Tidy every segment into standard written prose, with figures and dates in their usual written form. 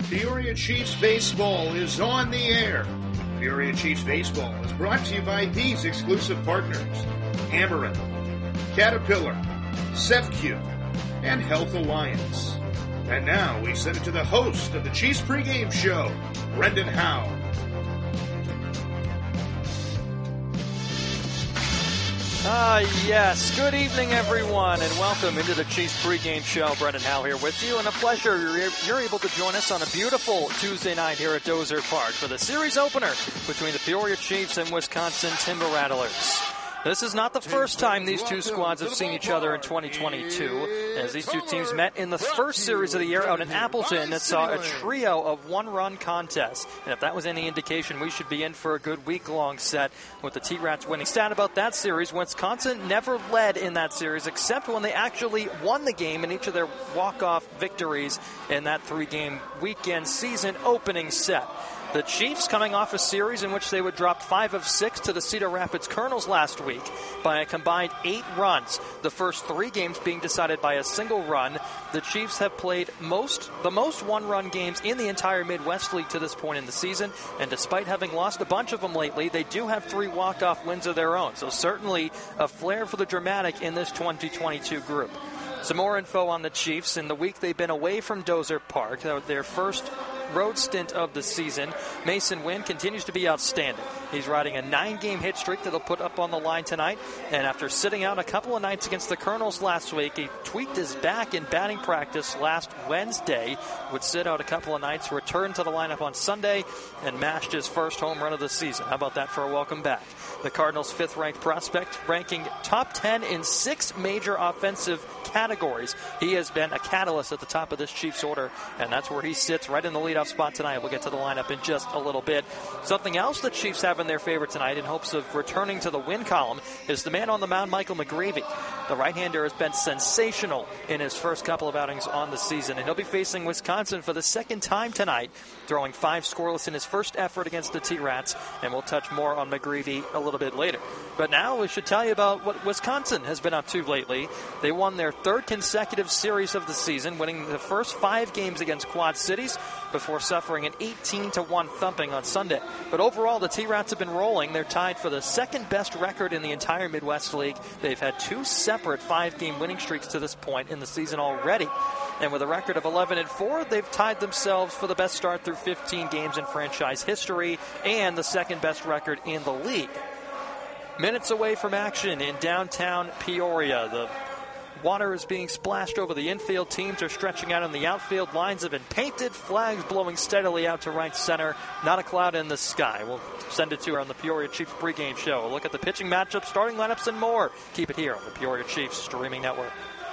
Peoria Chiefs Baseball is on the air. Peoria Chiefs Baseball is brought to you by these exclusive partners: Amaranth, Caterpillar, CEFCU, and Health Alliance. And now we send it to the host of the Chiefs pregame show, Brendan Howe. Yes. Good evening, everyone, and welcome into the Chiefs pregame show. Brendan Howe here with you, and a pleasure you're able to join us on a beautiful Tuesday night here at Dozer Park for the series opener between the Peoria Chiefs and Wisconsin Timber Rattlers. This is not the first time these two squads have seen each other in 2022, as these two teams met in the first series of the year out in Appleton that saw a trio of one-run contests. And if that was any indication, we should be in for a good week-long set with the T-Rats winning. Stat about that series: Wisconsin never led in that series except when they actually won the game in each of their walk-off victories in that three-game weekend season opening set. The Chiefs coming off a series in which they would drop 5 of 6 to the Cedar Rapids Colonels last week by a combined 8 runs, the first 3 games being decided by a single run. The Chiefs have played the most one-run games in the entire Midwest League to this point in the season, and despite having lost a bunch of them lately, they do have 3 walk-off wins of their own, so certainly a flair for the dramatic in this 2022 group. Some more info on the Chiefs. In the week they've been away from Dozer Park, their first road stint of the season, Mason Wynn continues to be outstanding. He's riding a 9-game hit streak that he'll put up on the line tonight, and after sitting out a couple of nights against the Colonels last week, he tweaked his back in batting practice last Wednesday, would sit out a couple of nights, return to the lineup on Sunday, and mashed his first home run of the season. How about that for a welcome back? The Cardinals' 5th-ranked prospect, ranking top 10 in 6 major offensive categories. He has been a catalyst at the top of this Chiefs order, and that's where he sits, right in the leadoff spot tonight. We'll get to the lineup in just a little bit. Something else the Chiefs have in their favor tonight in hopes of returning to the win column is the man on the mound, Michael McGreevy. The right-hander has been sensational in his first couple of outings on the season, and he'll be facing Wisconsin for the second time tonight, throwing 5 scoreless in his first effort against the T-Rats, and we'll touch more on McGreevy a little bit later. But now we should tell you about what Wisconsin has been up to lately. They won their 3rd consecutive series of the season, winning the first 5 games against Quad Cities before suffering an 18-1 thumping on Sunday. But overall, the T-Rats have been rolling. They're tied for the 2nd-best record in the entire Midwest League. They've had 2 separate 5-game winning streaks to this point in the season already. And with a record of 11-4, they've tied themselves for the best start through 15 games in franchise history and the 2nd-best record in the league. Minutes away from action in downtown Peoria. The water is being splashed over the infield. Teams are stretching out in the outfield. Lines have been painted. Flags blowing steadily out to right center. Not a cloud in the sky. We'll send it to her on the Peoria Chiefs pregame show. We'll look at the pitching matchups, starting lineups, and more. Keep it here on the Peoria Chiefs streaming network.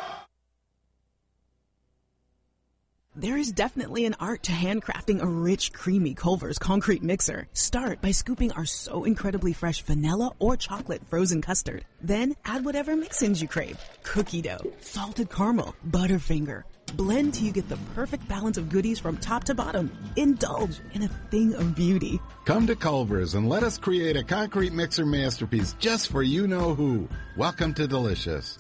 There is definitely an art to handcrafting a rich, creamy Culver's concrete mixer. Start by scooping our so incredibly fresh vanilla or chocolate frozen custard. Then add whatever mix-ins you crave. Cookie dough, salted caramel, Butterfinger. Blend till you get the perfect balance of goodies from top to bottom. Indulge in a thing of beauty. Come to Culver's and let us create a concrete mixer masterpiece just for you-know-who. Welcome to Delicious.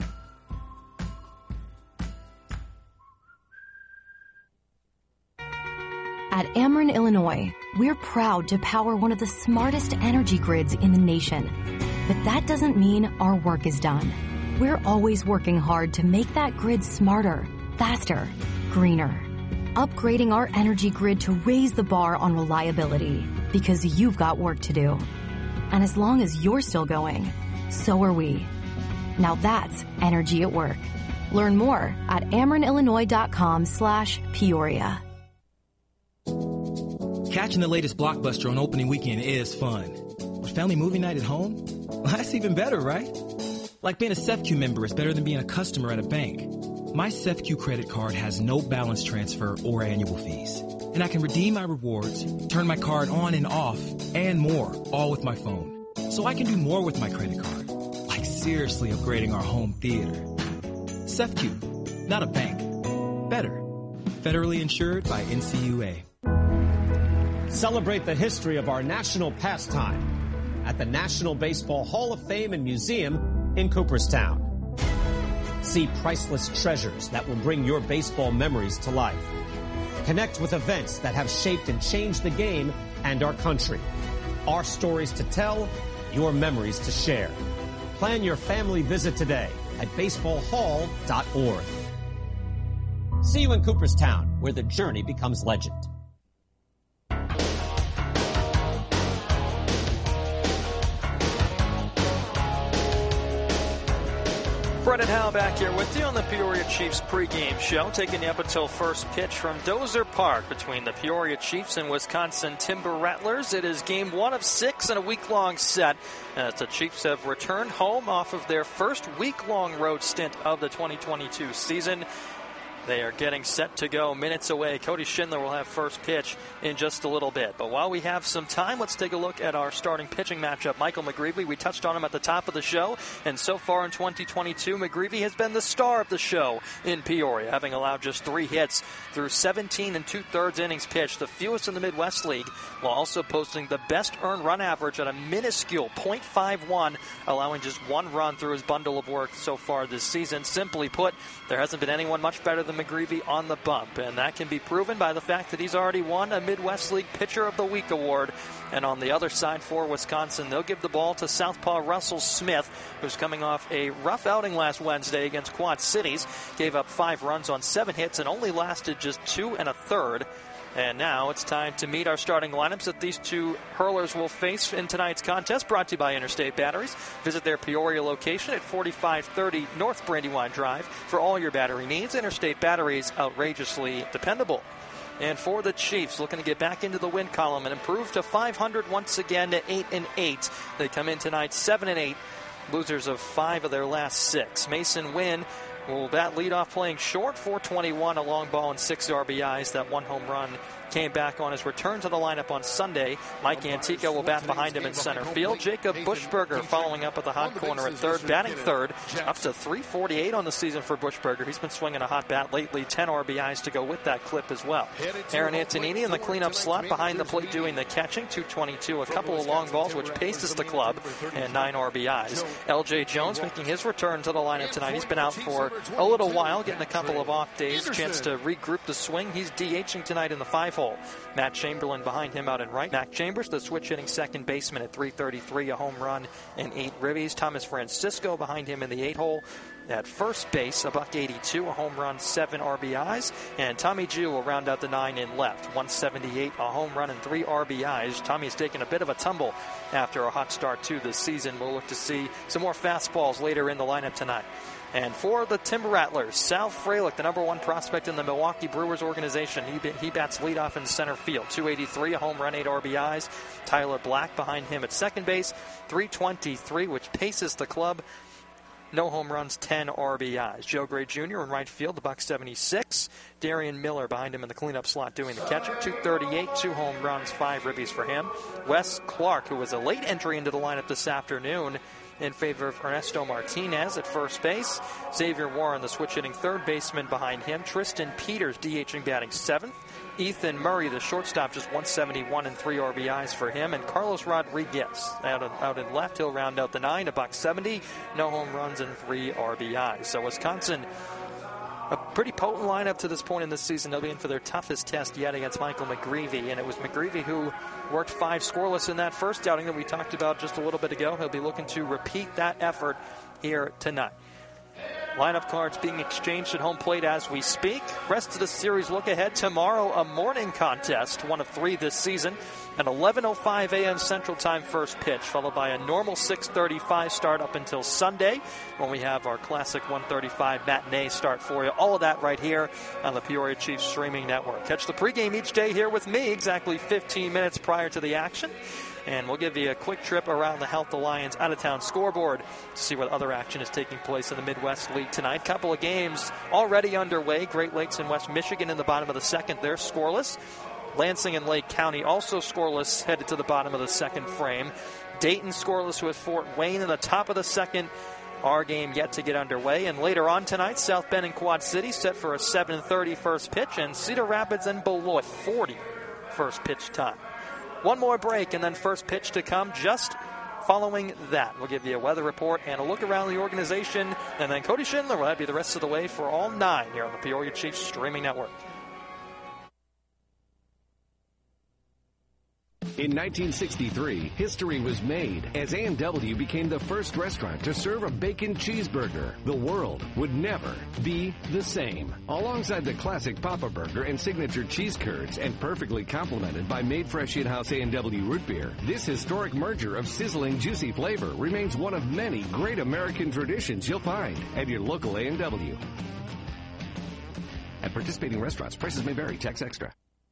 At Ameren, Illinois, we're proud to power one of the smartest energy grids in the nation. But that doesn't mean our work is done. We're always working hard to make that grid smarter, faster, greener. Upgrading our energy grid to raise the bar on reliability, because you've got work to do. And as long as you're still going, so are we. Now that's energy at work. Learn more at amerenillinois.com/Peoria. Catching the latest blockbuster on opening weekend is fun. But family movie night at home? Well, that's even better, right? Like being a CEFCU member is better than being a customer at a bank. My CEFCU credit card has no balance transfer or annual fees. And I can redeem my rewards, turn my card on and off, and more, all with my phone. So I can do more with my credit card. Like seriously upgrading our home theater. CEFCU, not a bank. Better. Federally insured by NCUA. Celebrate the history of our national pastime at the National Baseball Hall of Fame and Museum in Cooperstown. See priceless treasures that will bring your baseball memories to life. Connect with events that have shaped and changed the game and our country. Our stories to tell, your memories to share. Plan your family visit today at baseballhall.org. See you in Cooperstown, where the journey becomes legend. Brendan Howe back here with you on the Peoria Chiefs pregame show, taking you up until first pitch from Dozer Park between the Peoria Chiefs and Wisconsin Timber Rattlers. It is game 1 of 6 in a week-long set as the Chiefs have returned home off of their first week-long road stint of the 2022 season. They are getting set to go, minutes away. Cody Schindler will have first pitch in just a little bit. But while we have some time, let's take a look at our starting pitching matchup. Michael McGreevy, we touched on him at the top of the show. And so far in 2022, McGreevy has been the star of the show in Peoria, having allowed just 3 hits through 17 and 2/3 innings pitched, the fewest in the Midwest League, while also posting the best earned run average at a minuscule .51, allowing just 1 run through his bundle of work so far this season. Simply put, there hasn't been anyone much better than McGreevy on the bump, and that can be proven by the fact that he's already won a Midwest League Pitcher of the Week award. And on the other side for Wisconsin, they'll give the ball to southpaw Russell Smith, who's coming off a rough outing last Wednesday against Quad Cities. Gave up 5 runs on 7 hits and only lasted just 2 1/3. And now it's time to meet our starting lineups that these two hurlers will face in tonight's contest, brought to you by Interstate Batteries. Visit their Peoria location at 4530 North Brandywine Drive for all your battery needs. Interstate Batteries, outrageously dependable. And for the Chiefs, looking to get back into the win column and improve to 500 once again to 8-8. They come in tonight 7-8, losers of 5 of their last 6. Mason Wynn will bat leadoff playing short, 421, a long ball and 6 RBIs. That 1 home run came back on his return to the lineup on Sunday. Mike Antico will bat behind him in center field. Jacob Buschberger following up at the hot corner at third, batting third, up to 348 on the season for Buschberger. He's been swinging a hot bat lately, 10 RBIs to go with that clip as well. Aaron Antonini in the cleanup slot behind the plate doing the catching, 222, a couple of long balls which paces the club, and 9 RBIs. LJ Jones making his return to the lineup tonight. He's been out for a little while, getting a couple of off days, chance to regroup the swing. He's DHing tonight in the 5-hole. Matt Chamberlain behind him out in right. Mac Chambers, the switch hitting second baseman at 333, a home run and 8 ribbies. Thomas Francisco behind him in the 8-hole. At first base, a $182, a home run, 7 RBIs. And Tommy Jew will round out the 9 in left, 178, a home run and 3 RBIs. Tommy's taken a bit of a tumble after a hot start to this season. We'll look to see some more fastballs later in the lineup tonight. And for the Timber Rattlers, Sal Frelick, the number 1 prospect in the Milwaukee Brewers organization. He bats leadoff in center field. 283, a home run, 8 RBIs. Tyler Black behind him at second base. 323, which paces the club. No home runs, 10 RBIs. Joe Gray Jr. in right field, the $176. Darian Miller behind him in the cleanup slot doing the catching. 238, 2 home runs, 5 ribbies for him. Wes Clark, who was a late entry into the lineup this afternoon, in favor of Ernesto Martinez at first base. Xavier Warren, the switch-hitting third baseman behind him. Tristan Peters, DHing batting 7th. Ethan Murray, the shortstop, just 171 and 3 RBIs for him. And Carlos Rodriguez out in left. He'll round out the 9, a $170, no home runs and 3 RBIs. So Wisconsin, a pretty potent lineup to this point in this season. They'll be in for their toughest test yet against Michael McGreevy. And it was McGreevy who worked 5 scoreless in that first outing that we talked about just a little bit ago. He'll be looking to repeat that effort here tonight. Lineup cards being exchanged at home plate as we speak. Rest of the series look ahead tomorrow, a morning contest, 1 of 3 this season. An 11:05 a.m. Central Time first pitch, followed by a normal 6:35 start up until Sunday, when we have our classic 1:35 matinee start for you. All of that right here on the Peoria Chiefs streaming network. Catch the pregame each day here with me, exactly 15 minutes prior to the action. And we'll give you a quick trip around the Health Alliance out-of-town scoreboard to see what other action is taking place in the Midwest League tonight. Couple of games already underway. Great Lakes and West Michigan in the bottom of the second. They're scoreless. Lansing and Lake County also scoreless, headed to the bottom of the second frame. Dayton scoreless with Fort Wayne in the top of the second. Our game yet to get underway. And later on tonight, South Bend and Quad City set for a 7:30 first pitch. And Cedar Rapids and Beloit, 40 first pitch time. One more break and then first pitch to come just following that. We'll give you a weather report and a look around the organization. And then Cody Schindler will have you the rest of the way for all 9 here on the Peoria Chiefs streaming network. In 1963, history was made as A&W became the first restaurant to serve a bacon cheeseburger. The world would never be the same. Alongside the classic Papa Burger and signature cheese curds, and perfectly complemented by made fresh in-house A&W root beer, this historic merger of sizzling, juicy flavor remains one of many great American traditions you'll find at your local A&W. At participating restaurants, prices may vary. Tax extra.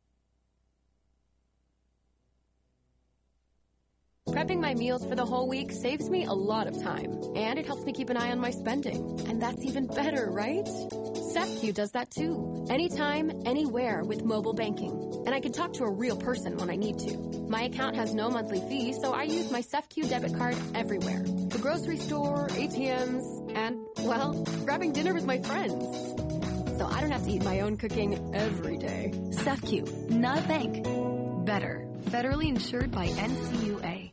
Prepping my meals for the whole week saves me a lot of time, and it helps me keep an eye on my spending. And that's even better, right? SEFCU does that too. Anytime, anywhere with mobile banking. And I can talk to a real person when I need to. My account has no monthly fee, so I use my SEFCU debit card everywhere. The grocery store, ATMs, and, well, grabbing dinner with my friends. So I don't have to eat my own cooking every day. SEFCU, not a bank. Better. Federally insured by NCUA.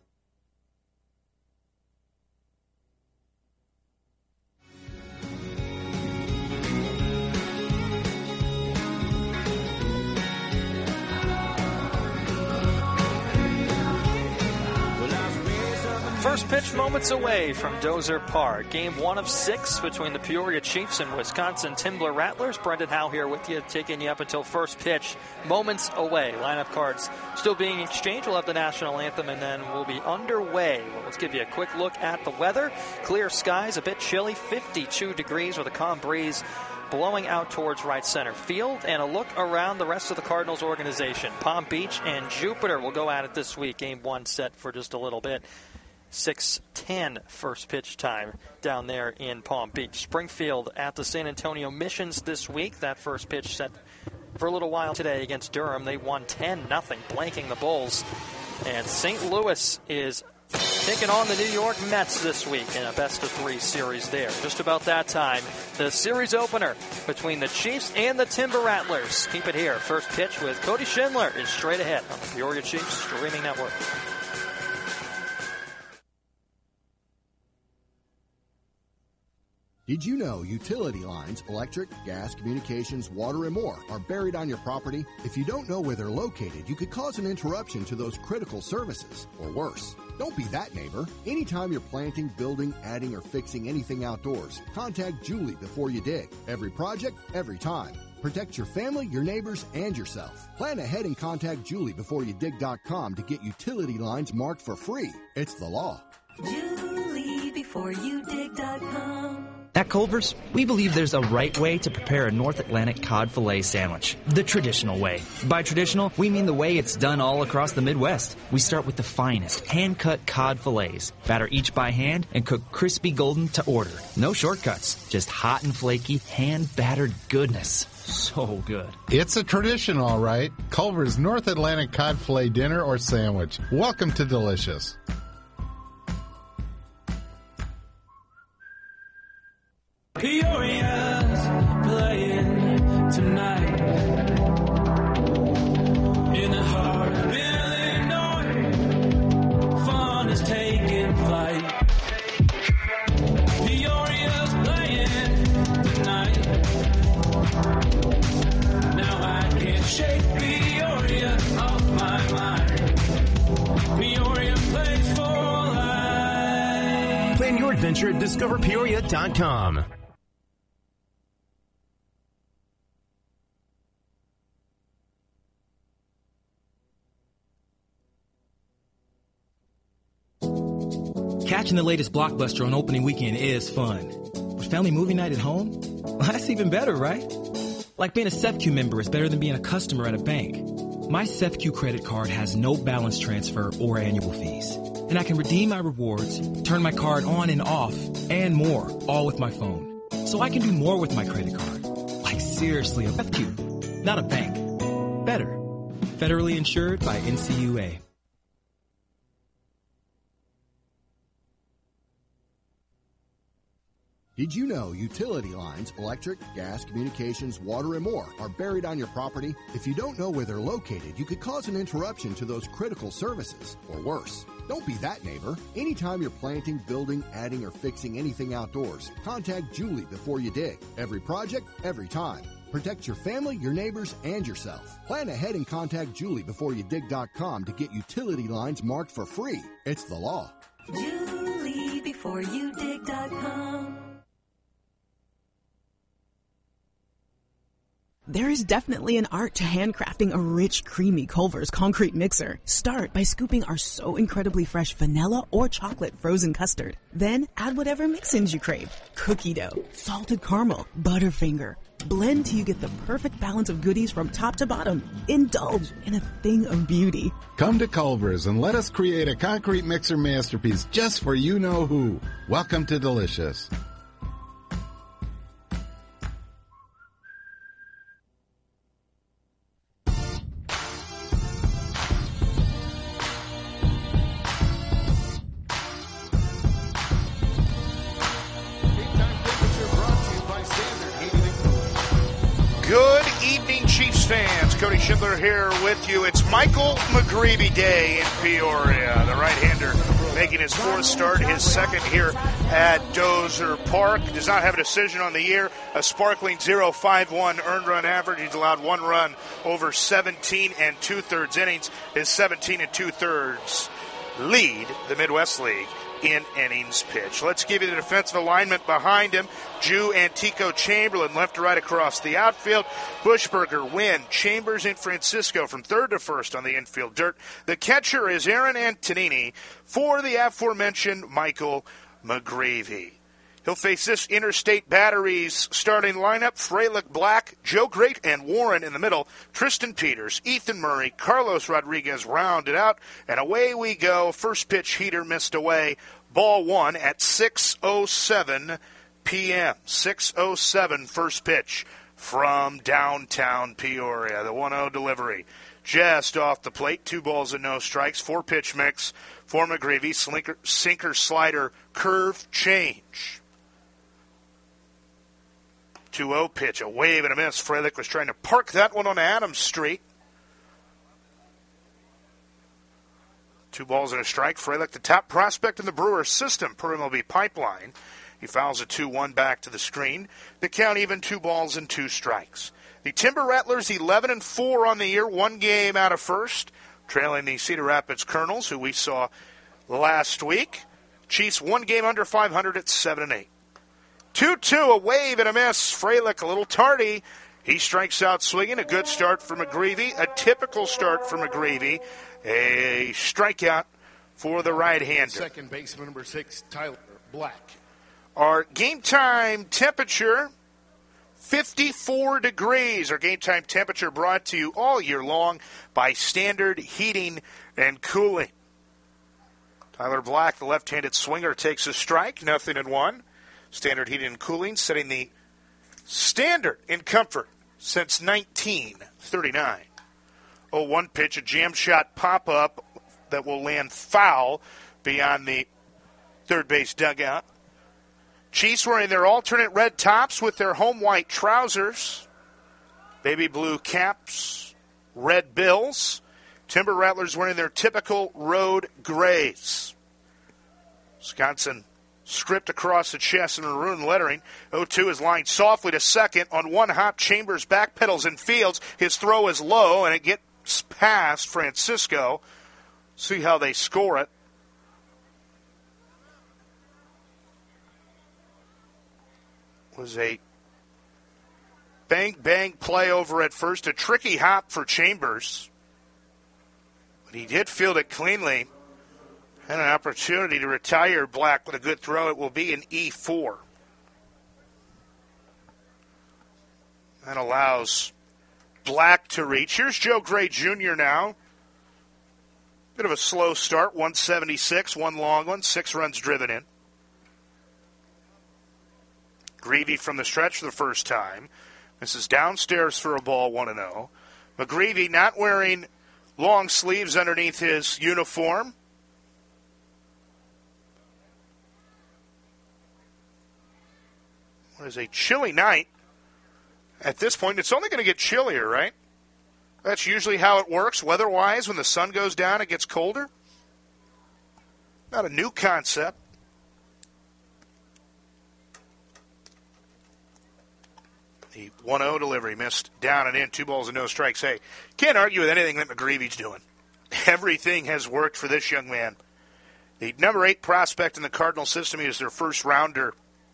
First pitch moments away from Dozer Park. Game 1 of 6 between the Peoria Chiefs and Wisconsin Timber Rattlers. Brendan Howe here with you, taking you up until first pitch. Moments away. Lineup cards still being exchanged. We'll have the national anthem and then we'll be underway. Well, let's give you a quick look at the weather. Clear skies, a bit chilly, 52 degrees with a calm breeze blowing out towards right center field, and a look around the rest of the Cardinals organization. Palm Beach and Jupiter will go at it this week. Game 1 set for just a little bit. 6:10 first pitch time down there in Palm Beach. Springfield at the San Antonio Missions this week. That first pitch set for a little while today against Durham. They won 10-0, blanking the Bulls. And St. Louis is taking on the New York Mets this week in a best-of-3 series there. Just about that time, the series opener between the Chiefs and the Timber Rattlers. Keep it here. First pitch with Cody Schindler is straight ahead on the Peoria Chiefs streaming network. Did you know utility lines, electric, gas, communications, water, and more are buried on your property? If you don't know where they're located, you could cause an interruption to those critical services, or worse. Don't be that neighbor. Anytime you're planting, building, adding, or fixing anything outdoors, contact Julie before you dig. Every project, every time. Protect your family, your neighbors, and yourself. Plan ahead and contact JulieBeforeYouDig.com to get utility lines marked for free. It's the law. JulieBeforeYouDig.com. At Culver's, we believe there's a right way to prepare a North Atlantic cod fillet sandwich. The traditional way. By traditional, we mean the way it's done all across the Midwest. We start with the finest, hand-cut cod fillets, batter each by hand, and cook crispy golden to order. No shortcuts, just hot and flaky, hand-battered goodness. So good. It's a tradition, all right. Culver's North Atlantic cod fillet dinner or sandwich. Welcome to Delicious. Peoria's playing tonight in the heart of Illinois. Fun is taking flight. Peoria's playing tonight. Now I can't shake Peoria off my mind. Peoria plays for life. Plan your adventure at discoverpeoria.com. Catching the latest blockbuster on opening weekend is fun. But family movie night at home? Well, that's even better, right? Like being a SEFCU member is better than being a customer at a bank. My SEFCU credit card has no balance transfer or annual fees. And I can redeem my rewards, turn my card on and off, and more, all with my phone. So I can do more with my credit card. Like seriously, a SEFCU, not a bank. Better. Federally insured by NCUA. Did you know utility lines, electric, gas, communications, water, and more are buried on your property? If you don't know where they're located, you could cause an interruption to those critical services, or worse. Don't be that neighbor. Anytime you're planting, building, adding, or fixing anything outdoors, contact Julie before you dig. Every project, every time. Protect your family, your neighbors, and yourself. Plan ahead and contact JulieBeforeYouDig.com to get utility lines marked for free. It's the law. JulieBeforeYouDig.com. There is definitely an art to handcrafting a rich, creamy Culver's concrete mixer. Start by scooping our so incredibly fresh vanilla or chocolate frozen custard. Then add whatever mix-ins you crave. Cookie dough, salted caramel, Butterfinger. Blend till you get the perfect balance of goodies from top to bottom. Indulge in a thing of beauty. Come to Culver's and let us create a concrete mixer masterpiece just for you-know-who. Welcome to Delicious. Good evening, Chiefs fans. Cody Schindler here with you. It's Michael McGreevy Day in Peoria. The right-hander making his fourth start, his second here at Dozer Park. Does not have a decision on the year. A sparkling 0.51 earned run average. He's allowed one run over 17 2/3 innings. His 17 2/3 lead the Midwest League in innings pitched. Let's give you the defensive alignment behind him. Jew Antico Chamberlain, left to right across the outfield. Bushberger, Wynn, Chambers, and Francisco from third to first on the infield dirt. The catcher is Aaron Antonini for the aforementioned Michael McGreevy. He'll face this Interstate Batteries starting lineup: Freilich, Black, Joe Great, and Warren in the middle. Tristan Peters, Ethan Murray, Carlos Rodriguez rounded out, and away we go. First pitch heater missed away. Ball one at 6:07 p.m. 6:07 first pitch from downtown Peoria. The 1-0 delivery just off the plate. 2 balls and no strikes. 4-pitch mix for McGreevy. Sinker, slider, curve, change. 2-0 pitch, a wave and a miss. Freilich was trying to park that one on Adams Street. 2 balls and a strike. Freilich, the top prospect in the Brewers system per MLB Pipeline. He fouls a 2-1 back to the screen. The count even, 2 balls and 2 strikes. The Timber Rattlers 11-4 on the year, 1 game out of first, trailing the Cedar Rapids Colonels, who we saw last week. Chiefs 1 game under 500 at 7-8. 2-2, a wave and a miss. Freilich a little tardy. He strikes out swinging. A good start for McGreevy. A typical start for McGreevy. A strikeout for the right-hander. Second baseman, number 6, Tyler Black. Our game time temperature, 54 degrees. Our game time temperature brought to you all year long by Standard Heating and Cooling. Tyler Black, the left-handed swinger, takes a strike. 0-1. Standard Heating and Cooling, setting the standard in comfort since 1939. 0-1 pitch, a jam shot pop-up that will land foul beyond the third base dugout. Chiefs wearing their alternate red tops with their home white trousers. Baby blue caps, red bills. Timber Rattlers wearing their typical road grays. Wisconsin script across the chest in maroon lettering. 0-2 is lined softly to second. On one hop, Chambers backpedals and fields. His throw is low, and it gets past Francisco. See how they score it. Was a bang play over at first. A tricky hop for Chambers. But he did field it cleanly. And an opportunity to retire Black with a good throw. It will be an E4. That allows Black to reach. Here's Joe Gray Jr. now. Bit of a slow start. 176, 1 long one, 6 runs driven in. Greevy from the stretch for the first time. This is downstairs for a ball, 1-0. McGreevy not wearing long sleeves underneath his uniform. It is a chilly night. At this point, it's only going to get chillier, right? That's usually how it works weather-wise. When the sun goes down, it gets colder. Not a new concept. The 1-0 delivery missed down and in, 2 balls and no strikes. Hey, can't argue with anything that McGreevy's doing. Everything has worked for this young man. The number 8 prospect in the Cardinal system. He was their first rounder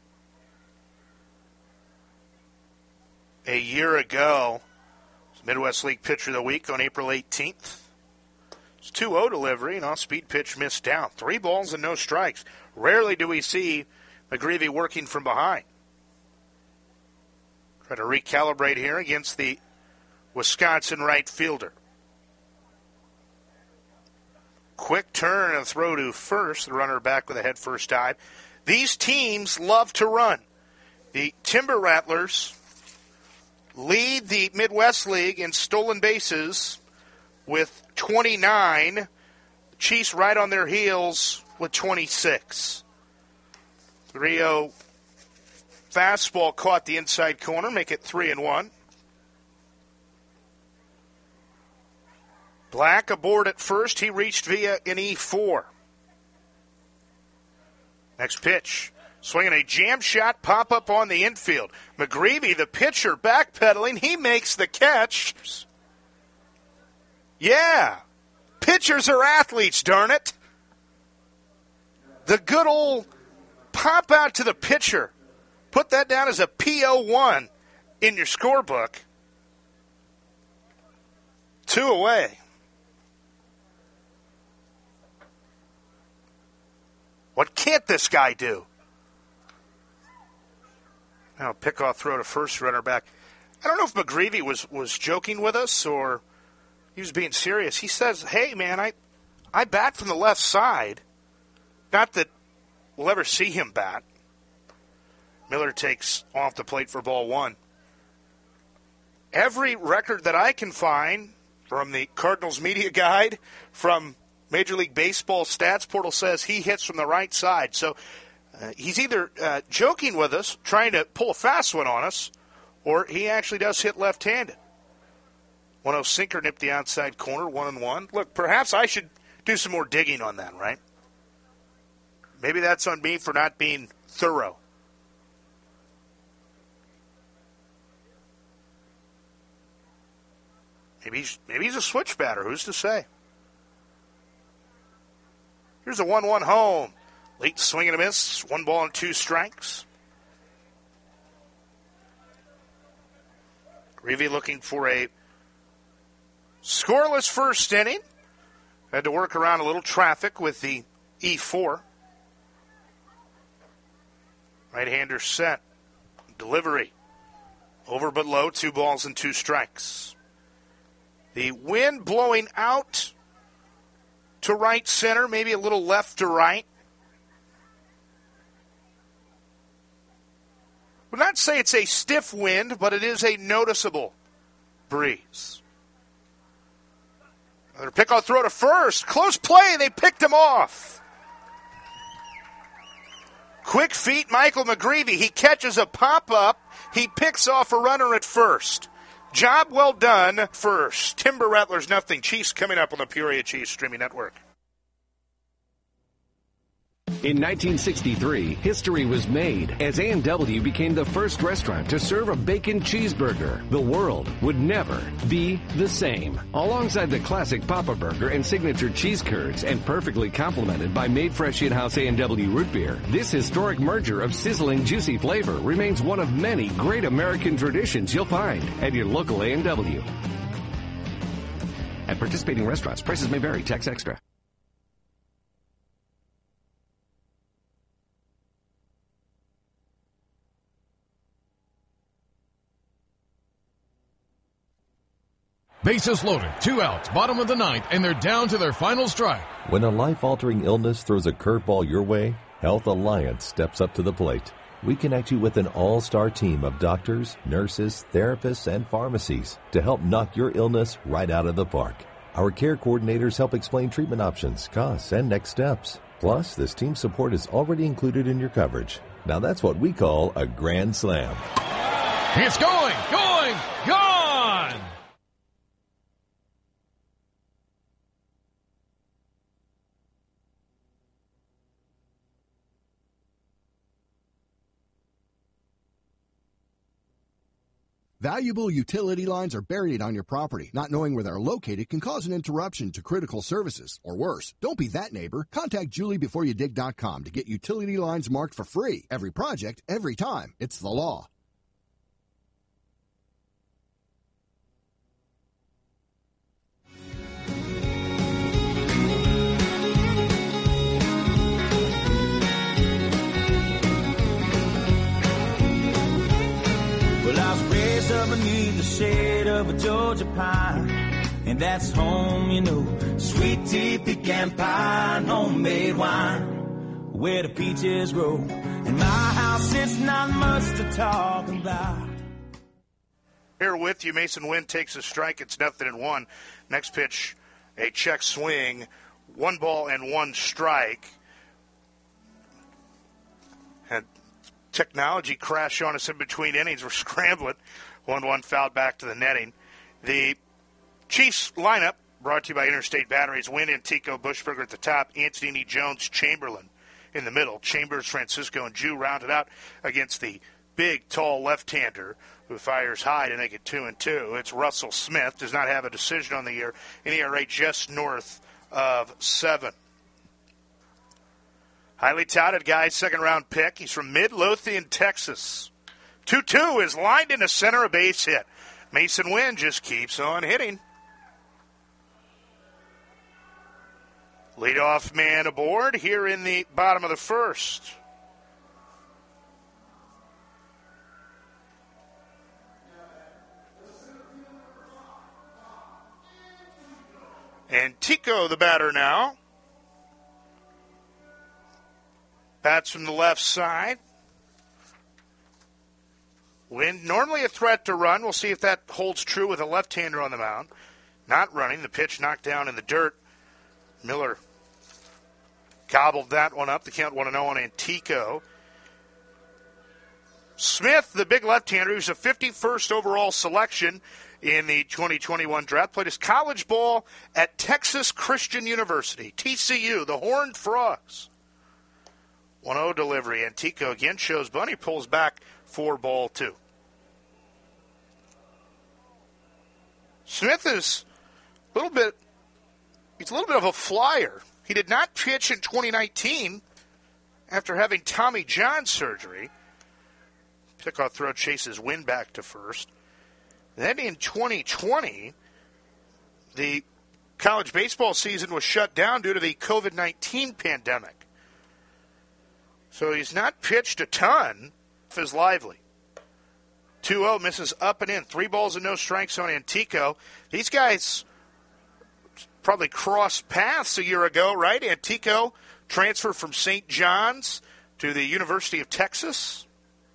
a year ago. Midwest League Pitcher of the Week on April 18th. It's 2-0 delivery, and off-speed pitch missed down. 3 balls and no strikes. Rarely do we see McGreevy working from behind. Try to recalibrate here against the Wisconsin right fielder. Quick turn and throw to first. The runner back with a head-first dive. These teams love to run. The Timber Rattlers lead the Midwest League in stolen bases with 29. The Chiefs right on their heels with 26. 3-0 fastball caught the inside corner, make it 3-1. Black aboard at first. He reached via an E4. Next pitch. Swinging a jam shot, pop up on the infield. McGreevy, the pitcher, backpedaling. He makes the catch. Yeah. Pitchers are athletes, darn it. The good old pop out to the pitcher. Put that down as a PO1 in your scorebook. 2 away. What can't this guy do? Now pick-off throw to first, runner back. I don't know if McGreevy was joking with us or he was being serious. He says, hey, man, I bat from the left side. Not that we'll ever see him bat. Miller takes off the plate for ball 1. Every record that I can find from the Cardinals media guide, from Major League Baseball stats portal says he hits from the right side. So he's either joking with us, trying to pull a fast one on us, or he actually does hit left-handed. 1-0 sinker nipped the outside corner, 1-1. Look, perhaps I should do some more digging on that, right? Maybe that's on me for not being thorough. Maybe he's a switch batter. Who's to say? Here's a 1-1 home. Late swing and a miss. 1 ball and 2 strikes. Greavy looking for a scoreless first inning. Had to work around a little traffic with the E4. Right-hander set. Delivery. Over but low. 2 balls and 2 strikes. The wind blowing out to right center, maybe a little left to right. Would not say it's a stiff wind, but it is a noticeable breeze. Another pickoff throw to first. Close play, they picked him off. Quick feet, Michael McGreevy. He catches a pop-up. He picks off a runner at first. Job well done first. Timber Rattlers, nothing. Chiefs coming up on the Peoria Chiefs Streaming Network. In 1963, history was made as A&W became the first restaurant to serve a bacon cheeseburger. The world would never be the same. Alongside the classic Papa Burger and signature cheese curds, and perfectly complemented by made fresh in-house A&W root beer, this historic merger of sizzling, juicy flavor remains one of many great American traditions you'll find at your local A&W. At participating restaurants, prices may vary. Tax extra. Bases loaded, 2 outs, bottom of the ninth, and they're down to their final strike. When a life-altering illness throws a curveball your way, Health Alliance steps up to the plate. We connect you with an all-star team of doctors, nurses, therapists, and pharmacies to help knock your illness right out of the park. Our care coordinators help explain treatment options, costs, and next steps. Plus, this team support is already included in your coverage. Now that's what we call a grand slam. It's going, gone! Valuable utility lines are buried on your property. Not knowing where they're located can cause an interruption to critical services, or worse. Don't be that neighbor. Contact JulieBeforeYouDig.com to get utility lines marked for free. Every project, every time. It's the law. Well, I was raised up beneath the shade of a Georgia pine, and that's home, you know. Sweet tea, pecan pie, and homemade wine, where the peaches grow. In my house, it's not much to talk about. Here with you, Mason Wynn takes a strike. It's 0-1. Next pitch, a check swing, 1 ball and 1 strike. Had technology crash on us in between innings. We're scrambling. 1-1 fouled back to the netting. The Chiefs lineup brought to you by Interstate Batteries. Wynn, Antico, Bushberger at the top. Anthony Jones, Chamberlain in the middle. Chambers, Francisco, and Jew rounded out against the big, tall left-hander who fires high to make it 2-2. It's Russell Smith. Does not have a decision on the year. An ERA just north of 7. Highly touted guy, second-round pick. He's from Midlothian, Texas. 2-2 is lined into center, a base hit. Mason Wynn just keeps on hitting. Leadoff man aboard here in the bottom of the first. And Tico, the batter now. Bats from the left side. Wynn, normally a threat to run. We'll see if that holds true with a left-hander on the mound. Not running. The pitch knocked down in the dirt. Miller gobbled that one up. The count 1-0 on Antico. Smith, the big left-hander, who's a 51st overall selection in the 2021 draft, played his college ball at Texas Christian University, TCU, the Horned Frogs. 1-0 delivery. Antico again shows Bunny, pulls back for ball 2. Smith is a little bit of a flyer. He did not pitch in 2019 after having Tommy John surgery. Pickoff throw chases Wynn back to first. Then in 2020, the college baseball season was shut down due to the COVID-19 pandemic. So he's not pitched a ton. Is lively. 2-0 misses up and in. 3 balls and no strikes on Antico. These guys probably crossed paths a year ago, right? Antico transferred from St. John's to the University of Texas.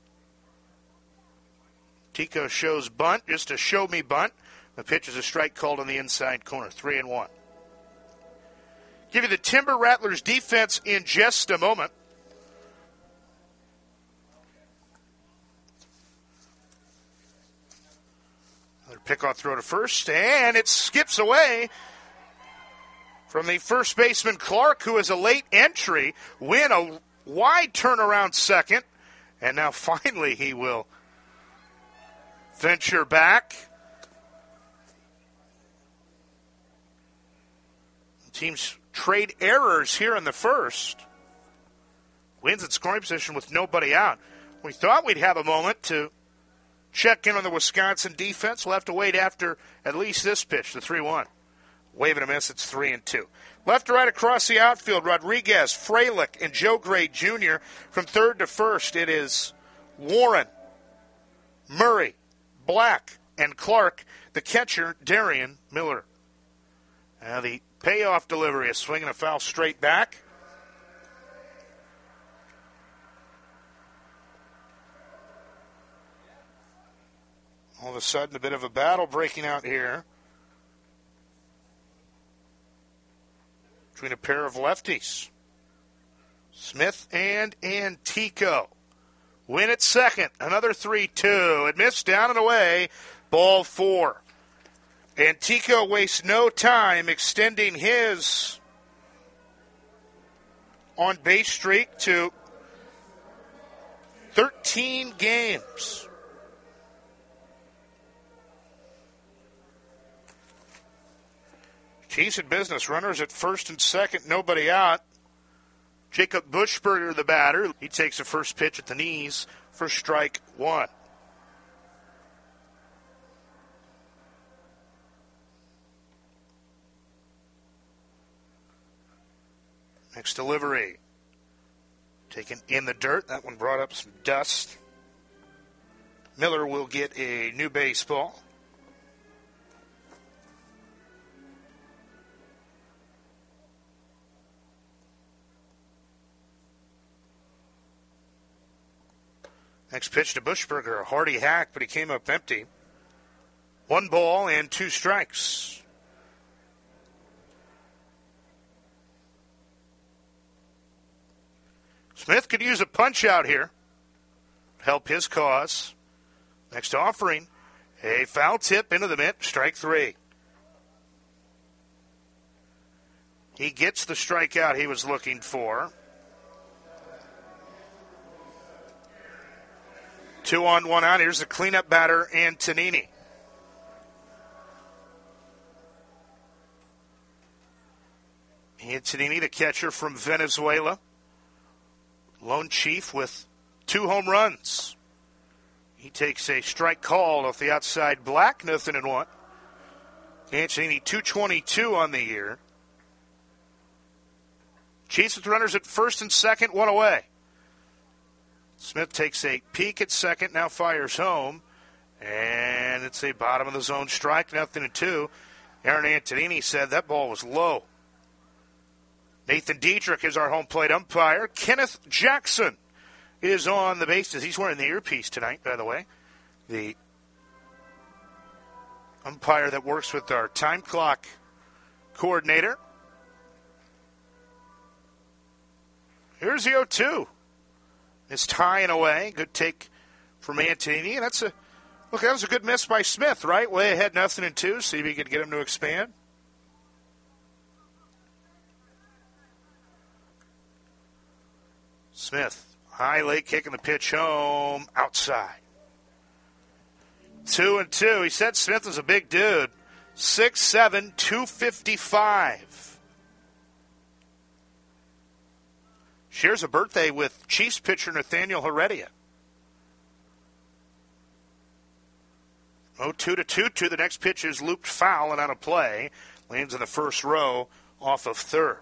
Antico shows bunt, just a show me bunt. The pitch is a strike called on the inside corner. 3-1. Give you the Timber Rattlers defense in just a moment. Pickoff throw to first, and it skips away from the first baseman Clark, who is a late entry. Win a wide turnaround second, and now finally he will venture back. Teams trade errors here in the first. Wins at scoring position with nobody out. We thought we'd have a moment to check in on the Wisconsin defense. We'll have to wait after at least this pitch, the 3-1. Wave and a miss, it's 3-2. Left to right across the outfield, Rodriguez, Fralick, and Joe Gray Jr. From third to first, it is Warren, Murray, Black, and Clark. The catcher, Darian Miller. Now the payoff delivery, a swing and a foul straight back. All of a sudden, a bit of a battle breaking out here between a pair of lefties. Smith and Antico. Win at second. Another 3-2. It missed down and away. Ball 4. Antico wastes no time extending his on-base streak to 13 games. Decent business. Runners at first and second, nobody out. Jacob Buschberger, the batter. He takes the first pitch at the knees for strike one. Next delivery. Taken in the dirt. That one brought up some dust. Miller will get a new baseball. Next pitch to Buschberger, a hearty hack, but he came up empty. 1 ball and 2 strikes. Smith could use a punch out here. Help his cause. Next offering, a foul tip into the mitt, strike 3. He gets the strikeout he was looking for. 2 on, 1 out. Here's the cleanup batter, Antonini. Antonini, the catcher from Venezuela. Lone Chief with 2 home runs. He takes a strike call off the outside Black, 0-1. Antonini, 222 on the year. Chiefs with runners at first and second, 1 away. Smith takes a peek at second, now fires home. And it's a bottom of the zone strike, 0-2. Aaron Antonini said that ball was low. Nathan Dietrich is our home plate umpire. Kenneth Jackson is on the bases. He's wearing the earpiece tonight, by the way. The umpire that works with our time clock coordinator. Here's the 0-2. It's tying away. Good take from Antonini. And that was a good miss by Smith, right? Way ahead, 0-2. See if he could get him to expand. Smith, high late kicking the pitch home, outside. 2-2. He said Smith was a big dude. 6'7", 255. Shares a birthday with Chiefs pitcher Nathaniel Heredia. 0-2 to 2-2. The next pitch is looped foul and out of play. Lands in the first row off of third.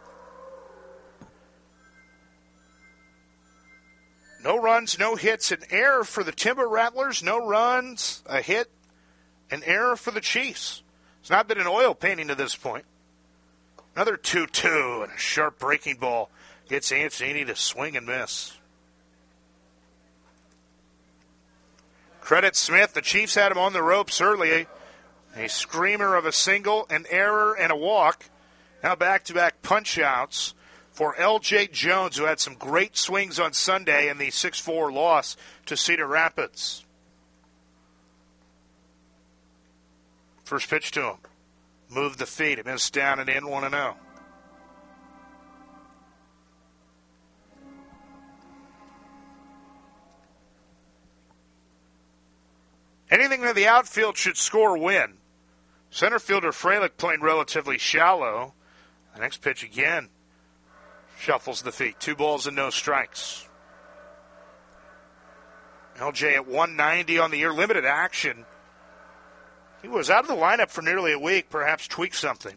No runs, no hits, an error for the Timber Rattlers. No runs, a hit, an error for the Chiefs. It's not been an oil painting to this point. Another 2-2 and a sharp breaking ball gets Antonini to swing and miss. Credit Smith. The Chiefs had him on the ropes early. A screamer of a single, an error, and a walk. Now back-to-back punch-outs for L.J. Jones, who had some great swings on Sunday in the 6-4 loss to Cedar Rapids. First pitch to him. Moved the feet. It missed down and in, 1-0. Anything in the outfield should score win. Center fielder Fralick playing relatively shallow. The next pitch again. Shuffles the feet. 2 balls and no strikes. LJ at 190 on the year. Limited action. He was out of the lineup for nearly a week. Perhaps tweaked something.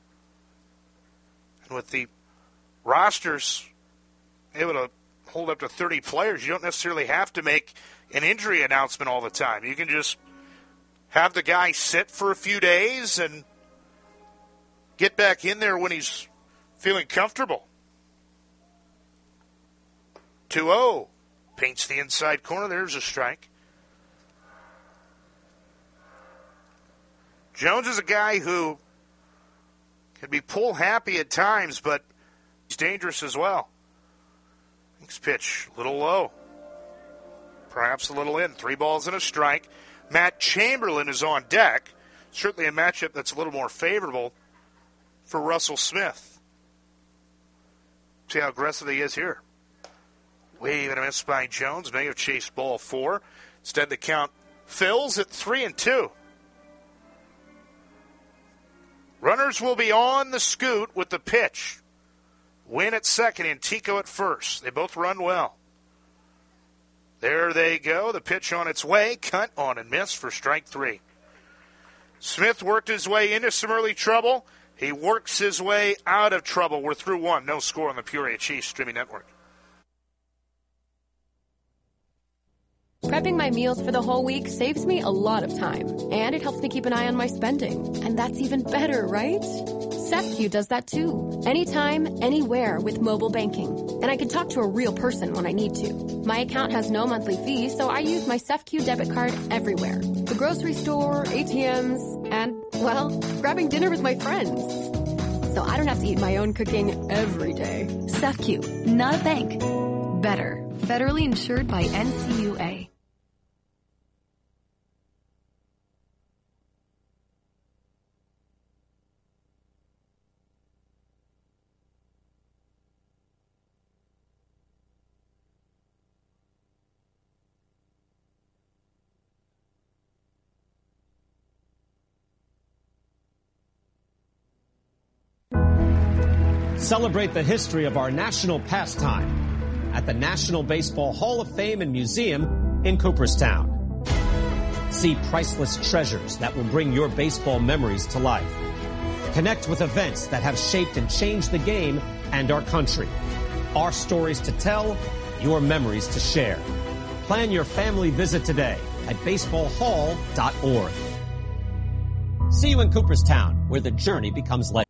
And with the rosters able to hold up to 30 players, you don't necessarily have to make an injury announcement all the time. You can just have the guy sit for a few days and get back in there when he's feeling comfortable. 2-0. Paints the inside corner. There's a strike. Jones is a guy who can be pull happy at times, but he's dangerous as well. Next pitch, a little low. Perhaps a little in. 3 balls and a strike. Matt Chamberlain is on deck. Certainly a matchup that's a little more favorable for Russell Smith. See how aggressive he is here. Wave and a miss by Jones. May have chased ball 4. Instead, the count fills at 3-2. Runner Runners will be on the scoot with the pitch. Win at second and Tico at first. They both run well. There they go. The pitch on its way. Cut on and miss for strike 3. Smith worked his way into some early trouble. He works his way out of trouble. We're through 1. No score on the Peoria Chiefs streaming network. Prepping my meals for the whole week saves me a lot of time, and it helps me keep an eye on my spending. And that's even better, right? SafeQ does that too. Anytime, anywhere with mobile banking. And I can talk to a real person when I need to. My account has no monthly fee, so I use my SafeQ debit card everywhere. The grocery store, ATMs, and, well, grabbing dinner with my friends. So I don't have to eat my own cooking every day. SafeQ, not a bank. Better. Federally insured by NCUA. Celebrate the history of our national pastime at the National Baseball Hall of Fame and Museum in Cooperstown. See priceless treasures that will bring your baseball memories to life. Connect with events that have shaped and changed the game and our country. Our stories to tell, your memories to share. Plan your family visit today at baseballhall.org. See you in Cooperstown, where the journey becomes legacy.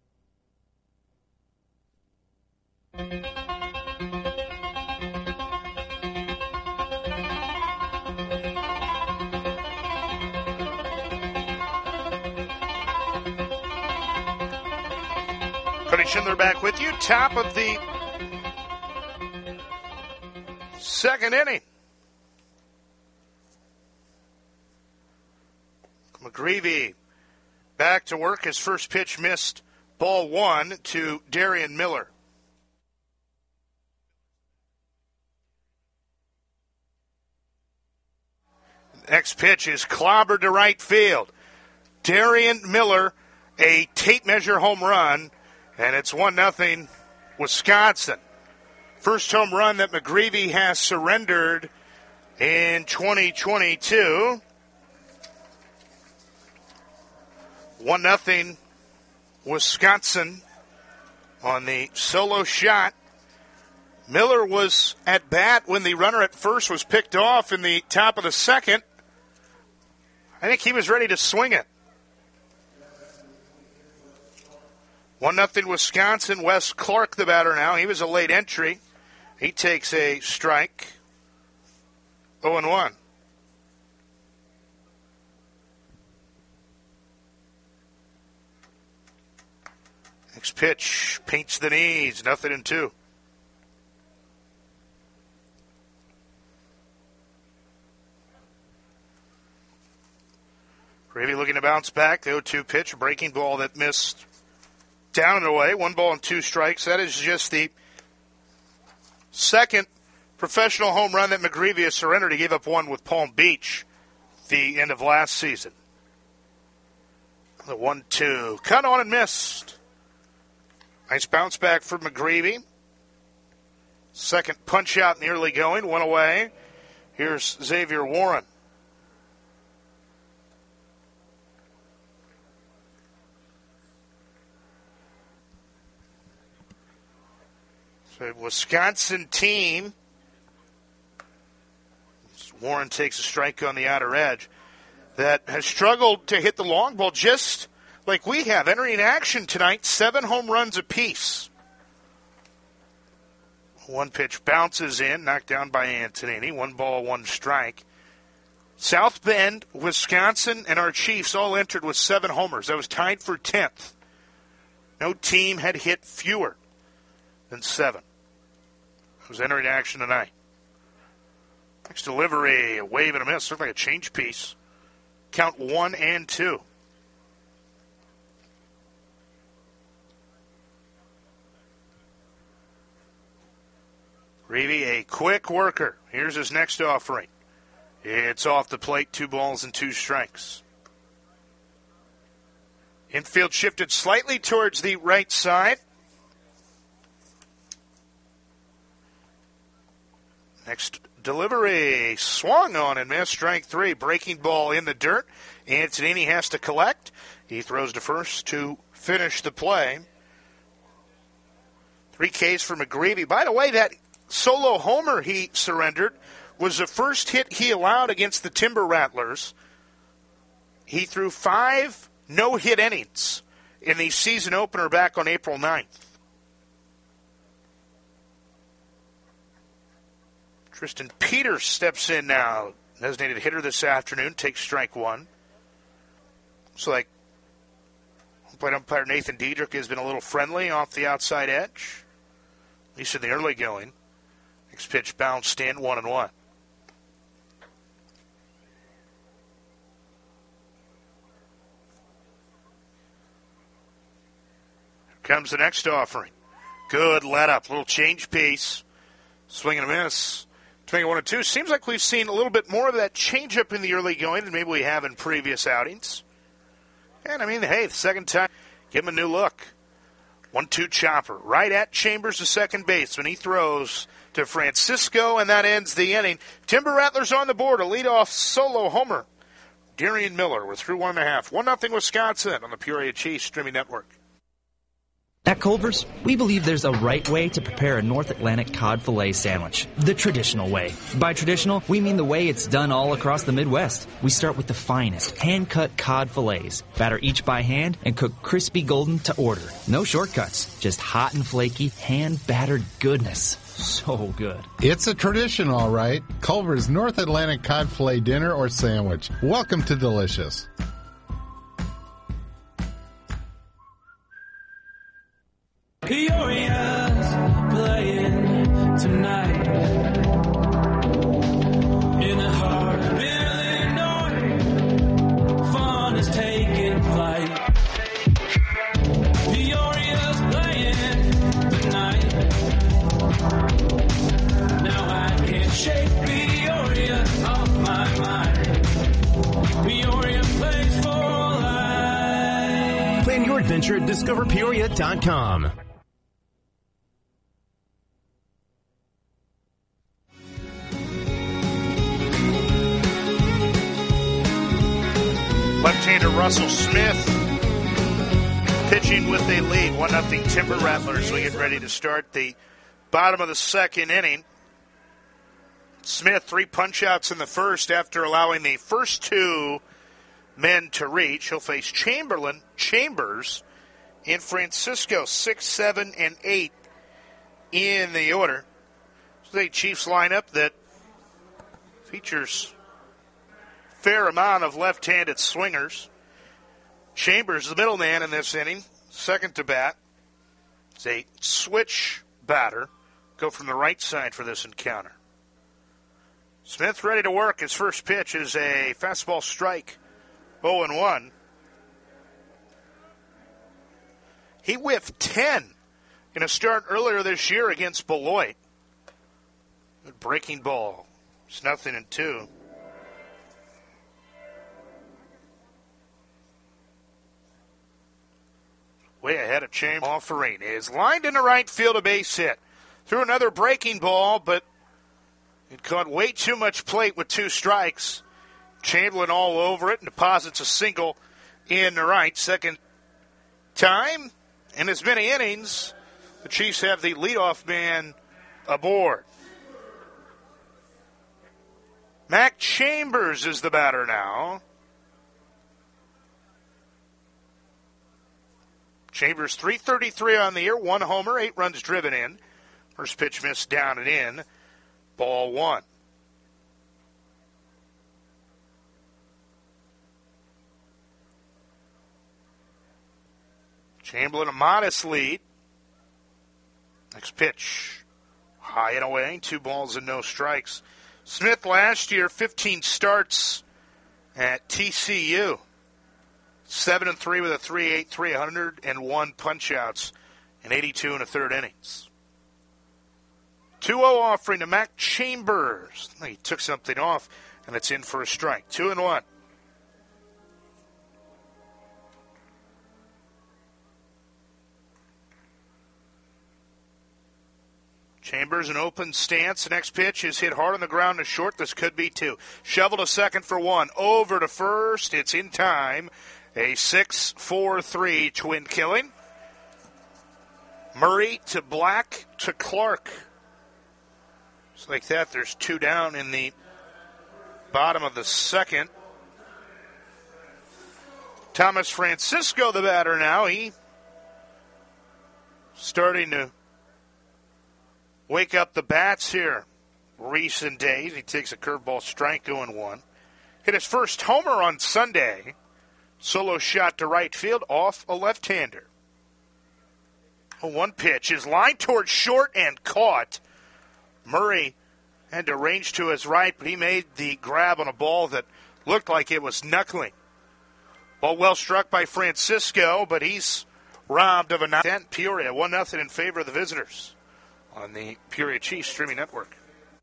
Cody Schindler back with you. Top of the second inning. McGreevy back to work. His first pitch missed. Ball 1 to Darian Miller. Next pitch is clobbered to right field. Darian Miller, a tape measure home run, and it's 1-0 Wisconsin. First home run that McGreevy has surrendered in 2022. 1-0 Wisconsin on the solo shot. Miller was at bat when the runner at first was picked off in the top of the second. I think he was ready to swing it. 1-0 Wisconsin. Wes Clark, the batter now. He was a late entry. He takes a strike. 0-1. Next pitch paints the knees. 0-2. Gravy looking to bounce back. The 0-2 pitch, a breaking ball that missed down and away. 1 ball and 2 strikes. That is just the second professional home run that McGreevy has surrendered. He gave up one with Palm Beach the end of last season. The 1-2. Cut on and missed. Nice bounce back for McGreevy. Second punch out nearly going. 1 away. Here's Xavier Warren. So Wisconsin team. Warren takes a strike on the outer edge. That has struggled to hit the long ball just like we have. Entering action tonight, 7 home runs apiece. 1 pitch bounces in, knocked down by Antonini. 1 ball, 1 strike. South Bend, Wisconsin, and our Chiefs all entered with 7 homers. That was tied for 10th. No team had hit fewer than 7. It was entering action tonight. Next delivery, a wave and a miss. Looked like a change piece. Count 1 and 2. Reevy, a quick worker. Here's his next offering. It's off the plate, 2 balls and 2 strikes. Infield shifted slightly towards the right side. Next delivery, swung on and missed. Strike three, breaking ball in the dirt. Antonini has to collect. He throws to first to finish the play. 3 Ks for McGreevy. By the way, that solo homer he surrendered was the first hit he allowed against the Timber Rattlers. He threw 5 no-hit innings in the season opener back on April 9th. Tristan Peters steps in now. Designated hitter this afternoon, takes strike one. Looks like plate umpire Nathan Diedrich has been a little friendly off the outside edge, at least in the early going. Next pitch bounced in, 1-1. Comes the next offering. Good let up. Little change pace. Swing and a miss. Swing 1-2. Seems like we've seen a little bit more of that change up in the early going than maybe we have in previous outings. And I mean, hey, the second time, give him a new look. 1-2 chopper. Right at Chambers, the second baseman. He throws to Francisco, and that ends the inning. Timber Rattlers on the board. A leadoff solo homer. Darian Miller. We're through 1.5. 1-0 Wisconsin on the Peoria Chiefs Streaming Network. At Culver's, we believe there's a right way to prepare a North Atlantic cod fillet sandwich, the traditional way. By traditional, we mean the way it's done all across the Midwest. We start with the finest, hand-cut cod fillets, batter each by hand, and cook crispy golden to order. No shortcuts, just hot and flaky, hand-battered goodness. So good. It's a tradition, all right. Culver's North Atlantic cod fillet dinner or sandwich. Welcome to Delicious. Peoria's playing tonight in the heart of Illinois. Fun is taking flight. Peoria's playing tonight. Now I can't shake Peoria off my mind. Peoria plays for life. Plan your adventure at discoverpeoria.com. Left-hander Russell Smith pitching with a lead. 1-0 Timber Rattlers. We get ready to start the bottom of the second inning. Smith, 3 punch-outs in the first after allowing the first 2 men to reach. He'll face Chambers, and Francisco, 6, 7, and 8 in the order. So the Chiefs lineup that features fair amount of left-handed swingers. Chambers, the middleman in this inning, second to bat. It's a switch batter. Go from the right side for this encounter. Smith ready to work. His first pitch is a fastball strike, 0-1. He whiffed 10 in a start earlier this year against Beloit. Good breaking ball. It's 0-2. Way ahead of Chambers. Offering is lined into right field, a base hit. Threw another breaking ball, but it caught way too much plate with 2 strikes. Chamberlain all over it and deposits a single in the right. Second time in as many innings, the Chiefs have the leadoff man aboard. Mac Chambers is the batter now. Chambers, 333 on the year, 1 homer, 8 runs driven in. First pitch missed down and in. Ball 1. Chamberlain, a modest lead. Next pitch, high and away, 2 balls and no strikes. Smith last year, 15 starts at TCU. 7-3 with a 3.83, 101 punch-outs, and 82 1/3 innings. 2-0 offering to Mac Chambers. He took something off, and it's in for a strike. 2-1. Chambers an open stance. The next pitch is hit hard on the ground to short. This could be two. Shovel to second for one. Over to first. It's in time. A 6-4-3 twin killing. Murray to Black to Clark. Just like that, there's two down in the bottom of the second. Thomas Francisco, the batter now. He starting to wake up the bats here recent days. He takes a curveball strike, 0-1. Hit his first homer on Sunday. Solo shot to right field off a left-hander. One pitch is lined towards short and caught. Murray had to range to his right, but he made the grab on a ball that looked like it was knuckling. Ball well struck by Francisco, but he's robbed of a 9. Peoria 1-0 in favor of the visitors on the Peoria Chiefs streaming network.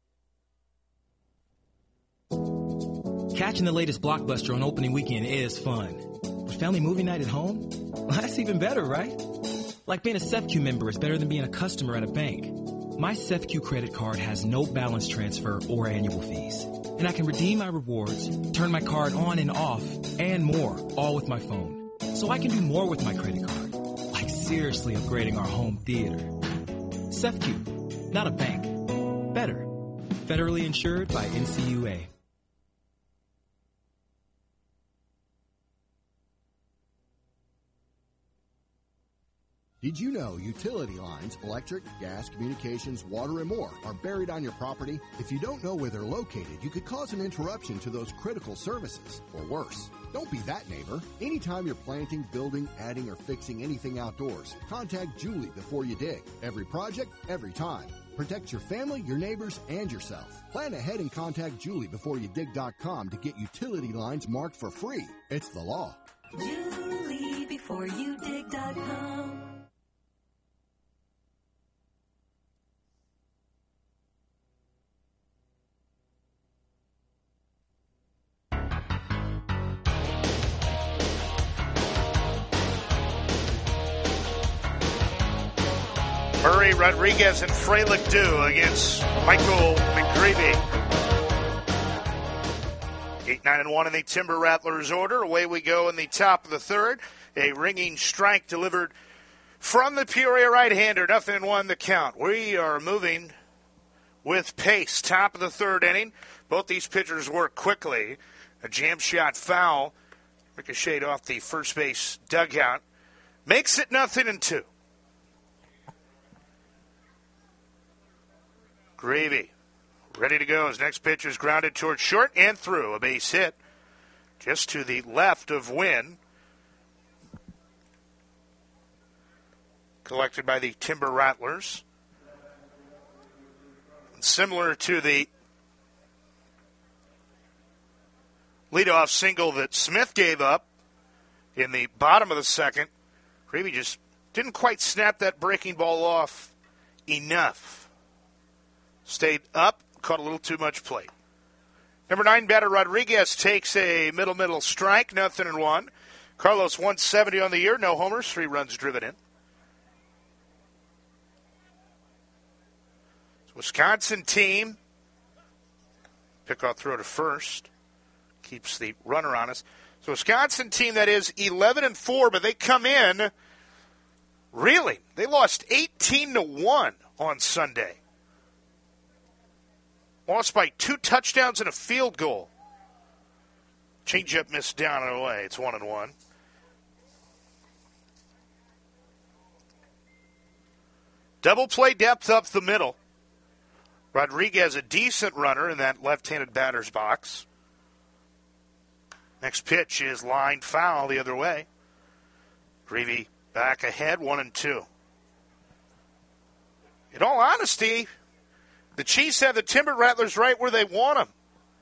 Catching the latest blockbuster on opening weekend is fun. But family movie night at home? Well, that's even better, right? Like being a SEFCU member is better than being a customer at a bank. My SEFCU credit card has no balance transfer or annual fees. And I can redeem my rewards, turn my card on and off, and more, all with my phone. So I can do more with my credit card. Like seriously upgrading our home theater. SEFCU, not a bank. Better. Federally insured by NCUA. Did you know utility lines, electric, gas, communications, water, and more are buried on your property? If you don't know where they're located, you could cause an interruption to those critical services, or worse. Don't be that neighbor. Anytime you're planting, building, adding, or fixing anything outdoors, contact Julie before you dig. Every project, every time. Protect your family, your neighbors, and yourself. Plan ahead and contact JulieBeforeYouDig.com to get utility lines marked for free. It's the law. JulieBeforeYouDig.com. Murray, Rodriguez, and Frelick do against Michael McGreevy. 8-9-1 in the Timber Rattlers order. Away we go in the top of the third. A ringing strike delivered from the Peoria right-hander. 0-1 the count. We are moving with pace. Top of the third inning. Both these pitchers work quickly. A jam shot foul. Ricocheted off the first base dugout. Makes it 0-2. Gravy, ready to go. His next pitch is grounded towards short and through. A base hit just to the left of Wynn. Collected by the Timber Rattlers. Similar to the leadoff single that Smith gave up in the bottom of the second, Gravy just didn't quite snap that breaking ball off enough. Stayed up, caught a little too much plate. Number 9 batter Rodriguez takes a middle strike, 0-1. Carlos 170 on the year, no homers, 3 runs driven in. Wisconsin team, pickoff throw to first, keeps the runner on us. So Wisconsin team that is 11-4, but they come in, really, they lost 18-1 on Sunday. Lost by 2 touchdowns and a field goal. Changeup missed down and away. It's 1-1. Double play depth up the middle. Rodriguez, a decent runner in that left-handed batter's box. Next pitch is lined foul the other way. Gravy back ahead, 1-2. In all honesty, the Chiefs have the Timber Rattlers right where they want them.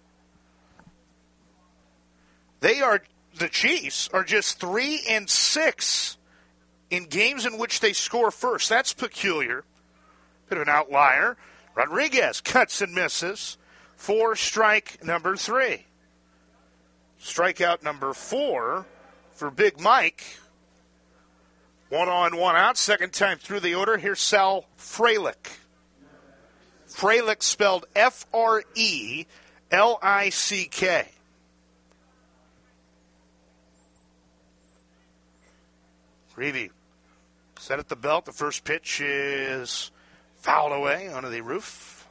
The Chiefs are just 3-6 in games in which they score first. That's peculiar. Bit of an outlier. Rodriguez cuts and misses for strike number 3. Strikeout number 4 for Big Mike. 1 on, 1 out. Second time through the order. Here's Sal Frelick. Frelick spelled F-R-E-L-I-C-K. Reavie set at the belt. The first pitch is fouled away onto the roof.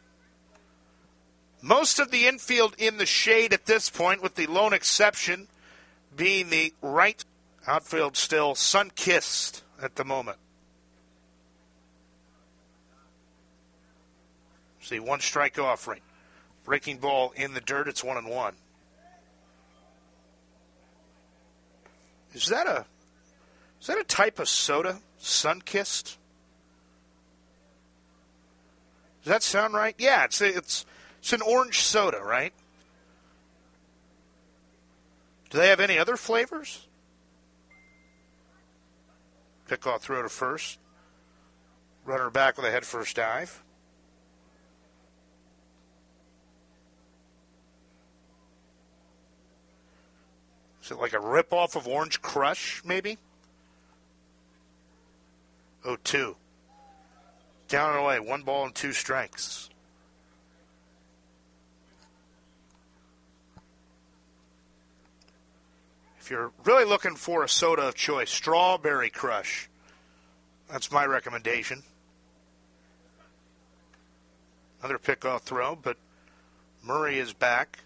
Most of the infield in the shade at this point, with the lone exception being the right outfield still sun-kissed at the moment. See, one strike offering. Breaking ball in the dirt. It's 1-1. Is that a type of soda? Sun-kissed? Does that sound right? Yeah, it's an orange soda, right? Do they have any other flavors? Pickoff throw to first. Runner back with a head-first dive. Is it like a rip-off of Orange Crush, maybe? 0-2. Down and away, 1 ball and 2 strikes. If you're really looking for a soda of choice, Strawberry Crush. That's my recommendation. Another pickoff throw, but Murray is back.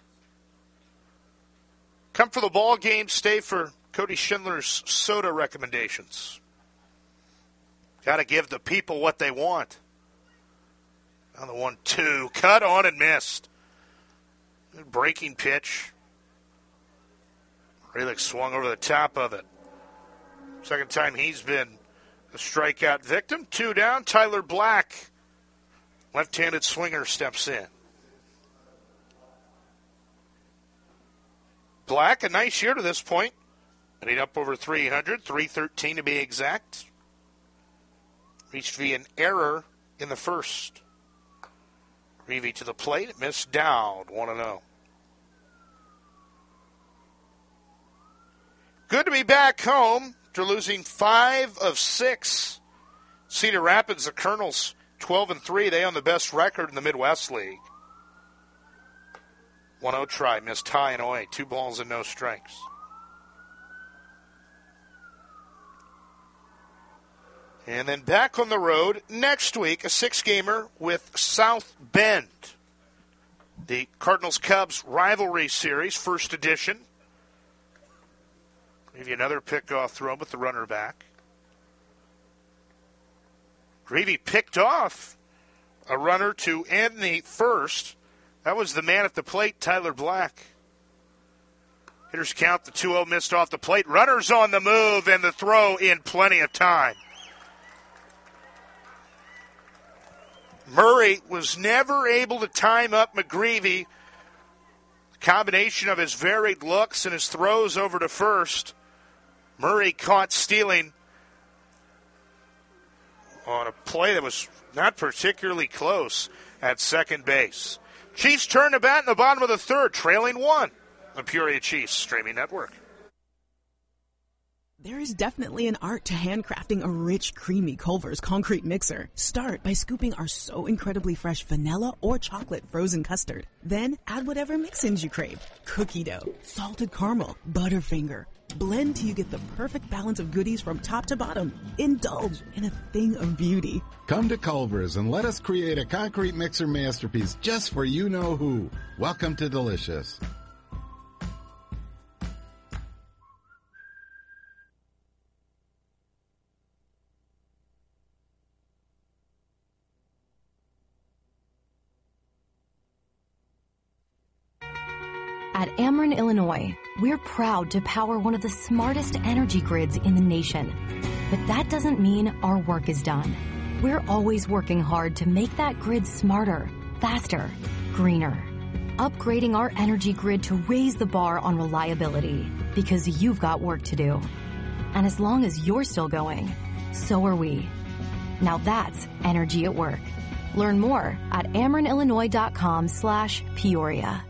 Come for the ball game, stay for Cody Schindler's soda recommendations. Got to give the people what they want. On the 1-2, cut on and missed. Good breaking pitch. Frelick swung over the top of it. Second time he's been a strikeout victim. 2 down, Tyler Black. Left-handed swinger steps in. Black, a nice year to this point. Hitting up over 300, 313 to be exact. Reached via an error in the first. Reavie to the plate, missed down, 1-0. Good to be back home after losing 5 of 6. Cedar Rapids, the Colonels, 12-3. They own the best record in the Midwest League. 1-0 try, missed high and away. 2 balls and no strikes. And then back on the road next week, a 6-gamer with South Bend. The Cardinals-Cubs rivalry series, first edition. Maybe another pickoff throw with the runner back. Reavie picked off a runner to end the first. That was the man at the plate, Tyler Black. Hitters count, the 2-0 missed off the plate. Runners on the move, and the throw in plenty of time. Murray was never able to time up McGreevy. The combination of his varied looks and his throws over to first. Murray caught stealing on a play that was not particularly close at second base. Chiefs turn to bat in the bottom of the third, trailing 1. The Peoria Chiefs streaming network. There is definitely an art to handcrafting a rich, creamy Culver's concrete mixer. Start by scooping our so incredibly fresh vanilla or chocolate frozen custard. Then add whatever mix-ins you crave. Cookie dough, salted caramel, Butterfinger. Blend till you get the perfect balance of goodies from top to bottom. Indulge in a thing of beauty. Come to Culver's and let us create a concrete mixer masterpiece just for you-know-who. Welcome to Delicious. At Ameren, Illinois, we're proud to power one of the smartest energy grids in the nation. But that doesn't mean our work is done. We're always working hard to make that grid smarter, faster, greener. Upgrading our energy grid to raise the bar on reliability, because you've got work to do. And as long as you're still going, so are we. Now that's energy at work. Learn more at amerenillinois.com/Peoria.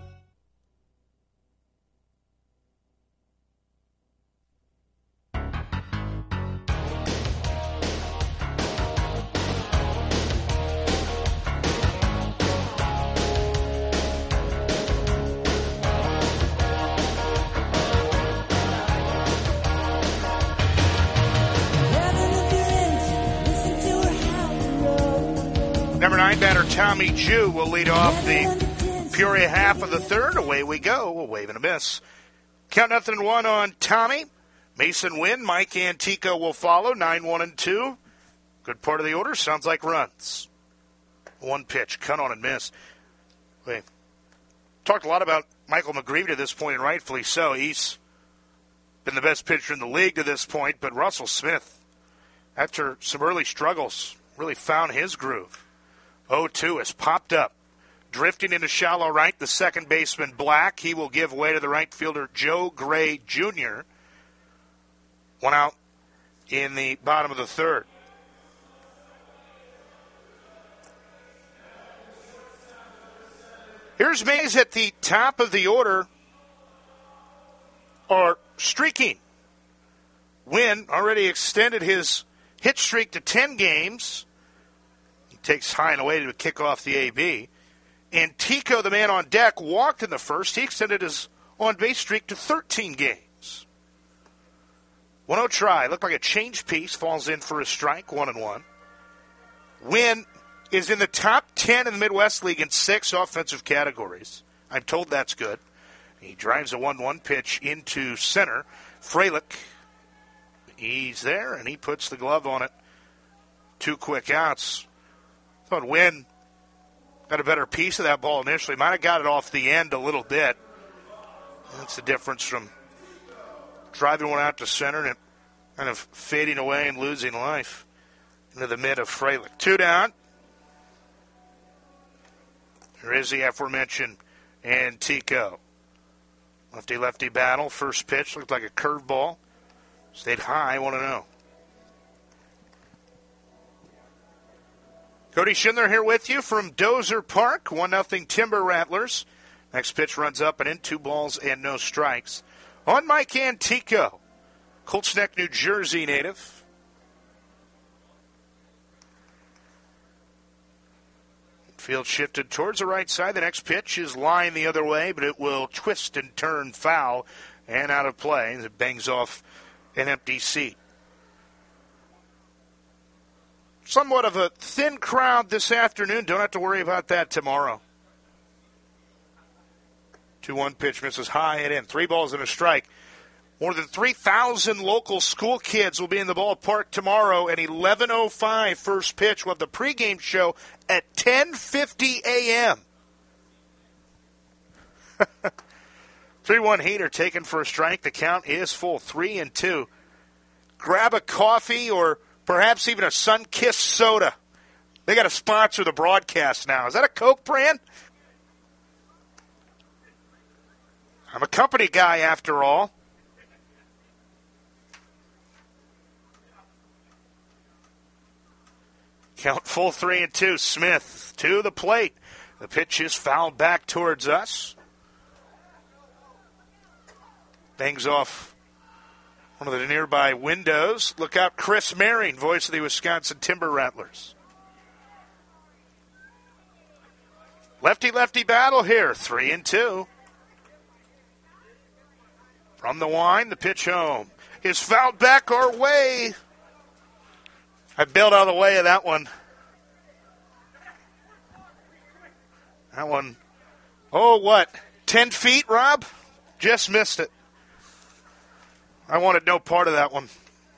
batter Tommy Jew will lead off the Peoria half of the third. Away we go. A wave and a miss. Count 0-1 on Tommy. Mason Wynn, Mike Antico will follow. 9-1-2. Good part of the order. Sounds like runs. One pitch. Cut on and miss. Wait. Talked a lot about Michael McGreevy to this point, and rightfully so. He's been the best pitcher in the league to this point, but Russell Smith, after some early struggles, really found his groove. 0-2 has popped up. Drifting into shallow right, the second baseman Black. He will give way to the right fielder Joe Gray Jr. One out in the bottom of the third. Here's Mays at the top of the order, are streaking. Wynn already extended his hit streak to 10 games. He takes high and away to kick off the AB. Antico, the man on deck, walked in the first. He extended his on-base streak to 13 games. 1-0 try. Looked like a change piece. Falls in for a strike. 1-1. Wynn is in the top 10 in the Midwest League in 6 offensive categories. I'm told that's good. He drives a 1-1 pitch into center. Freilich, he's there, and he puts the glove on it. 2 quick outs. Thought Wynn got a better piece of that ball initially. Might have got it off the end a little bit. That's the difference from driving one out to center and kind of fading away and losing life into the mid of Freilich. 2 down. There is the aforementioned Antico. Lefty-lefty battle. First pitch looked like a curveball. Stayed high, 1-0. Cody Schindler here with you from Dozer Park. 1-0 Timber Rattlers. Next pitch runs up and in. 2 balls and no strikes. On Mike Antico. Colts Neck, New Jersey native. Field shifted towards the right side. The next pitch is lined the other way, but it will twist and turn foul and out of play as it bangs off an empty seat. Somewhat of a thin crowd this afternoon. Don't have to worry about that tomorrow. 2-1 pitch misses high and in. 3 balls and a strike. More than 3,000 local school kids will be in the ballpark tomorrow at 11:05 first pitch. We'll have the pregame show at 10:50 a.m. 3-1 heater taken for a strike. The count is full, 3-2. Grab a coffee or perhaps even a Sun-Kissed soda. They got to sponsor the broadcast now. Is that a Coke brand? I'm a company guy after all. Count full, 3-2. Smith to the plate. The pitch is fouled back towards us. Bangs off one of the nearby windows. Look out, Chris Maring, voice of the Wisconsin Timber Rattlers. Lefty-lefty battle here, 3-2. From the line, the pitch home is fouled back our way. I bailed out of the way of that one. That one, 10 feet, Rob? Just missed it. I wanted no part of that one.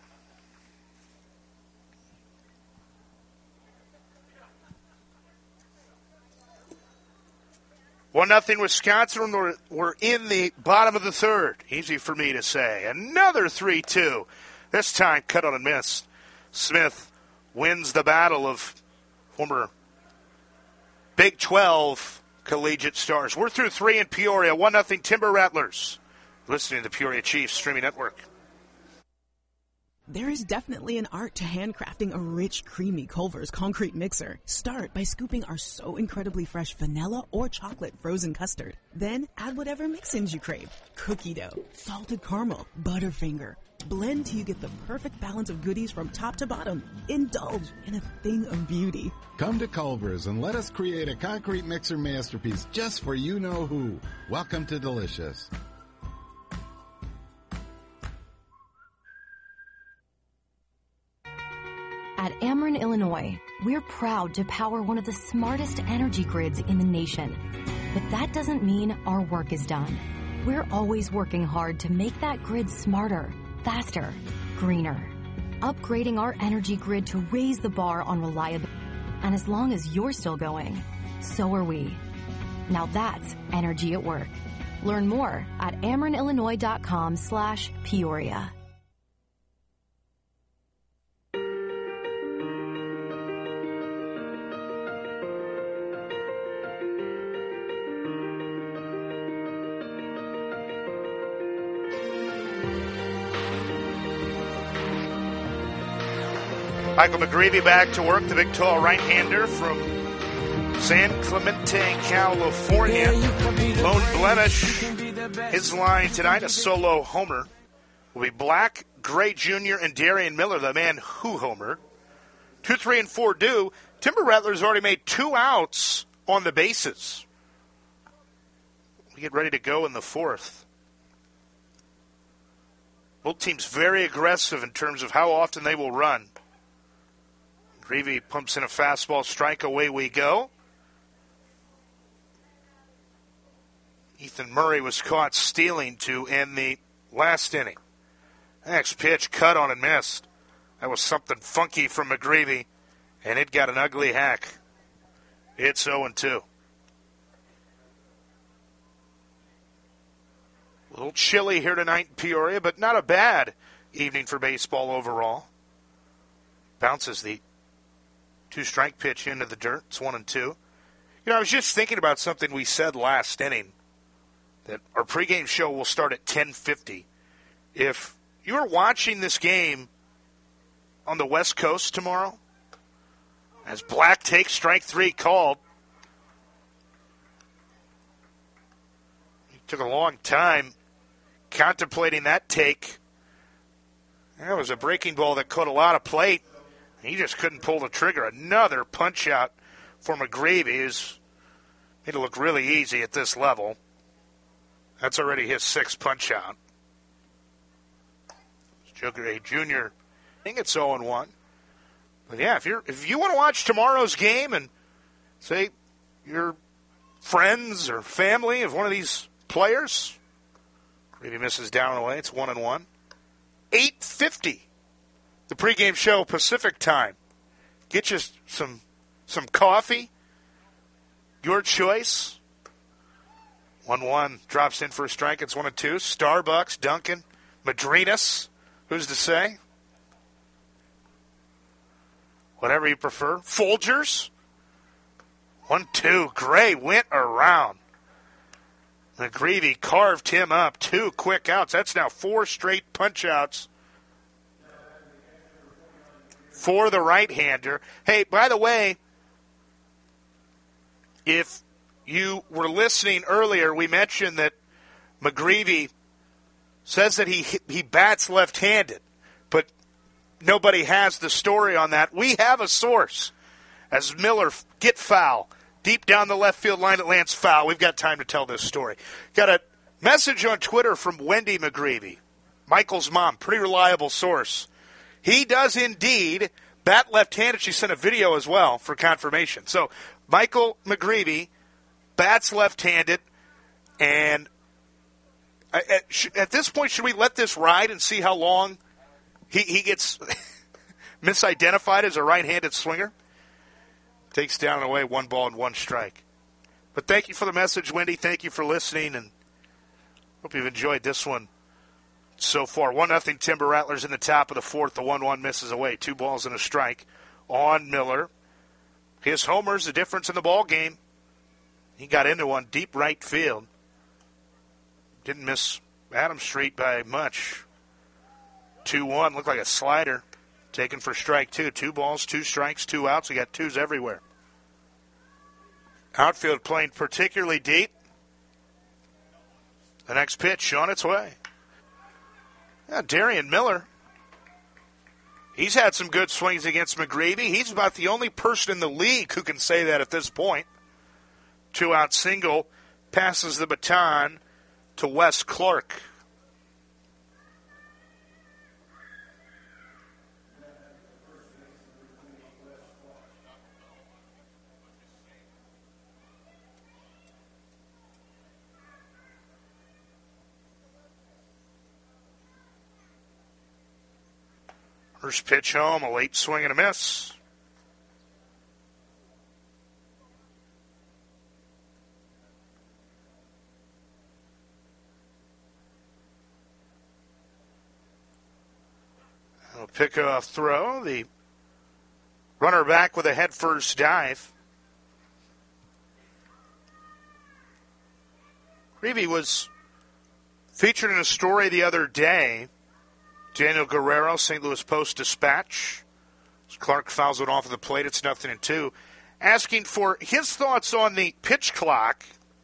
One nothing Wisconsin. We're in the bottom of the third. Easy for me to say. Another 3-2. This time cut on and missed. Smith wins the battle of former Big 12 collegiate stars. We're through 3 in Peoria. 1-0 Timber Rattlers. Listening to the Peoria Chiefs Streaming Network. There is definitely an art to handcrafting a rich, creamy Culver's concrete mixer. Start by scooping our so incredibly fresh vanilla or chocolate frozen custard. Then add whatever mix-ins you crave. Cookie dough, salted caramel, Butterfinger. Blend till you get the perfect balance of goodies from top to bottom. Indulge in a thing of beauty. Come to Culver's and let us create a concrete mixer masterpiece just for you-know-who. Welcome to Delicious. At At Ameren, Illinois, we're proud to power one of the smartest energy grids in the nation. But that doesn't mean our work is done. We're always working hard to make that grid smarter, faster, greener. Upgrading our energy grid to raise the bar on reliability. And as long as you're still going, so are we. Now that's energy at work. Learn more at amerenillinois.com/Peoria. Michael McGreevy back to work, the big tall right-hander from San Clemente, California. Lone blemish. His line tonight, a solo homer, will be Black, Gray Jr., and Darian Miller, the man who homered. 2, 3, and 4 due. Timber Rattlers already made 2 outs on the bases. We get ready to go in the 4th. Both teams very aggressive in terms of how often they will run. Greavy pumps in a fastball, strike, away we go. Ethan Murray was caught stealing to end the last inning. Next pitch, cut on and missed. That was something funky from McGreevy, and it got an ugly hack. It's 0-2. A little chilly here tonight in Peoria, but not a bad evening for baseball overall. Bounces the 2-strike pitch into the dirt. It's 1-2. You know, I was just thinking about something we said last inning, that our pregame show will start at 10:50. If you are watching this game on the West Coast tomorrow, as Black takes strike 3 called, it took a long time contemplating that take. That was a breaking ball that caught a lot of plate. He just couldn't pull the trigger. Another punch out for McGreevy, who's made it look really easy at this level. That's already his 6th punch out. Joker Jr. I think it's 0-1. But yeah, if you want to watch tomorrow's game and say you're friends or family of one of these players, McGreevy misses down and away. It's 1-1. 8:50. The pregame show Pacific time. Get you some coffee. Your choice. 1-1 drops in for a strike. It's 1-2. Starbucks, Duncan, Madrinas. Who's to say? Whatever you prefer. Folgers. 1-2. Gray went around. McGreevy carved him up. 2 quick outs. That's now 4 straight punch outs for the right-hander. Hey, by the way, if you were listening earlier, we mentioned that McGreevy says that he bats left-handed, but nobody has the story on that. We have a source. As Miller get foul, deep down the left field line, it lands foul. We've got time to tell this story. Got a message on Twitter from Wendy McGreevy, Michael's mom, pretty reliable source. He does indeed bat left-handed. She sent a video as well for confirmation. So Michael McGreevy bats left-handed, and at this point, should we let this ride and see how long he gets misidentified as a right-handed swinger? Takes down and away, 1 ball and 1 strike. But thank you for the message, Wendy. Thank you for listening, and hope you've enjoyed this one so far. 1-0 Timber Rattlers in the top of the 4th. The 1-1 misses away. 2 balls and a strike on Miller. His homer's the difference in the ball game. He got into one deep right field. Didn't miss Adams Street by much. 2-1, looked like a slider. Taken for strike 2. 2 balls, 2 strikes, 2 outs. We got 2s everywhere. Outfield playing particularly deep. The next pitch on its way. Yeah, Darian Miller. He's had some good swings against McGreevy. He's about the only person in the league who can say that at this point. 2-out single. Passes the baton to Wes Clark. First pitch home, a late swing and a miss. A pickoff throw. The runner back with a head-first dive. Creevy was featured in a story the other day. Daniel Guerrero, St. Louis Post-Dispatch. As Clark fouls it off of the plate. It's 0-2. Asking for his thoughts on the pitch clock.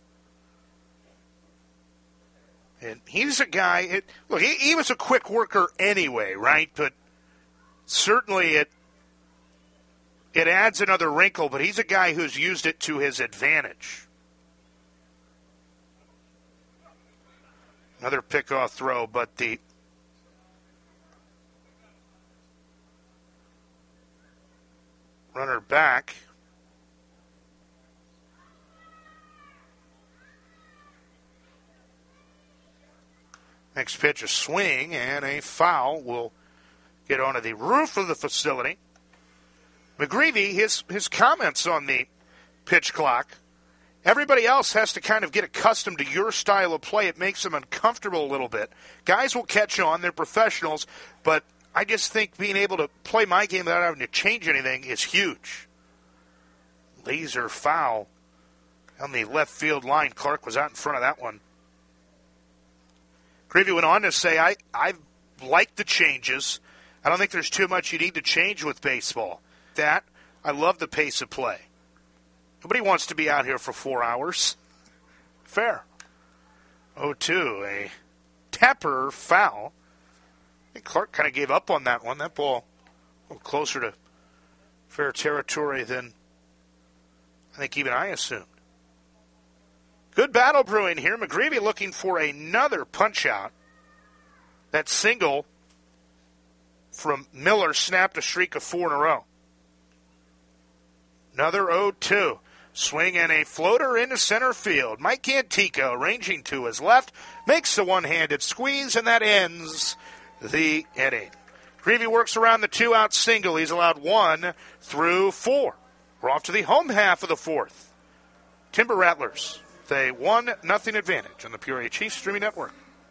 And he's a guy, he was a quick worker anyway, right? But certainly it adds another wrinkle, but he's a guy who's used it to his advantage. Another pickoff throw, but the runner back. Next pitch, a swing and a foul will get onto the roof of the facility. McGreevy, his comments on the pitch clock. Everybody else has to kind of get accustomed to your style of play. It makes them uncomfortable a little bit. Guys will catch on. They're professionals. But I just think being able to play my game without having to change anything is huge. Laser foul on the left field line. Clark was out in front of that one. Creevy went on to say, I like the changes. I don't think there's too much you need to change with baseball. I love the pace of play. Nobody wants to be out here for 4 hours. Fair. 0-2, a Tepper foul. I think Clark kind of gave up on that one. That ball a little closer to fair territory than I think even I assumed. Good battle brewing here. McGreevy looking for another punch-out. That single from Miller snapped a streak of 4 in a row. Another 0-2. Swing and a floater into center field. Mike Antico, ranging to his left, makes the one-handed squeeze, and that ends the inning. Creevy works around the 2-out single. He's allowed 1 through 4. We're off to the home half of the 4th. Timber Rattlers, they 1-0 advantage on the Peoria Chiefs Streaming Network.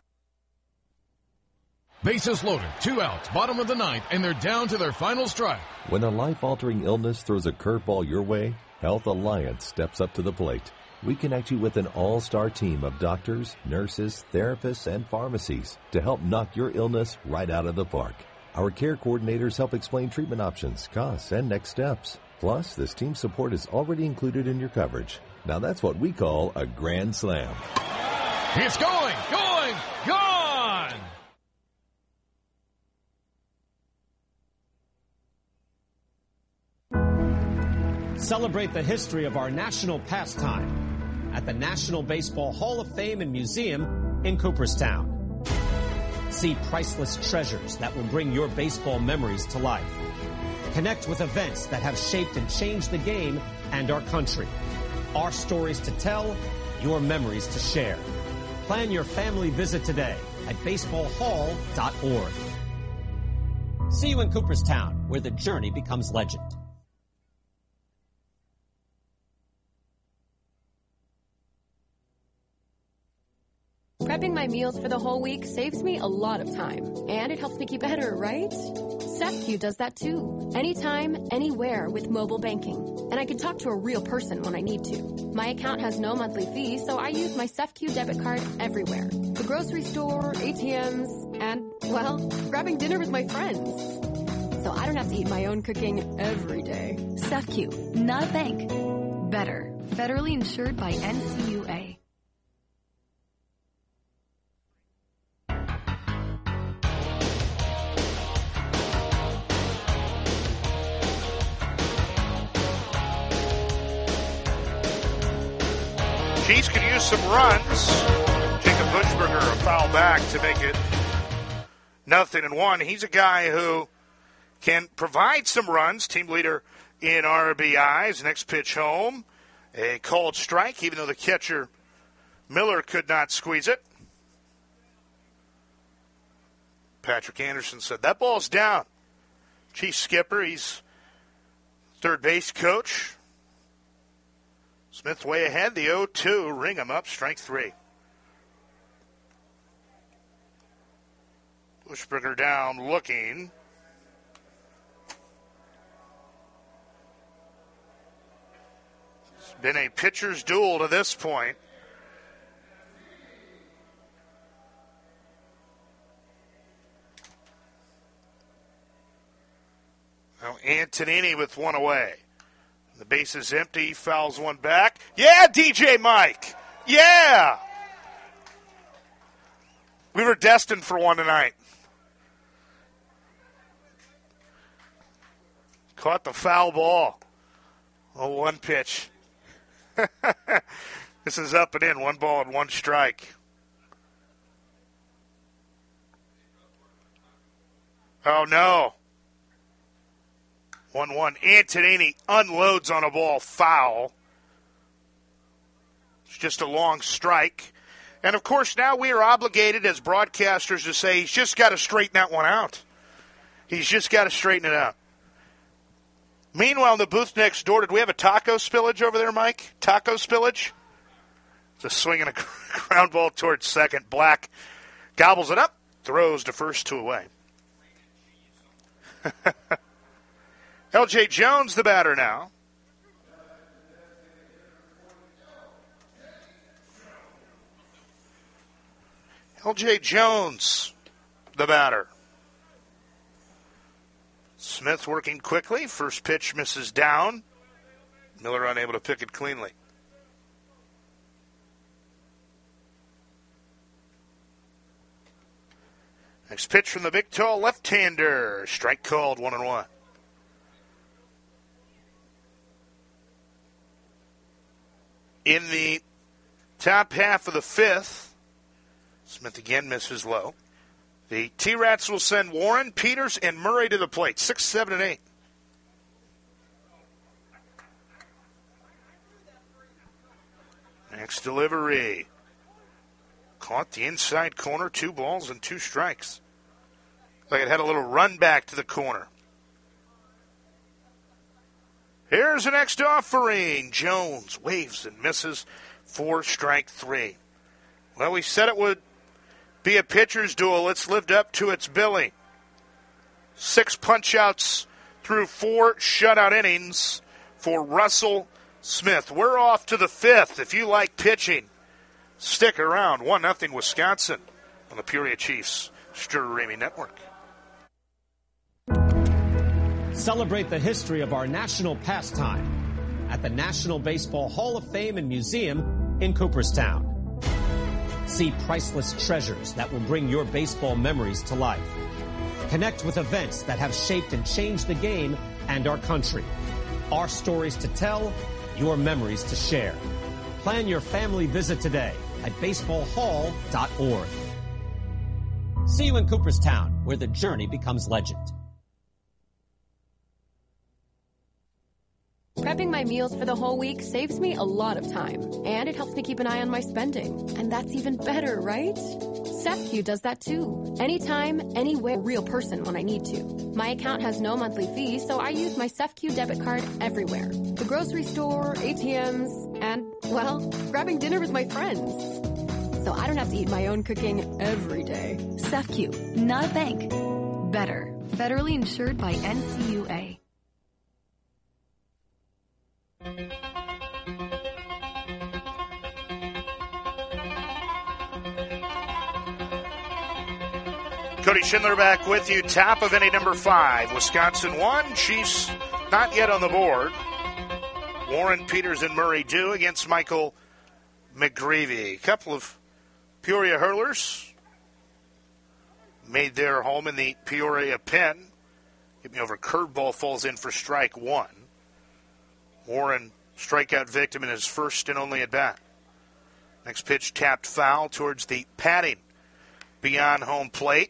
Bases loaded, 2 outs, bottom of the 9th, and they're down to their final strike. When a life-altering illness throws a curveball your way, Health Alliance steps up to the plate. We connect you with an all-star team of doctors, nurses, therapists, and pharmacies to help knock your illness right out of the park. Our care coordinators help explain treatment options, costs, and next steps. Plus, this team support is already included in your coverage. Now that's what we call a grand slam. It's going, gone! Celebrate the history of our national pastime at the National Baseball Hall of Fame and Museum in Cooperstown. See priceless treasures that will bring your baseball memories to life. Connect with events that have shaped and changed the game and our country. Our stories to tell, your memories to share. Plan your family visit today at baseballhall.org. See you in Cooperstown, where the journey becomes legend. Prepping my meals for the whole week saves me a lot of time, and it helps me keep better, right? SEFCU does that too. Anytime, anywhere with mobile banking. And I can talk to a real person when I need to. My account has no monthly fee, so I use my SEFCU debit card everywhere. The grocery store, ATMs, and, well, grabbing dinner with my friends. So I don't have to eat my own cooking every day. SEFCU, not a bank. Better. Federally insured by NCUA. Chiefs could use some runs. Jacob Bushberger, a foul back to make it 0-1. He's a guy who can provide some runs. Team leader in RBIs. Next pitch home. A called strike, even though the catcher, Miller, could not squeeze it. Patrick Anderson said, that ball's down. Chief skipper, he's third base coach. Smith way ahead, the 0-2. Ring him up, strike three. Bushberger down, looking. It's been a pitcher's duel to this point. Now Antonini with one away. The base is empty, fouls one back. Yeah, DJ Mike! Yeah! We were destined for one tonight. Caught the foul ball. Oh, one pitch. This is up and in. 1 ball and 1 strike. Oh, no. 1-1. Antonini unloads on a ball, foul. It's just a long strike. And, of course, now we are obligated as broadcasters to say he's just got to straighten that one out. He's just got to straighten it out. Meanwhile, in the booth next door, did we have a taco spillage over there, Mike? Taco spillage? It's a swing and a ground ball towards second. Black gobbles it up, throws to first, 2 away. L.J. Jones, the batter now. L.J. Jones, the batter. Smith working quickly. First pitch misses down. Miller unable to pick it cleanly. Next pitch from the big tall left-hander. Strike called, 1-1. In the top half of the fifth, Smith again misses low. The T-Rats will send Warren, Peters, and Murray to the plate. 6, 7, and 8. Next delivery. Caught the inside corner. 2 balls and 2 strikes. Like it had a little run back to the corner. Here's the next offering. Jones waves and misses for strike 3. Well, we said it would be a pitcher's duel. It's lived up to its billing. 6 punch-outs through 4 shutout innings for Russell Smith. We're off to the 5th. If you like pitching, stick around. 1-0 Wisconsin on the Peoria Chiefs Stir-Ramey Network. Celebrate the history of our national pastime at the National Baseball Hall of Fame and Museum in Cooperstown. See priceless treasures that will bring your baseball memories to life. Connect with events that have shaped and changed the game and our country. Our stories to tell, your memories to share. Plan your family visit today at baseballhall.org. See you in Cooperstown, where the journey becomes legend. Prepping my meals for the whole week saves me a lot of time, and it helps me keep an eye on my spending. And that's even better, right? SEFCU does that too. Anytime, anywhere, real person when I need to. My account has no monthly fee, so I use my SEFCU debit card everywhere. The grocery store, ATMs, and, well, grabbing dinner with my friends. So I don't have to eat my own cooking every day. SEFCU, not a bank. Better. Federally insured by NCUA. Cody Schindler back with you. Top of inning number 5. Wisconsin 1. Chiefs not yet on the board. Warren, Peters, and Murray do against Michael McGreevy. A couple of Peoria hurlers made their home in the Peoria pen. Get me over. Curveball falls in for strike 1. Warren, strikeout victim in his first and only at bat. Next pitch tapped foul towards the padding beyond home plate.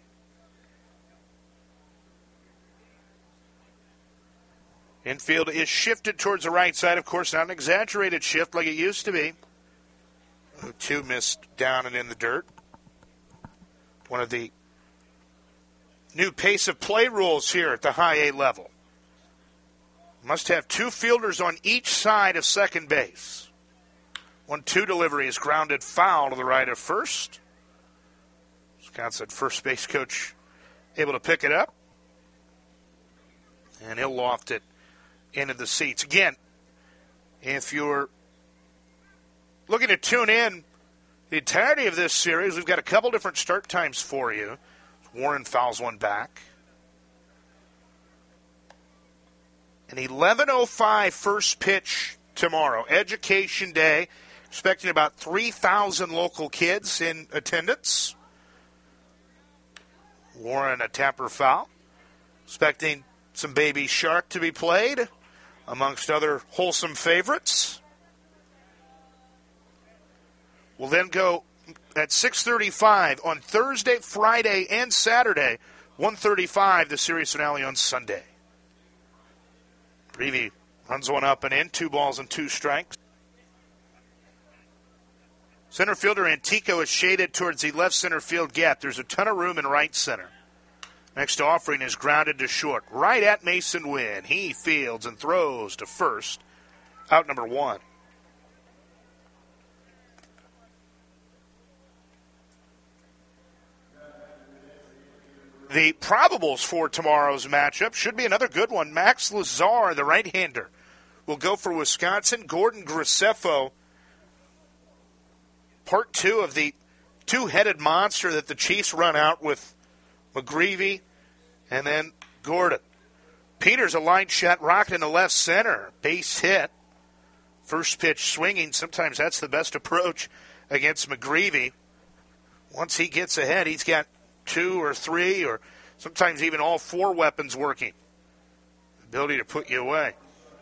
Infield is shifted towards the right side. Of course, not an exaggerated shift like it used to be. 2 missed down and in the dirt. One of the new pace of play rules here at the high A level. Must have 2 fielders on each side of second base. 1-2 delivery is grounded foul to the right of first. Wisconsin first base coach able to pick it up. And he'll loft it into the seats. Again, if you're looking to tune in the entirety of this series, we've got a couple different start times for you. Warren fouls one back. An 11:05 first pitch tomorrow. Education Day. Expecting about 3,000 local kids in attendance. Warren a tapper foul. Expecting some Baby Shark to be played, amongst other wholesome favorites. We'll then go at 6:35 on Thursday, Friday, and Saturday. 1:35, the series finale on Sunday. Reeve runs one up and in, 2 balls and 2 strikes. Center fielder Antico is shaded towards the left center field gap. There's a ton of room in right center. Next offering is grounded to short, right at Mason Wynn. He fields and throws to first. Out number 1. The probables for tomorrow's matchup should be another good one. Max Lazar, the right-hander, will go for Wisconsin. Gordon Graceffo, part 2 of the 2-headed monster that the Chiefs run out with McGreevy and then Gordon. Peters, a line shot rocket in the left center. Base hit. First pitch swinging. Sometimes that's the best approach against McGreevy. Once he gets ahead, he's got 2 or 3 or sometimes even all 4 weapons working. Ability to put you away.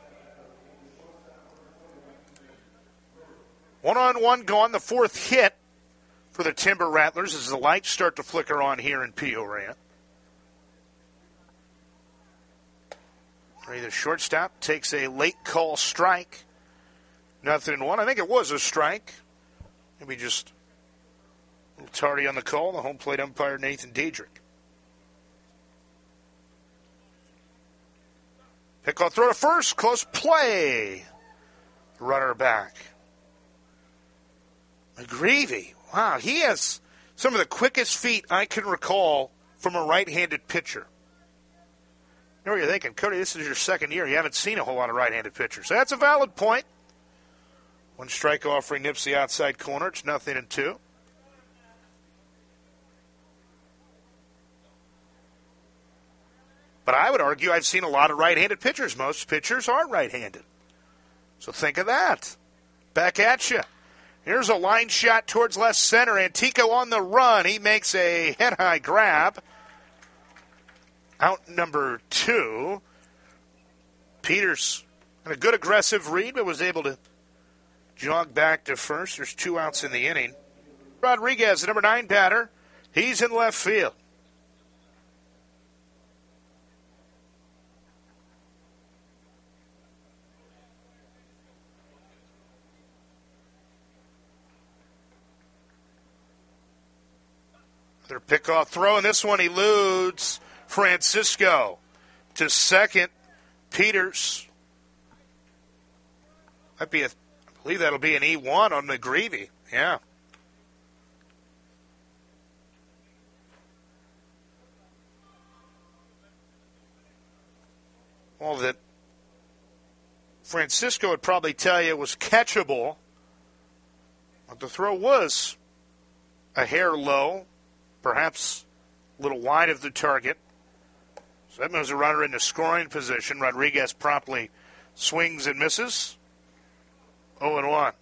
1-on-1 gone, the 4th hit for the Timber Rattlers as the lights start to flicker on here in Peoria. The shortstop takes a late call strike. 0-1. I think it was a strike. Maybe just a little tardy on the call. The home plate umpire, Nathan Diedrich. Pickoff throw to first. Close play. Runner back. McGreevy. Wow, he has some of the quickest feet I can recall from a right-handed pitcher. You know what you're thinking, Cody, this is your second year. You haven't seen a whole lot of right-handed pitchers. So that's a valid point. 1 strike offering nips the outside corner. It's 0-2. But I would argue I've seen a lot of right-handed pitchers. Most pitchers are right-handed. So think of that. Back at you. Here's a line shot towards left center. Antico on the run. He makes a head-high grab. Out number 2. Peters had a good aggressive read, but was able to jog back to first. There's 2 outs in the inning. Rodriguez, the number 9 batter. He's in left field. Their pickoff throw, and this one eludes Francisco to second. Peters. I believe that'll be an E1 on McGreevy. Yeah. Well, that Francisco would probably tell you it was catchable, but the throw was a hair low, perhaps a little wide of the target. So that moves a runner into scoring position. Rodriguez promptly swings and misses. 0-1.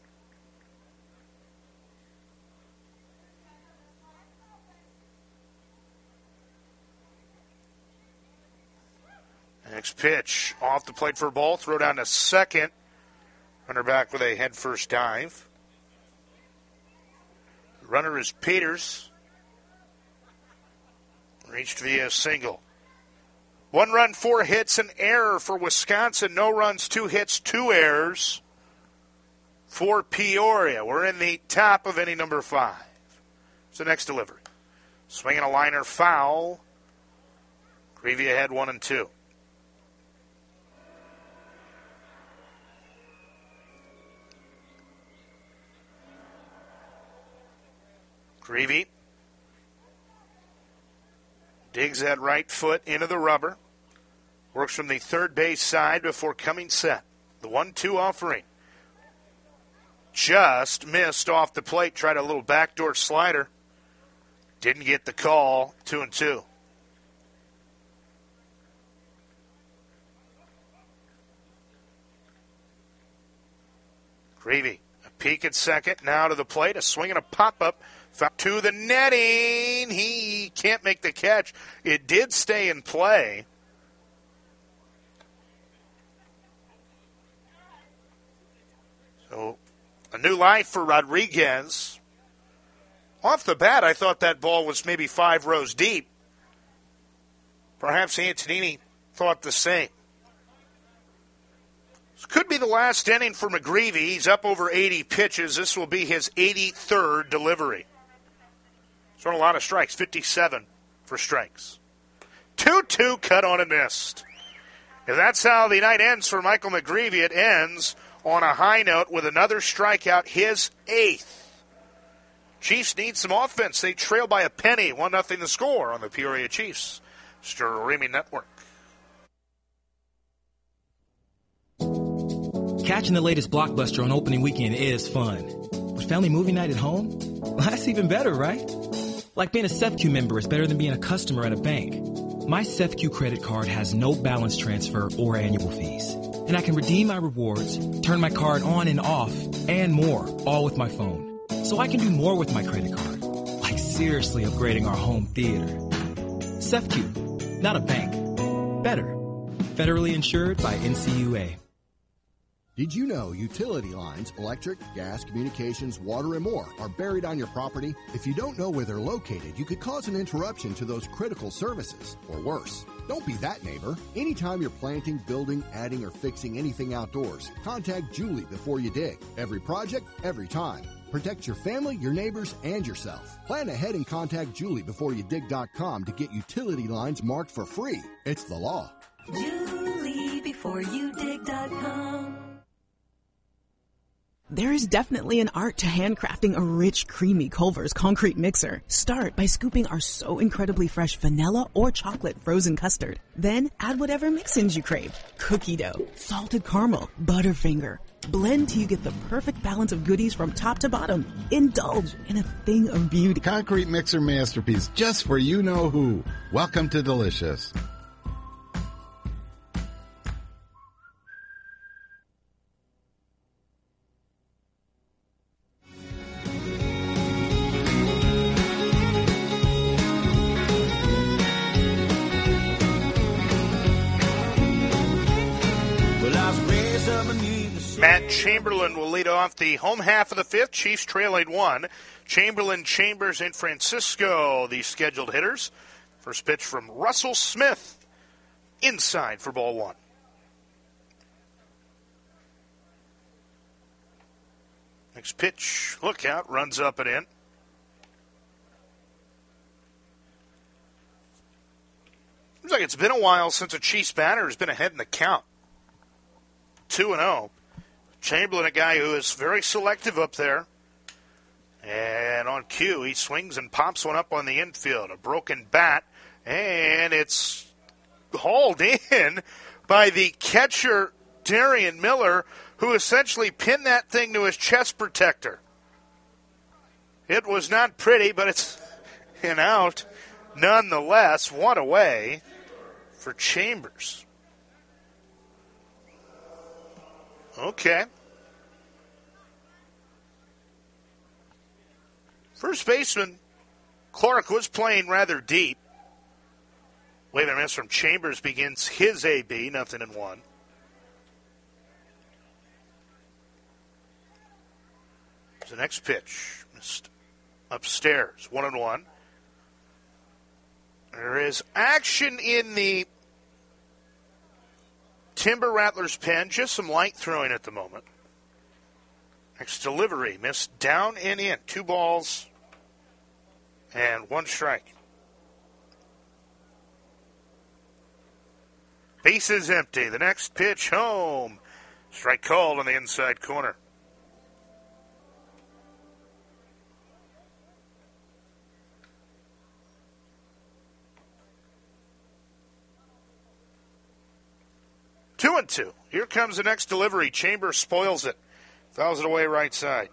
Next pitch off the plate for a ball. Throw down to second. Runner back with a head-first dive. The runner is Peters. Reached via single. 1 run, 4 hits, an error for Wisconsin. No runs, 2 hits, 2 errors for Peoria. We're in the top of inning number 5. It's the next delivery. Swinging a liner foul. Greavy ahead 1-2. Greavy digs that right foot into the rubber. Works from the third base side before coming set. The 1-2 offering. Just missed off the plate. Tried a little backdoor slider. Didn't get the call. 2-2. Greavy, a peek at second. Now to the plate. A swing and a pop-up. To the netting. He can't make the catch. It did stay in play. So, a new life for Rodriguez. Off the bat, I thought that ball was maybe 5 rows deep. Perhaps Antonini thought the same. This could be the last inning for McGreevy. He's up over 80 pitches. This will be his 83rd delivery. Thrown a lot of strikes, 57 for strikes. 2-2 cut on and missed. If that's how the night ends for Michael McGreevy, it ends on a high note with another strikeout, his 8th. Chiefs need some offense. They trail by a penny, 1-0 the score on the Peoria Chiefs. Streaming Network. Catching the latest blockbuster on opening weekend is fun. But family movie night at home? Well, that's even better, right? Like being a SEFCU member is better than being a customer at a bank. My SEFCU credit card has no balance transfer or annual fees. And I can redeem my rewards, turn my card on and off, and more, all with my phone. So I can do more with my credit card. Like seriously upgrading our home theater. SEFCU, not a bank. Better. Federally insured by NCUA. Did you know utility lines, electric, gas, communications, water, and more are buried on your property? If you don't know where they're located, you could cause an interruption to those critical services, or worse. Don't be that neighbor. Anytime you're planting, building, adding, or fixing anything outdoors, contact Julie before you dig. Every project, every time. Protect your family, your neighbors, and yourself. Plan ahead and contact JulieBeforeYouDig.com to get utility lines marked for free. It's the law. JulieBeforeYouDig.com. There is definitely an art to handcrafting a rich, creamy Culver's concrete mixer. Start by scooping our so incredibly fresh vanilla or chocolate frozen custard. Then add whatever mix-ins you crave. Cookie dough, salted caramel, Butterfinger. Blend till you get the perfect balance of goodies from top to bottom. Indulge in a thing of beauty. Concrete mixer masterpiece just for you-know-who. Welcome to Delicious. Matt Chamberlain will lead off the home half of the fifth. Chiefs trailing 1. Chamberlain, Chambers, and Francisco, the scheduled hitters. First pitch from Russell Smith, inside for ball 1. Next pitch, look out, runs up and in. Seems like it's been a while since a Chiefs batter has been ahead in the count. 2-0. Chamberlain, a guy who is very selective up there. And on cue, he swings and pops one up on the infield. A broken bat, and it's hauled in by the catcher, Darian Miller, who essentially pinned that thing to his chest protector. It was not pretty, but it's an out nonetheless. One away for Chambers. Okay. First baseman Clark was playing rather deep. Wave and miss from Chambers begins his AB, 0-1. The next pitch, missed upstairs, 1-1. There is action in the Timber Rattlers pen, just some light throwing at the moment. Next delivery, missed down and in. 2 balls and 1 strike. Base is empty. The next pitch home. Strike called on the inside corner. Two and two. Here comes the next delivery. Chambers spoils it. Fouls it away right side.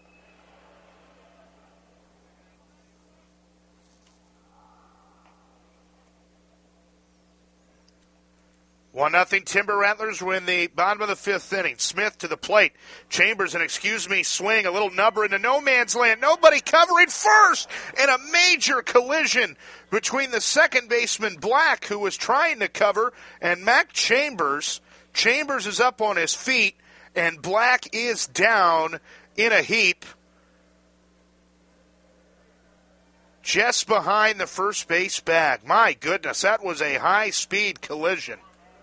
1-0 Timber Rattlers win the bottom of the fifth inning. Smith to the plate. Chambers, an swing, a little nubber into no man's land. Nobody covering first. And a major collision between the second baseman, Black, who was trying to cover, and Mac Chambers. Chambers is up on his feet, and Black is down in a heap just behind the first base bag. My goodness, that was a high-speed collision.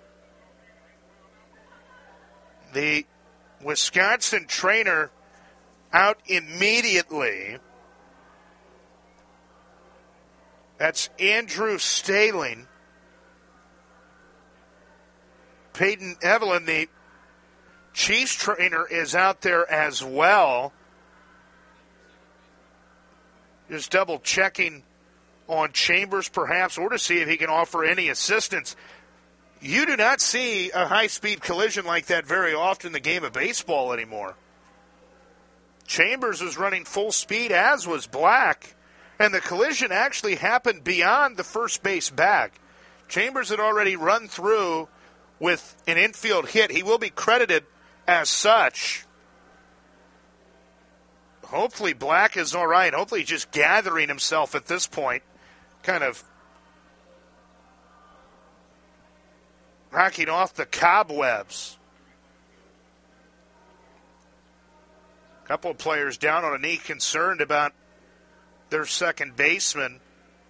The Wisconsin trainer out immediately. That's Andrew Staling. Peyton Evelyn, the Chiefs trainer, is out there as well. Just double checking on Chambers perhaps, or to see if he can offer any assistance. You do not see a high-speed collision like that very often in the game of baseball anymore. Chambers was running full speed, as was Black, and the collision actually happened beyond the first base bag. Chambers had already run through with an infield hit. He will be credited as such. Hopefully Black is all right. Hopefully he's just gathering himself at this point, kind of knocking off the cobwebs. A couple of players down on a knee, concerned about their second baseman.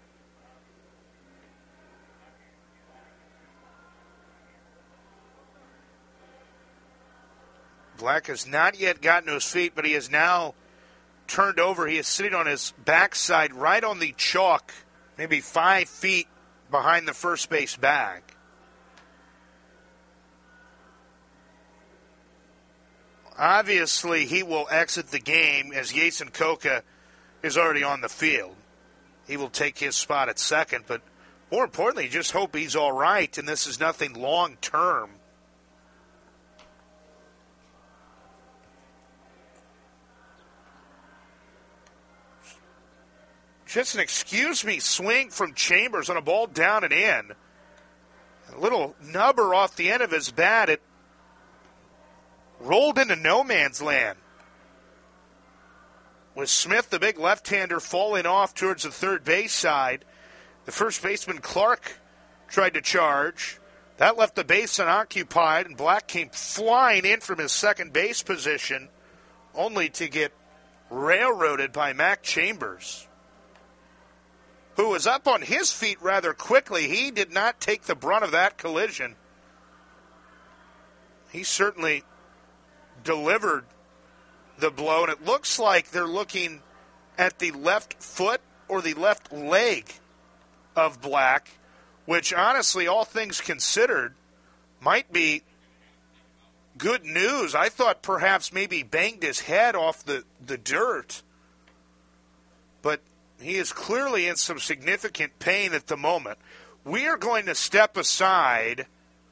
Black has not yet gotten to his feet, but he is now turned over. He is sitting on his backside right on the chalk, maybe 5 feet behind the first base bag. Obviously, he will exit the game as Jason Koka is already on the field. He will take his spot at second, but more importantly, just hope he's all right and this is nothing long-term. Just an swing from Chambers on a ball down and in. A little nubber off the end of his bat. It rolled into no man's land. With Smith, the big left-hander, falling off towards the third base side. The first baseman, Clark, tried to charge. That left the base unoccupied, and Black came flying in from his second base position, only to get railroaded by Mac Chambers, who was up on his feet rather quickly. He did not take the brunt of that collision. He certainly delivered the blow, and it looks like they're looking at the left foot or the left leg of Black, which honestly, all things considered, might be good news. I thought perhaps maybe banged his head off the dirt, but he is clearly in some significant pain at the moment. We are going to step aside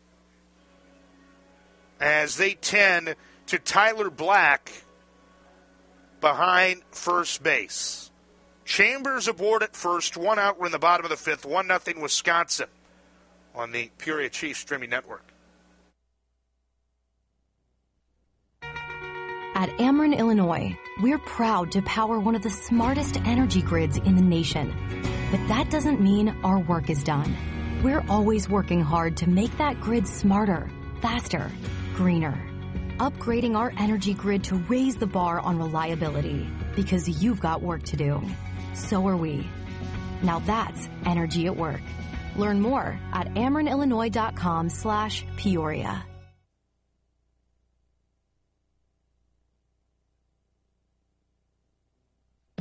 as they tend to Tyler Black behind first base. Chambers aboard at first, 1 out. We're in the bottom of the fifth, 1-0 Wisconsin on the Peoria Chiefs streaming network. At Ameren, Illinois, we're proud to power one of the smartest energy grids in the nation. But that doesn't mean our work is done. We're always working hard to make that grid smarter, faster, greener. Upgrading our energy grid to raise the bar on reliability, because you've got work to do. So are we. Now that's energy at work. Learn more at amerenillinois.com/Peoria.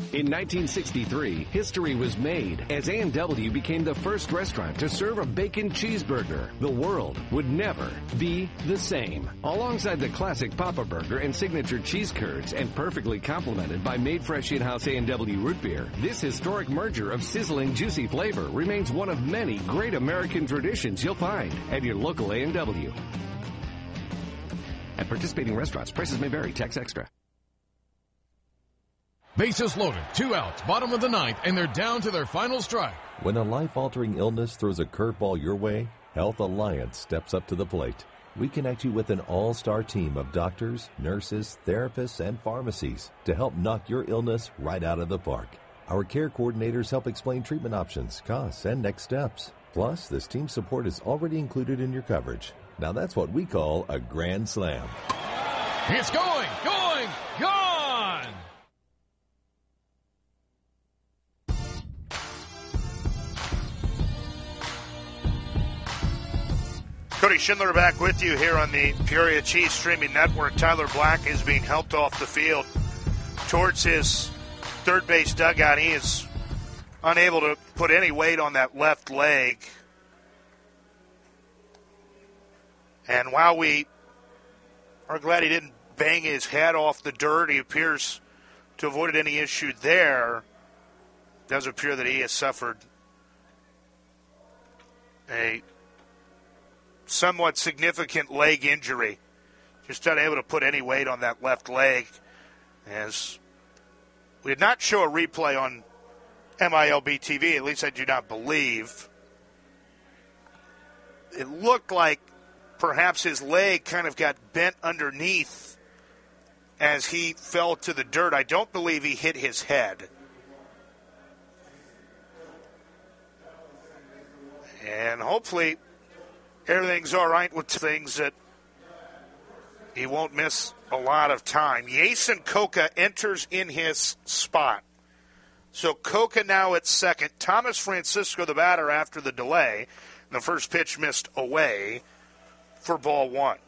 In 1963, history was made as A&W became the first restaurant to serve a bacon cheeseburger. The world would never be the same. Alongside the classic Papa Burger and signature cheese curds, and perfectly complemented by made fresh in-house A&W root beer, this historic merger of sizzling, juicy flavor remains one of many great American traditions you'll find at your local A&W. At participating restaurants, prices may vary. Tax extra. Bases loaded, 2 outs, bottom of the ninth, and they're down to their final strike. When a life-altering illness throws a curveball your way, Health Alliance steps up to the plate. We connect you with an all-star team of doctors, nurses, therapists, and pharmacies to help knock your illness right out of the park. Our care coordinators help explain treatment options, costs, and next steps. Plus, this team support is already included in your coverage. Now that's what we call a grand slam. It's going, gone! Cody Schindler back with you here on the Peoria Chiefs streaming network. Tyler Black is being helped off the field towards his third base dugout. He is unable to put any weight on that left leg. And while we are glad he didn't bang his head off the dirt, he appears to have avoided any issue there. It does appear that he has suffered a somewhat significant leg injury. Just not able to put any weight on that left leg. As we did not show a replay on MILB TV, at least I do not believe. It looked like perhaps his leg kind of got bent underneath as he fell to the dirt. I don't believe he hit his head. And hopefully everything's all right with things, that he won't miss a lot of time. Jason Coca enters in his spot. So Coca now at second. Thomas Francisco, the batter, after the delay. And the first pitch missed away for ball one.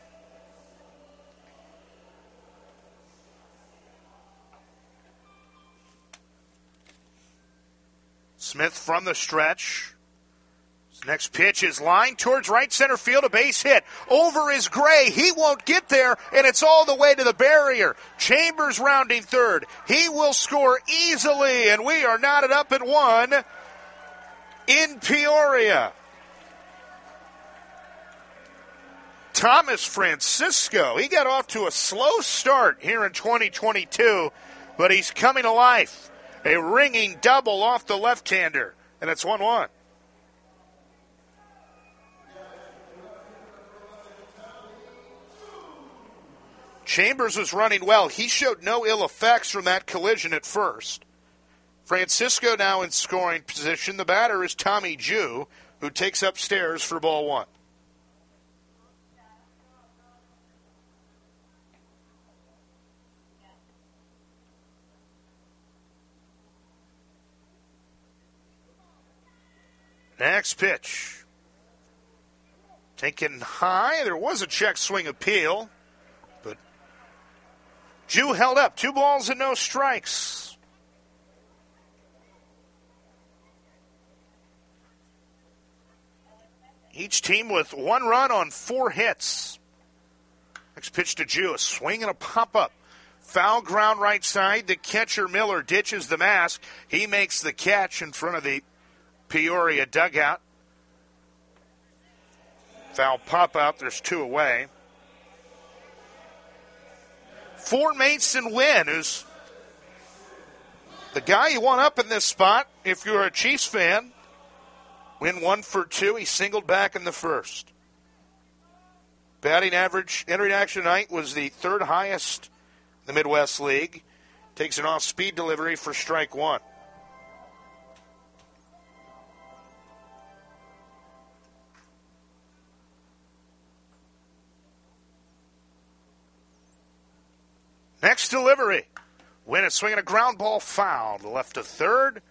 Smith from the stretch. Next pitch is lined towards right center field, a base hit. Over is Gray. He won't get there, and it's all the way to the barrier. Chambers rounding third. He will score easily, and we are knotted up at 1 in Peoria. Thomas Francisco, he got off to a slow start here in 2022, but he's coming to life. A ringing double off the left-hander, and it's 1-1. Chambers was running well. He showed no ill effects from that collision at first. Francisco now in scoring position. The batter is Tommy Jew, who takes upstairs for ball one. Next pitch. Taken high. There was a check swing appeal, but Jew held up. 2 balls and no strikes. Each team with 1 run on 4 hits. Next pitch to Jew. A swing and a pop-up. Foul ground right side. The catcher, Miller, ditches the mask. He makes the catch in front of the Peoria dugout. Foul pop-up. There's 2 away. For Mason Wynn, who's the guy you want up in this spot if you're a Chiefs fan. Wynn 1 for 2. He singled back in the first. Batting average entering action tonight was the 3rd highest in the Midwest League. Takes an off-speed delivery for strike 1. Next delivery. Wynn is swinging a ground ball foul to left to third.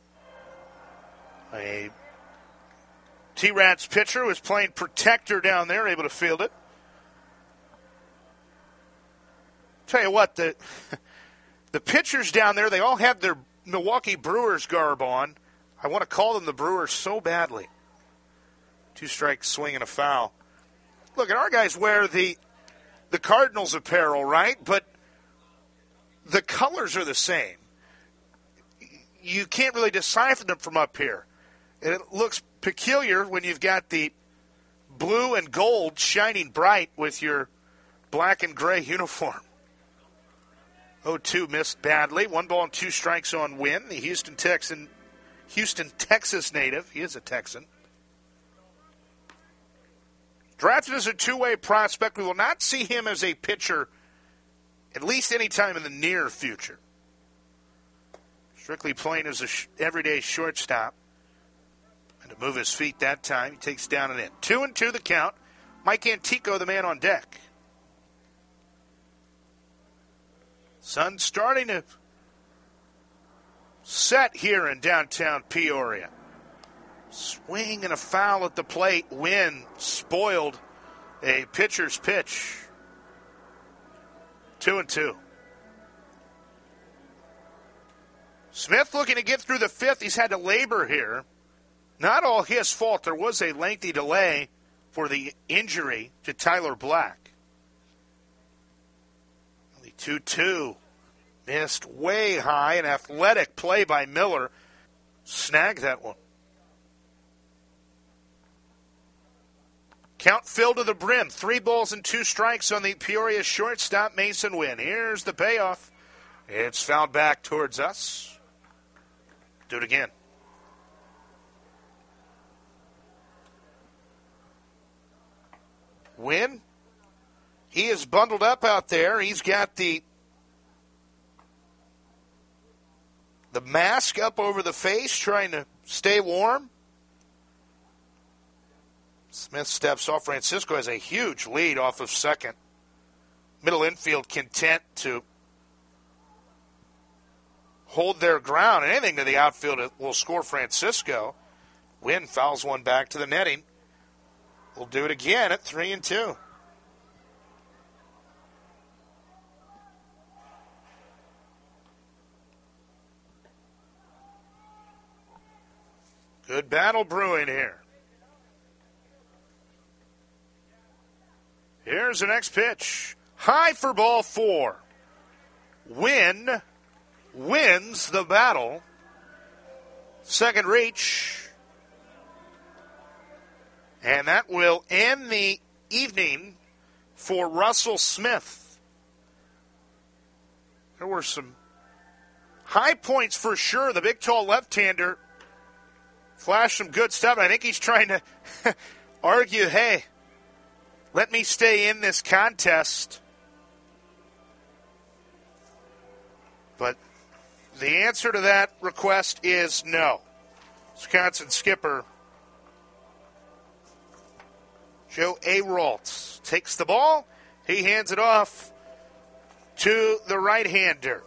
A T-Rats pitcher was playing protector down there, able to field it. Tell you what, the The pitchers down there, they all have their Milwaukee Brewers garb on. I want to call them the Brewers so badly. 2 strikes, swing, and a foul. Look, and our guys wear the Cardinals apparel, right? But the colors are the same. You can't really decipher them from up here. And it looks peculiar when you've got the blue and gold shining bright with your black and gray uniform. 0-2 missed badly. 1 ball and 2 strikes on Wynn, the Houston, Texas native. He is a Texan. Drafted as a 2-way prospect, we will not see him as a pitcher at least any time in the near future. Strictly playing as an everyday shortstop. And to move his feet that time, he takes down and in. 2-2 the count. Mike Antico, the man on deck. Sun's starting to set here in downtown Peoria. Swing and a foul at the plate. Wynn spoiled a pitcher's pitch. 2-2. Smith looking to get through the 5th. He's had to labor here. Not all his fault. There was a lengthy delay for the injury to Tyler Black. Only 2-2. Missed way high. An athletic play by Miller. Snagged that one. Count filled to the brim. 3 balls and 2 strikes on the Peoria shortstop, Mason Wynn. Here's the payoff. It's fouled back towards us. Do it again. Wynn, he is bundled up out there. He's got the mask up over the face, trying to stay warm. Smith steps off. Francisco has a huge lead off of second. Middle infield content to hold their ground. And anything to the outfield will score Francisco. Wynn fouls one back to the netting. We'll do it again at 3-2. Good battle brewing here. Here's the next pitch. High for ball 4. Wynn wins the battle. Second reach. And that will end the evening for Russell Smith. There were some high points for sure. The big, tall left-hander flashed some good stuff. I think he's trying to argue, hey, let me stay in this contest. But the answer to that request is no. Wisconsin skipper Joe Aroltz takes the ball. He hands it off to the right-hander.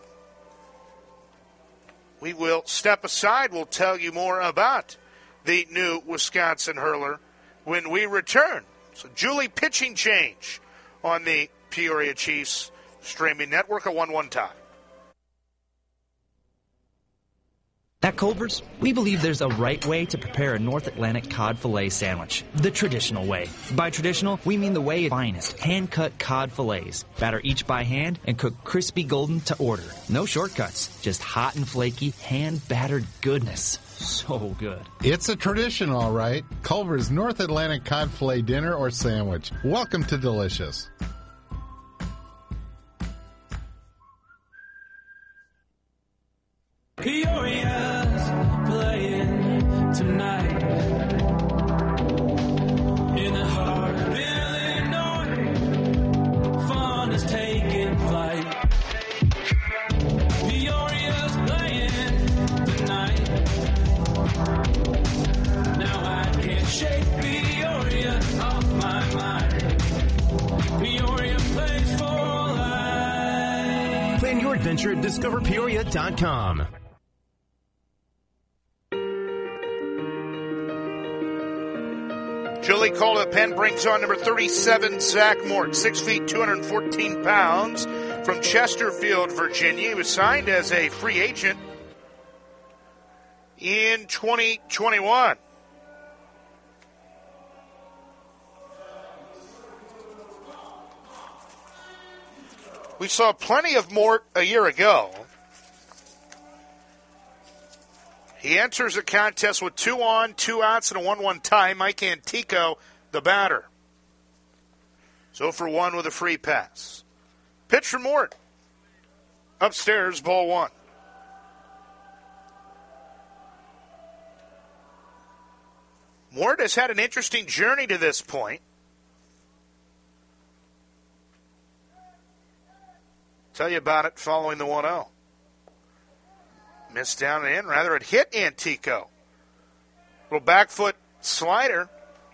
We will step aside. We'll tell you more about the new Wisconsin hurler when we return. So Julie pitching change on the Peoria Chiefs streaming network, a 1-1 tie. At Culver's, we believe there's a right way to prepare a North Atlantic cod fillet sandwich, the traditional way. By traditional, we mean the way of finest, hand-cut cod fillets. Batter each by hand and cook crispy golden to order. No shortcuts, just hot and flaky, hand-battered goodness. So good. It's a tradition, all right. Culver's North Atlantic cod fillet dinner or sandwich. Welcome to Delicious. Peoria's playing tonight in the heart of Illinois. Fun is taking flight. Peoria's playing tonight. Now I can't shake Peoria off my mind. Peoria plays for life. Plan your adventure at discoverpeoria.com. Julie called the pen, brings on number 37, Zach Mort, 6 feet, 214 pounds, from Chesterfield, Virginia. He was signed as a free agent in 2021. We saw plenty of Mort a year ago. He enters the contest with 2 on, 2 outs, and a 1-1 tie. Mike Antico, the batter. 0 for 1 with a free pass. Pitch from Mort. Upstairs, ball 1. Mort has had an interesting journey to this point. Tell you about it following the 1-0. Missed down and in. Rather, it hit Antico. Little back foot slider.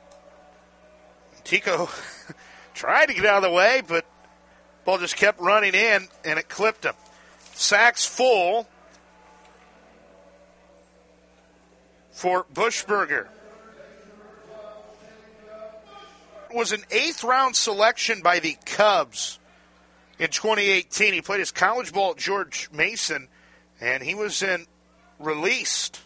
Antico tried to get out of the way, but ball just kept running in, and it clipped him. Sacks full for Buschberger. It was an 8th-round selection by the Cubs in 2018. He played his college ball at George Mason, and he was released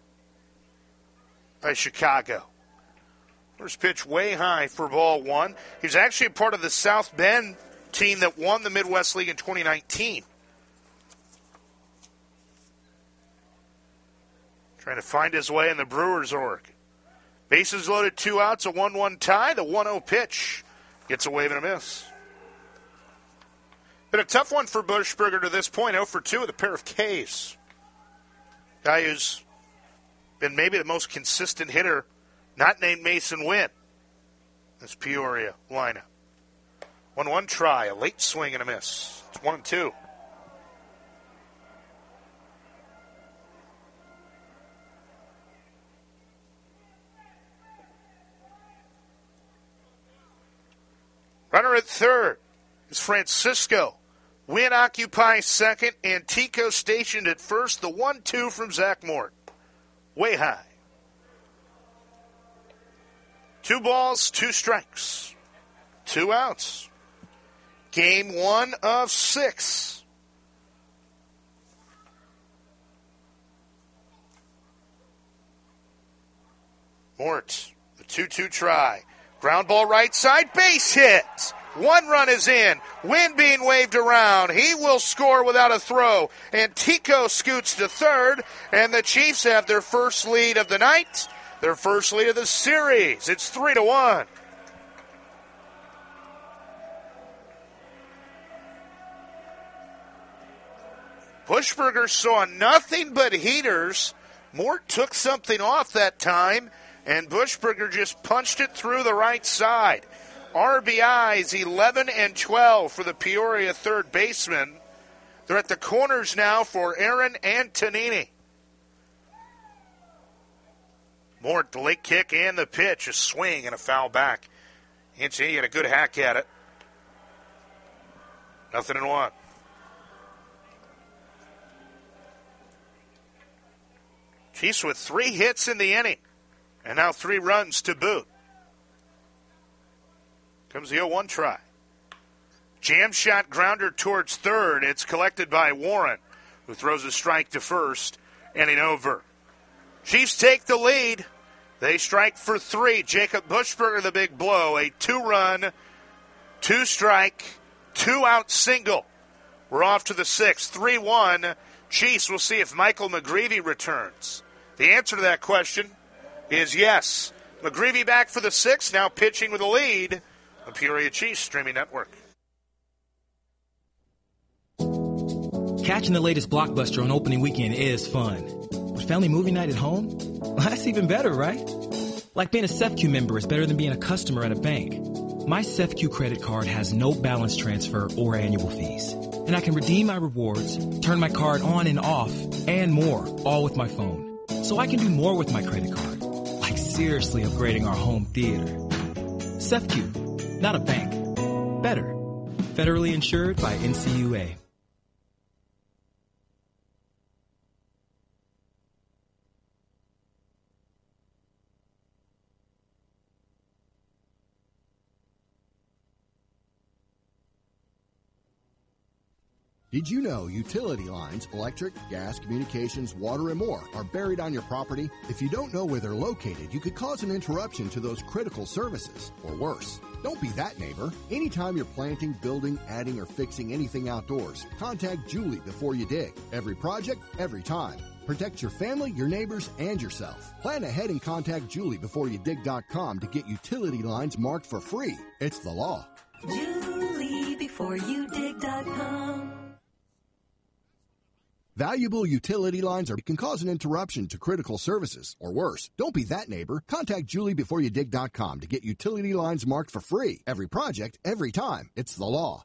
by Chicago. First pitch way high for ball 1. He was actually a part of the South Bend team that won the Midwest League in 2019. Trying to find his way in the Brewers org. Bases loaded, 2 outs, a 1-1 tie. The 1-0 pitch gets a wave and a miss. Been a tough one for Buschberger to this point, 0 for 2 with a pair of Ks. Guy who's been maybe the most consistent hitter, not named Mason Wynn, this Peoria lineup. 1-1 try, a late swing and a miss. It's 1-2. Runner at third is Francisco. Wynn occupies second. Antico stationed at first. The 1-2 from Zach Mort. Way high. 2 balls, 2 strikes. 2 outs. Game 1 of 6. Mort, the 2-2 try. Ground ball right side, base hit. 1 run is in. Wynn being waved around. He will score without a throw. Antico scoots to third, and the Chiefs have their first lead of the night, their first lead of the series. It's 3-1. Buschberger saw nothing but heaters. Mort took something off that time, and Buschberger just punched it through the right side. RBIs 11 and 12 for the Peoria third baseman. They're at the corners now for Aaron Antonini. Mort, the late kick and the pitch, a swing and a foul back. Antonini had a good hack at it. 0-1. Chiefs with 3 hits in the inning, and now 3 runs to boot. Comes the 0-1 try. Jam shot grounder towards third. It's collected by Warren, who throws a strike to first, inning over. Chiefs take the lead. They strike for 3. Jacob Buschberger, the big blow. A 2-run, 2-strike, 2-out single. We're off to the 6th. 3-1. Chiefs, we'll see if Michael McGreevy returns. The answer to that question is yes. McGreevy back for the 6th, now pitching with a lead. The Peoria Chiefs streaming network. Catching the latest blockbuster on opening weekend is fun. But family movie night at home? Well, that's even better, right? Like being a SEFCU member is better than being a customer at a bank. My SEFCU credit card has no balance transfer or annual fees. And I can redeem my rewards, turn my card on and off, and more, all with my phone. So I can do more with my credit card, like seriously upgrading our home theater. SEFCU, not a bank. Better. Federally insured by NCUA. Did you know utility lines, electric, gas, communications, water, and more are buried on your property? If you don't know where they're located, you could cause an interruption to those critical services, or worse. Don't be that neighbor. Anytime you're planting, building, adding, or fixing anything outdoors, contact Julie before you dig. Every project, every time. Protect your family, your neighbors, and yourself. Plan ahead and contact JulieBeforeYouDig.com to get utility lines marked for free. It's the law. JulieBeforeYouDig.com. Valuable utility lines can cause an interruption to critical services, or worse. Don't be that neighbor. Contact JulieBeforeYouDig.com to get utility lines marked for free. Every project, every time. It's the law.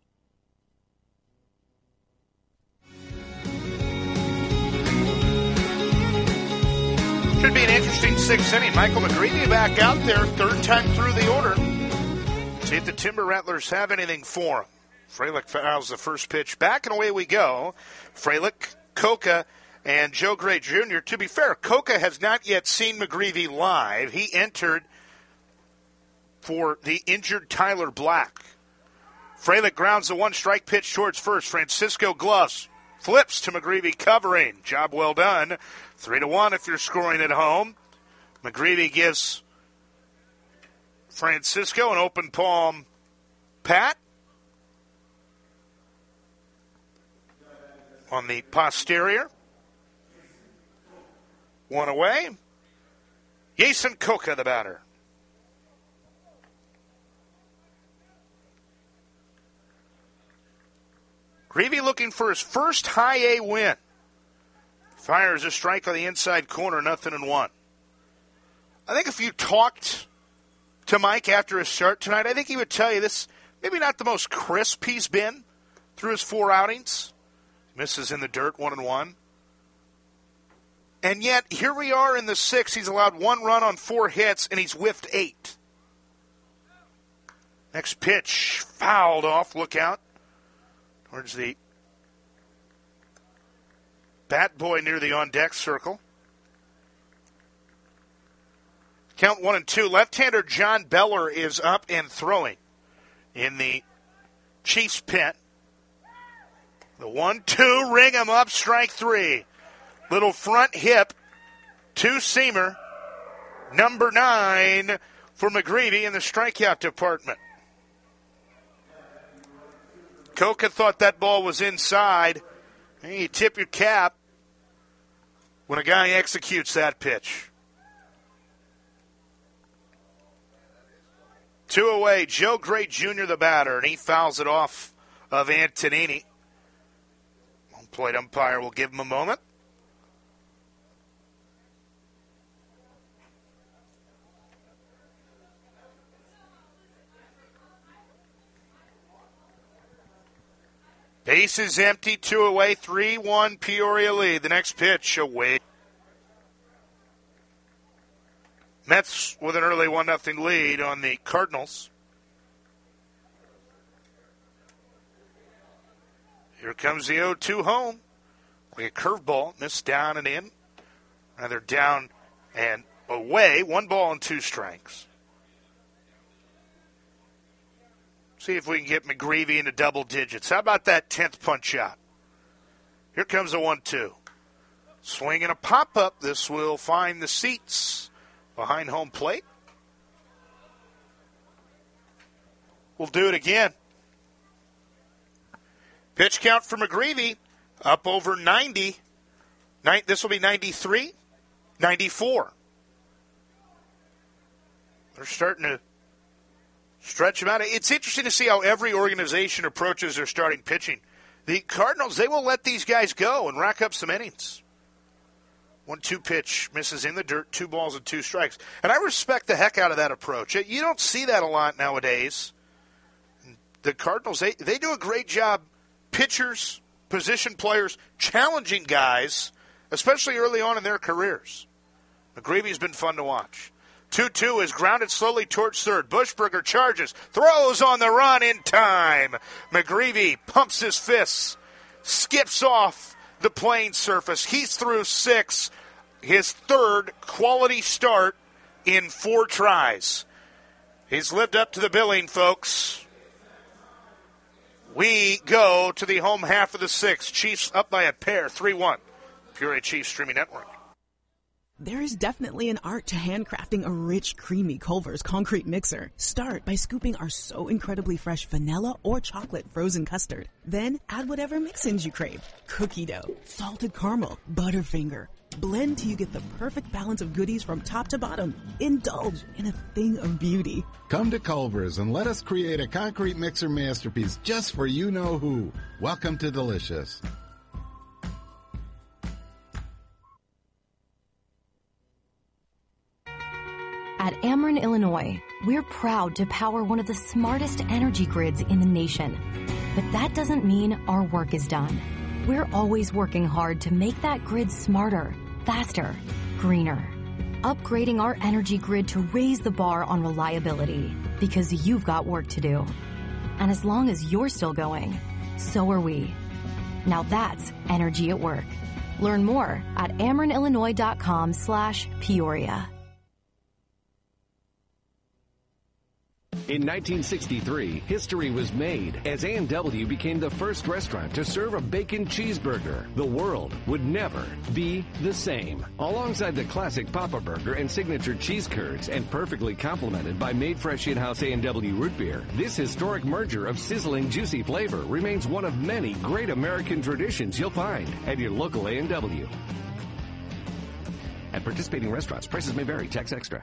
Should be an interesting sixth inning. Michael McGreevy back out there, third time through the order. See if the Timber Rattlers have anything for him. Frelick fouls the first pitch back, and away we go. Frelick, Coca, and Joe Gray Jr. To be fair, Coca has not yet seen McGreevy live. He entered for the injured Tyler Black. Frelick grounds the one-strike pitch towards first. Francisco gloves, flips to McGreevy covering. Job well done. 3-1 if you're scoring at home. McGreevy gives Francisco an open palm pat on the posterior. One away. Jason Coca, the batter. Greavy looking for his first high A win. Fires a strike on the inside corner, 0-1. I think if you talked to Mike after his start tonight, I think he would tell you this maybe not the most crisp he's been through his 4 outings. Misses in the dirt, 1-1. And yet, here we are in the 6th. He's allowed 1 run on 4 hits, and he's whiffed 8. Next pitch, fouled off. Look out. Towards the bat boy near the on-deck circle. Count 1-2. Left-hander John Beller is up and throwing in the Chiefs pit. The 1-2, ring him up, strike 3. Little front hip, 2-seamer, number 9 for McGreevy in the strikeout department. Coca thought that ball was inside. Hey, you tip your cap when a guy executes that pitch. 2 away, Joe Gray Jr. the batter, and he fouls it off of Antonini. Home plate umpire will give him a moment. Base is empty, 2 away, 3-1 Peoria lead. The next pitch away. Mets with an early 1-0 lead on the Cardinals. Here comes the 0-2 home. Like a curveball, missed down and in. Rather down and away. 1 ball and 2 strikes. See if we can get McGreevy into double digits. How about that 10th punch out? Here comes a 1-2. Swing and a pop-up. This will find the seats behind home plate. We'll do it again. Pitch count for McGreevy up over 90. This will be 93, 94. They're starting to stretch him out. It's interesting to see how every organization approaches their starting pitching. The Cardinals, they will let these guys go and rack up some innings. 1-2 pitch, misses in the dirt, 2 balls and 2 strikes. And I respect the heck out of that approach. You don't see that a lot nowadays. The Cardinals, they do a great job, pitchers, position players, challenging guys, especially early on in their careers. McGreevy's been fun to watch. 2-2 is grounded slowly towards third. Bushberger charges, throws on the run in time. McGreevy pumps his fists, skips off the playing surface. He's through 6, his 3rd quality start in 4 tries. He's lived up to the billing, folks. We go to the home half of the sixth. Chiefs up by a pair, 3-1. Peoria Chiefs Streaming Network. There is definitely an art to handcrafting a rich, creamy Culver's concrete mixer. Start by scooping our so incredibly fresh vanilla or chocolate frozen custard. Then add whatever mix-ins you crave. Cookie dough, salted caramel, Butterfinger. Blend till you get the perfect balance of goodies from top to bottom. Indulge in a thing of beauty. Come to Culver's and let us create a concrete mixer masterpiece just for you-know-who. Welcome to Delicious. At Ameren, Illinois, we're proud to power one of the smartest energy grids in the nation. But that doesn't mean our work is done. We're always working hard to make that grid smarter, faster, greener. Upgrading our energy grid to raise the bar on reliability, because you've got work to do. And as long as you're still going, so are we. Now that's energy at work. Learn more at amerenillinois.com/Peoria. In 1963, history was made as A&W became the first restaurant to serve a bacon cheeseburger. The world would never be the same. Alongside the classic Papa Burger and signature cheese curds, and perfectly complemented by made fresh in-house A&W root beer, this historic merger of sizzling, juicy flavor remains one of many great American traditions you'll find at your local A&W. At participating restaurants, prices may vary. Tax extra.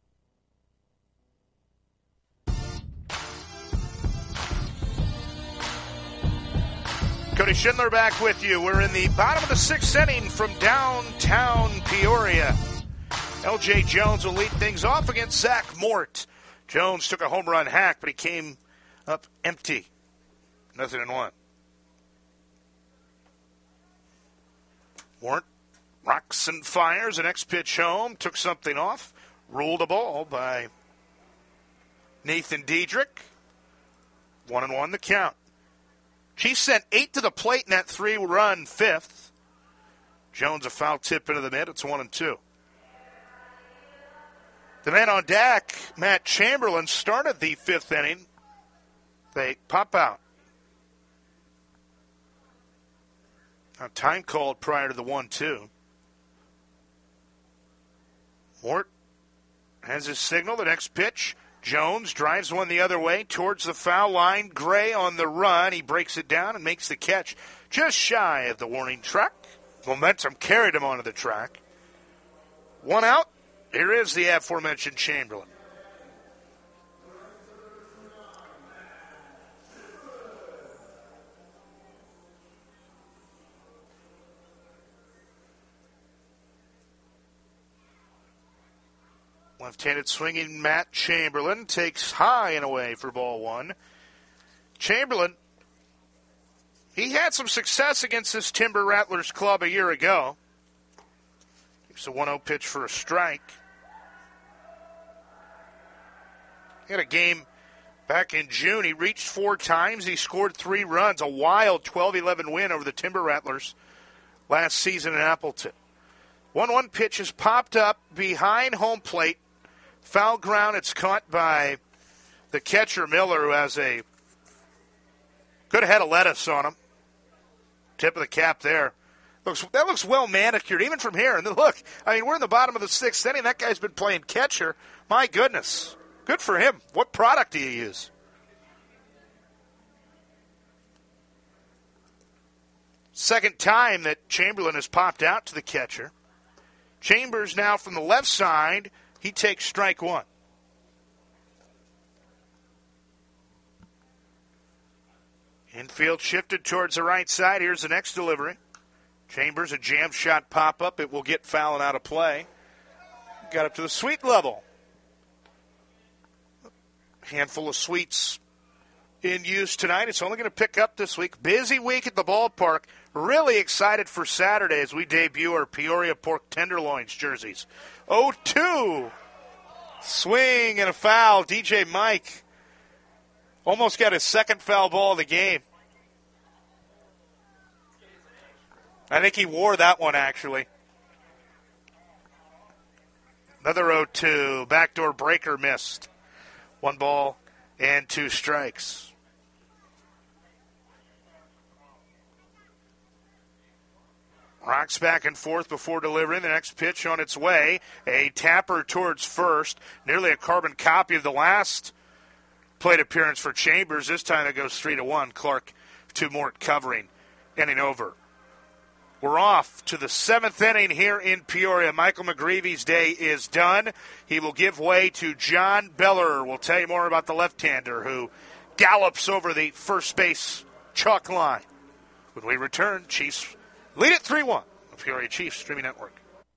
Cody Schindler back with you. We're in the bottom of the sixth inning from downtown Peoria. L.J. Jones will lead things off against Zach Mort. Jones took a home run hack, but he came up empty. 0-1. Mort rocks and fires. The next pitch home. Took something off. Ruled a ball by Nathan Diedrich. 1-1 the count. Chiefs sent 8 to the plate in that 3-run fifth. Jones a foul tip into the mid. It's 1-2. The man on deck, Matt Chamberlain, started the fifth inning. They pop out. A time called prior to the 1-2. Mort has his signal. The next pitch. Jones drives one the other way towards the foul line. Gray on the run. He breaks it down and makes the catch just shy of the warning track. Momentum carried him onto the track. One out. Here is the aforementioned Chamberlain. Left-handed swinging Matt Chamberlain takes high and away for ball one. Chamberlain, he had some success against this Timber Rattlers club a year ago. It's a 1-0 pitch for a strike. He had a game back in June. He reached 4 times. He scored 3 runs. A wild 12-11 win over the Timber Rattlers last season in Appleton. 1-1 pitch is popped up behind home plate. Foul ground. It's caught by the catcher, Miller, who has a good head of lettuce on him. Tip of the cap there. That looks well manicured, even from here. And then look, I mean, we're in the bottom of the sixth inning. That guy's been playing catcher. My goodness. Good for him. What product do you use? Second time that Chamberlain has popped out to the catcher. Chambers now from the left side. He takes strike one. Infield shifted towards the right side. Here's the next delivery. Chambers, a jam shot pop-up. It will get foul and out of play. Got up to the sweet level. Handful of sweets in use tonight. It's only going to pick up this week. Busy week at the ballpark. Really excited for Saturday as we debut our Peoria Pork Tenderloins jerseys. 0-2. Swing and a foul. DJ Mike almost got his second foul ball of the game. I think he wore that one, actually. Another 0-2. Backdoor breaker missed. 1 ball and 2 strikes. Rocks back and forth before delivering. The next pitch on its way. A tapper towards first. Nearly a carbon copy of the last plate appearance for Chambers. This time it goes 3-1. Clark to Mort covering. Inning over. We're off to the 7th inning here in Peoria. Michael McGreevy's day is done. He will give way to John Beller. We'll tell you more about the left-hander who gallops over the first base chalk line. When we return, Chiefs lead it 3-1. The Peoria Chiefs Streaming Network.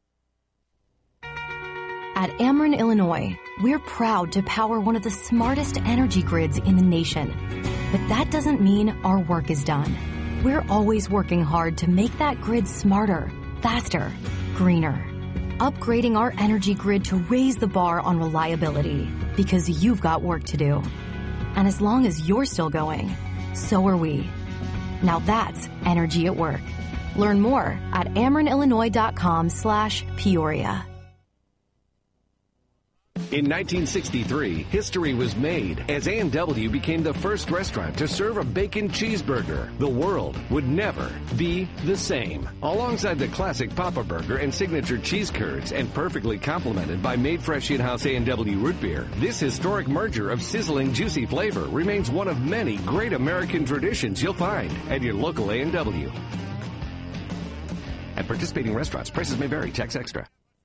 At Ameren, Illinois, we're proud to power one of the smartest energy grids in the nation. But that doesn't mean our work is done. We're always working hard to make that grid smarter, faster, greener. Upgrading our energy grid to raise the bar on reliability, because you've got work to do. And as long as you're still going, so are we. Now that's energy at work. Learn more at amerenillinois.com/Peoria. In 1963, history was made as A&W became the first restaurant to serve a bacon cheeseburger. The world would never be the same. Alongside the classic Papa Burger and signature cheese curds, and perfectly complemented by made fresh in-house A&W root beer, this historic merger of sizzling, juicy flavor remains one of many great American traditions you'll find at your local A&W. At participating restaurants, prices may vary. Tax extra.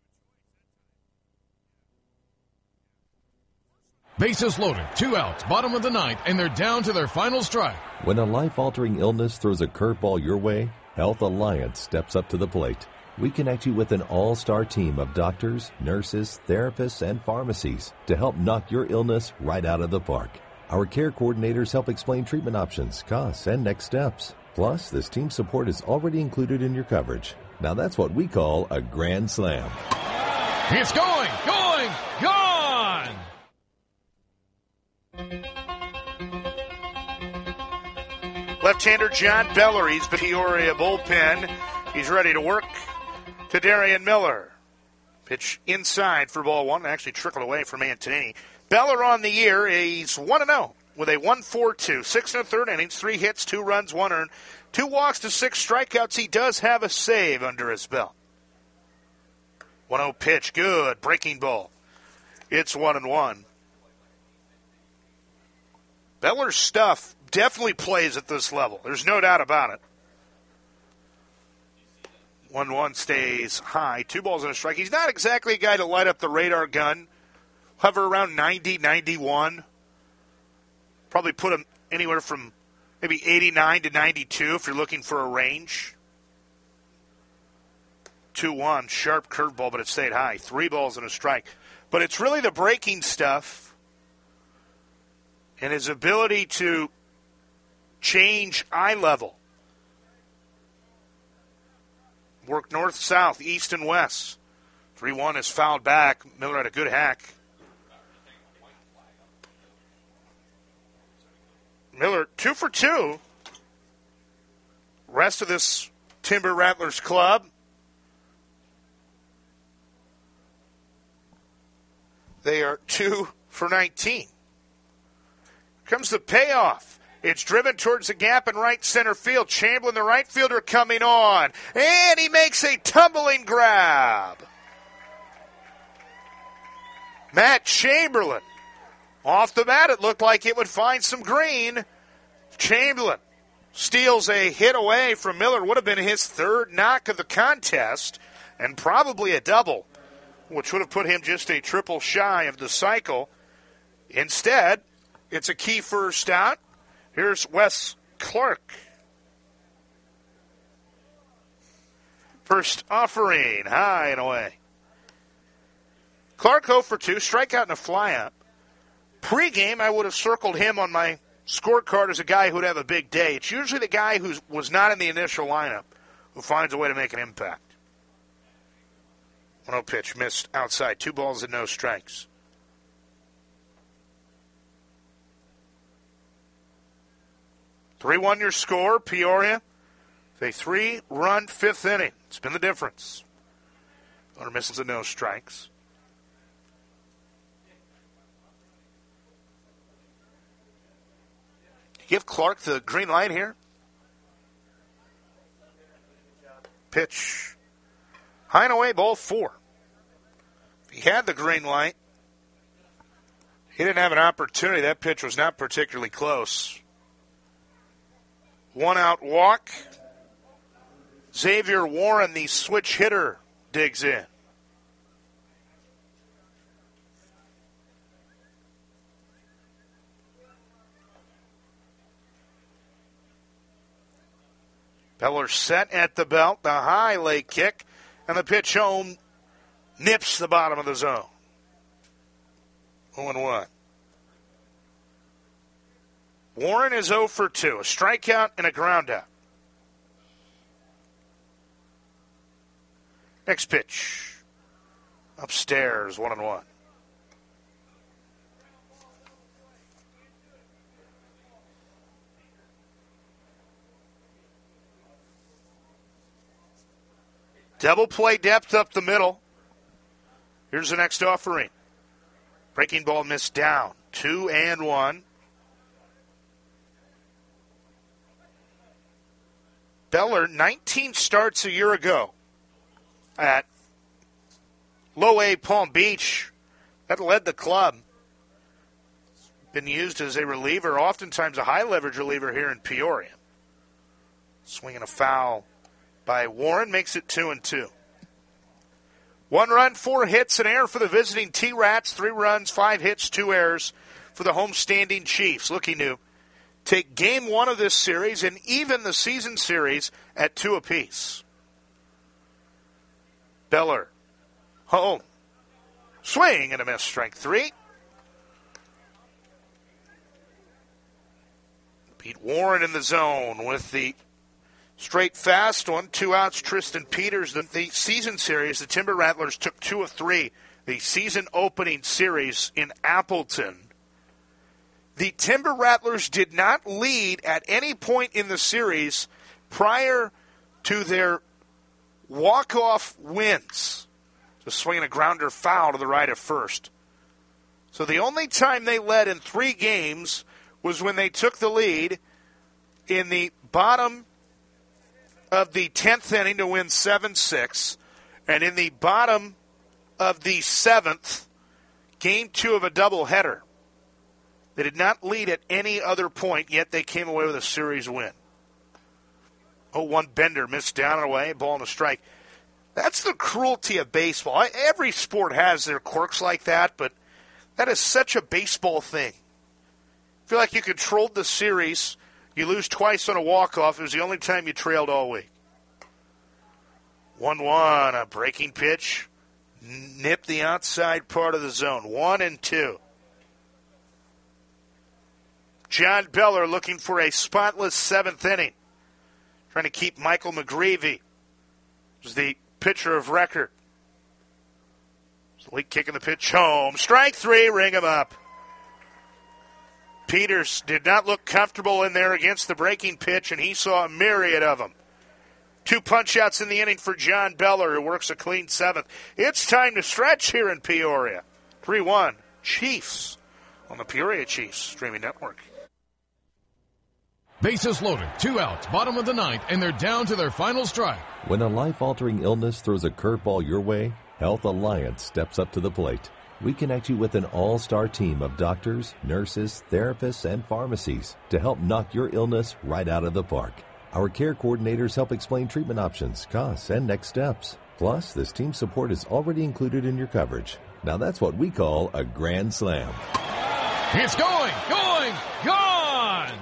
Bases loaded, 2 outs, bottom of the ninth, and they're down to their final strike. When a life-altering illness throws a curveball your way, Health Alliance steps up to the plate. We connect you with an all-star team of doctors, nurses, therapists, and pharmacies to help knock your illness right out of the park. Our care coordinators help explain treatment options, costs, and next steps. Plus, this team support is already included in your coverage. Now that's what we call a grand slam. It's going, gone! Left-hander John Beller, he's the Peoria bullpen. He's ready to work to Darian Miller. Pitch inside for ball one, actually trickled away from Antonini. Beller on the year, he's 1-0 with a 1.42, 6 1/3 innings, 3 hits, 2 runs, 1 earned, 2 walks to 6 strikeouts. He does have a save under his belt. 1-0 pitch, good, breaking ball. It's 1-1. Beller's stuff definitely plays at this level. There's no doubt about it. 1-1 stays high. 2 balls and a strike. He's not exactly a guy to light up the radar gun. Hover around 90, 91. Probably put him anywhere from maybe 89 to 92 if you're looking for a range. 2-1, sharp curveball, but it stayed high. 3 balls and a strike. But it's really the breaking stuff and his ability to change eye level. Work north, south, east, and west. 3-1 is fouled back. Miller had a good hack. Miller, 2 for 2. Rest of this Timber Rattlers club, they are 2 for 19. Comes the payoff. It's driven towards the gap in right center field. Chamberlain, the right fielder, coming on. And he makes a tumbling grab. Matt Chamberlain. Off the bat, it looked like it would find some green. Chamberlain steals a hit away from Miller. Would have been his 3rd knock of the contest and probably a double, which would have put him just a triple shy of the cycle. Instead, it's a key first out. Here's Wes Clark. First offering, high and away. Clark 0 for 2, strikeout and a flyout. Pre-game, I would have circled him on my scorecard as a guy who would have a big day. It's usually the guy who was not in the initial lineup who finds a way to make an impact. 1-0 pitch, missed outside. 2 balls and no strikes. Three-1 your score, Peoria. It's a 3-run 5th inning. It's been the difference. Or misses and no strikes. Give Clark the green light here. pitch. High and away, ball 4. If he had the green light, he didn't have an opportunity. That pitch was not particularly close. 1-out walk. Xavier Warren, the switch hitter, digs in. Beller set at the belt, the high leg kick, and the pitch home nips the bottom of the zone. 0-1. Warren is 0 for 2, a strikeout and a groundout. Next pitch, upstairs, 1-1. Double play depth up the middle. Here's the next offering. Breaking ball missed down. 2-1. Beller, 19 starts a year ago at Low A Palm Beach. That led the club. Been used as a reliever, oftentimes a high leverage reliever here in Peoria. Swinging a foul by Warren makes it 2-2. 1 run, 4 hits, an error for the visiting T-Rats. 3 runs, 5 hits, 2 errors for the homestanding Chiefs. Looking to take game 1 of this series and even the season series at 2 apiece. Beller, home. Swing and a miss, strike 3. Pete Warren in the zone with the straight fast one. 2 outs, Tristan Peters. The season series, the Timber Rattlers took 2 of 3. The season opening series in Appleton. The Timber Rattlers did not lead at any point in the series prior to their walk-off wins. Just swinging a grounder foul to the right of first. So the only time they led in 3 games was when they took the lead in the bottom of the 10th inning to win 7-6, and in the bottom of the 7th, game 2 of a doubleheader. They did not lead at any other point, yet they came away with a series win. 0-1 Bender missed down and away, ball and a strike. That's the cruelty of baseball. Every sport has their quirks like that, but that is such a baseball thing. I feel like you controlled the series. You lose twice on a walk-off. It was the only time you trailed all week. 1-1, a breaking pitch. Nipped the outside part of the zone. 1-2. John Beller looking for a spotless 7th inning. Trying to keep Michael McGreevy, who's the pitcher of record. Leak kicking the pitch home. Strike 3, ring him up. Peters did not look comfortable in there against the breaking pitch, and he saw a myriad of them. 2 punch-outs in the inning for John Beller, who works a clean 7th. It's time to stretch here in Peoria. 3-1, Chiefs on the Peoria Chiefs streaming network. Bases loaded, 2 outs, bottom of the 9th, and they're down to their final strike. When a life-altering illness throws a curveball your way, Health Alliance steps up to the plate. We connect you with an all-star team of doctors, nurses, therapists, and pharmacies to help knock your illness right out of the park. Our care coordinators help explain treatment options, costs, and next steps. Plus, this team support is already included in your coverage. Now that's what we call a grand slam. It's going, gone!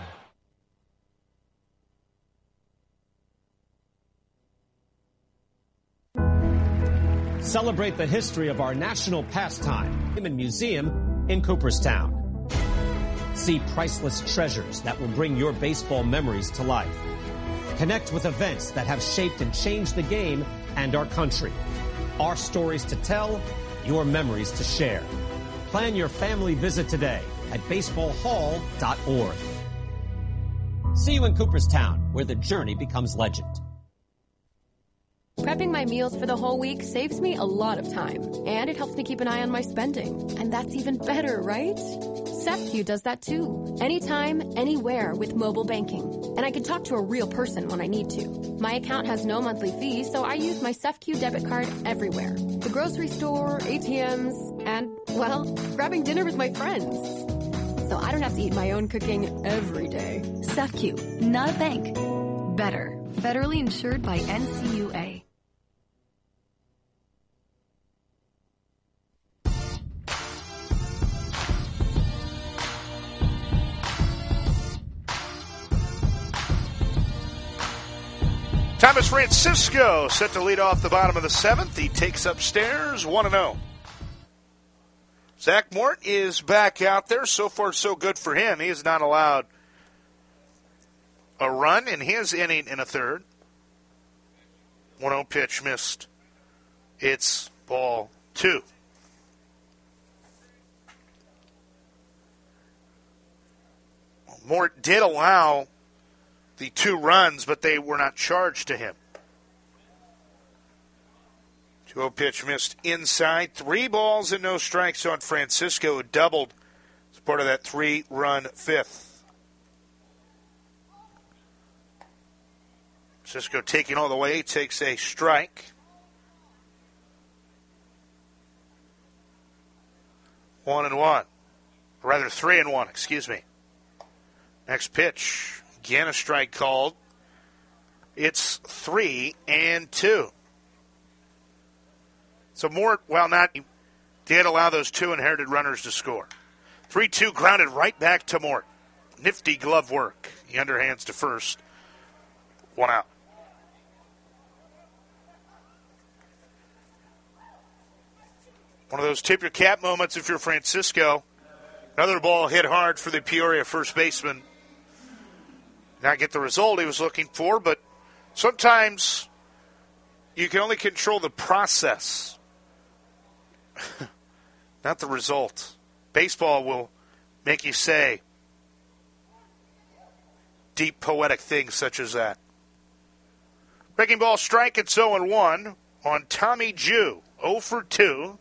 Celebrate the history of our national pastime and museum in Cooperstown. See priceless treasures that will bring your baseball memories to life. Connect with events that have shaped and changed the game and our country. Our stories to tell, your memories to share. Plan your family visit today at baseballhall.org. See you in Cooperstown, where the journey becomes legend. Prepping my meals for the whole week saves me a lot of time, and it helps me keep an eye on my spending. And that's even better, right? SafeQ does that too. Anytime, anywhere with mobile banking. And I can talk to a real person when I need to. My account has no monthly fee, so I use my SafeQ debit card everywhere. The grocery store, ATMs, and, well, grabbing dinner with my friends. So I don't have to eat my own cooking every day. SafeQ, not a bank. Better. Federally insured by NCUA. Thomas Francisco set to lead off the bottom of the 7th. He takes upstairs 1-0. Zach Mort is back out there. So far, so good for him. He has not allowed a run in his inning in a third. 1-0 pitch missed. It's ball 2. Mort did allow the 2 runs, but they were not charged to him. 2-0 pitch missed inside. 3 balls and no strikes on Francisco, who doubled as part of that 3-run 5th. Francisco taking all the way, takes a strike. 1-1. Or rather 3-1, excuse me. Next pitch. Again, a strike called. It's 3-2. So Mort, while not, did allow those 2 inherited runners to score. 3-2 grounded right back to Mort. Nifty glove work. He underhands to first. 1 out. One of those tip your cap moments if you're Francisco. Another ball hit hard for the Peoria first baseman. Not get the result he was looking for, but sometimes you can only control the process, not the result. Baseball will make you say deep poetic things such as that. Breaking ball strike, it's 0-1 on Tommy Jew. 0 for 2.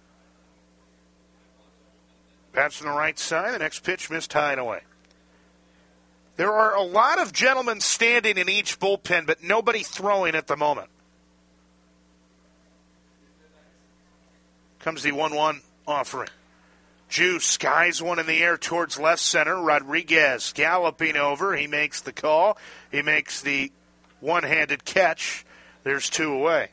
Bats on the right side. The next pitch missed high and away. There are a lot of gentlemen standing in each bullpen, but nobody throwing at the moment. Comes the 1-1 offering. Jew skies one in the air towards left center. Rodriguez galloping over. He makes the call. He makes the one-handed catch. There's 2 away.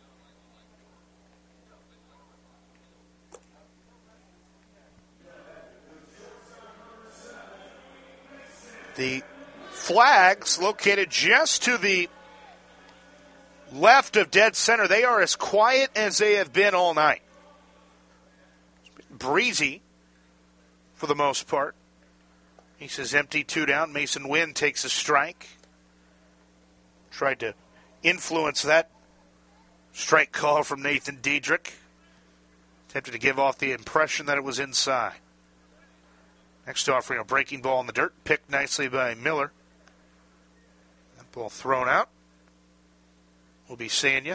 The flags located just to the left of dead center. They are as quiet as they have been all night. It's been breezy for the most part. He says empty, 2 down. Mason Wynn takes a strike. Tried to influence that strike call from Nathan Diedrich. Attempted to give off the impression that it was inside. Next offering, a breaking ball in the dirt, picked nicely by Miller. That ball thrown out. Will be Sanya.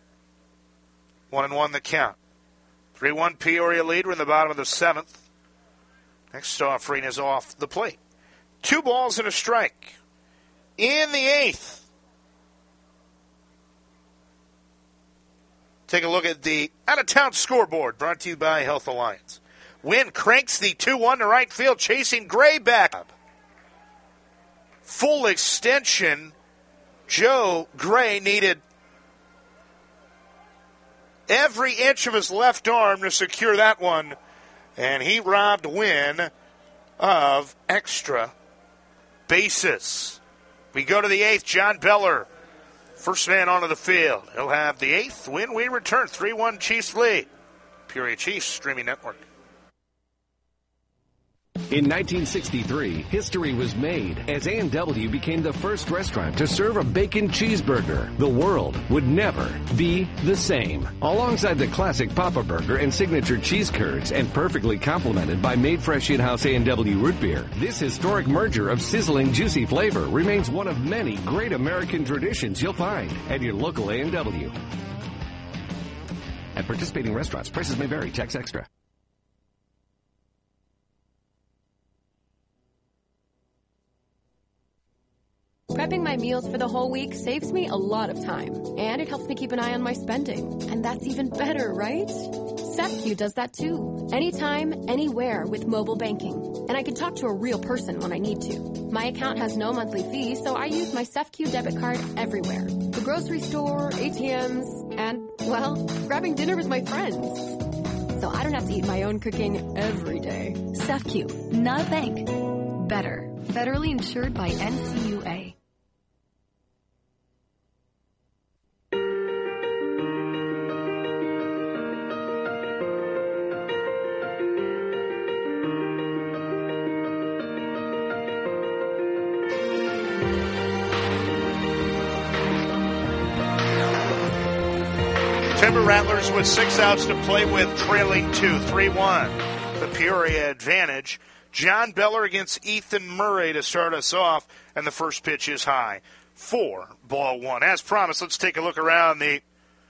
1-1 the count. 3-1 Peoria lead. We're in the bottom of the 7th. Next offering is off the plate. 2 balls and a strike. In the 8th. Take a look at the out-of-town scoreboard brought to you by Health Alliance. Wynn cranks the 2-1 to right field, chasing Gray back up. Full extension. Joe Gray needed every inch of his left arm to secure that one, and he robbed Wynn of extra bases. We go to the 8th. John Beller, first man onto the field. He'll have the 8th. Win, we return. 3-1 Chiefs lead. Peoria Chiefs streaming network. In 1963, history was made as A&W became the first restaurant to serve a bacon cheeseburger. The world would never be the same. Alongside the classic Papa Burger and signature cheese curds, and perfectly complemented by made fresh in-house A&W root beer, this historic merger of sizzling, juicy flavor remains one of many great American traditions you'll find at your local A&W. At participating restaurants, prices may vary. Tax extra. Prepping my meals for the whole week saves me a lot of time, and it helps me keep an eye on my spending. And that's even better, right? SafeQ does that too. Anytime, anywhere with mobile banking. And I can talk to a real person when I need to. My account has no monthly fee, so I use my SafeQ debit card everywhere. The grocery store, ATMs, and, well, grabbing dinner with my friends. So I don't have to eat my own cooking every day. SafeQ, not a bank. Better. Federally insured by NCUA. Timber Rattlers with 6 outs to play with, trailing 2-3-1. The Peoria advantage. John Beller against Ethan Murray to start us off, and the first pitch is high. 4-1. As promised, let's take a look around the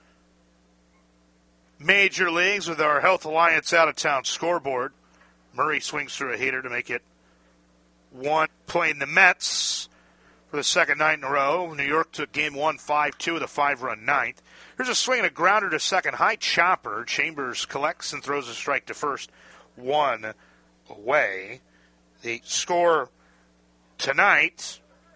major leagues with our Health Alliance out-of-town scoreboard. Murray swings through a heater to make it 1. Playing the Mets for the second night in a row. New York took game 1 5-2 with a 5-run ninth. Here's a swing and a grounder to second. High chopper. Chambers collects and throws a strike to first. 1 away. The score tonight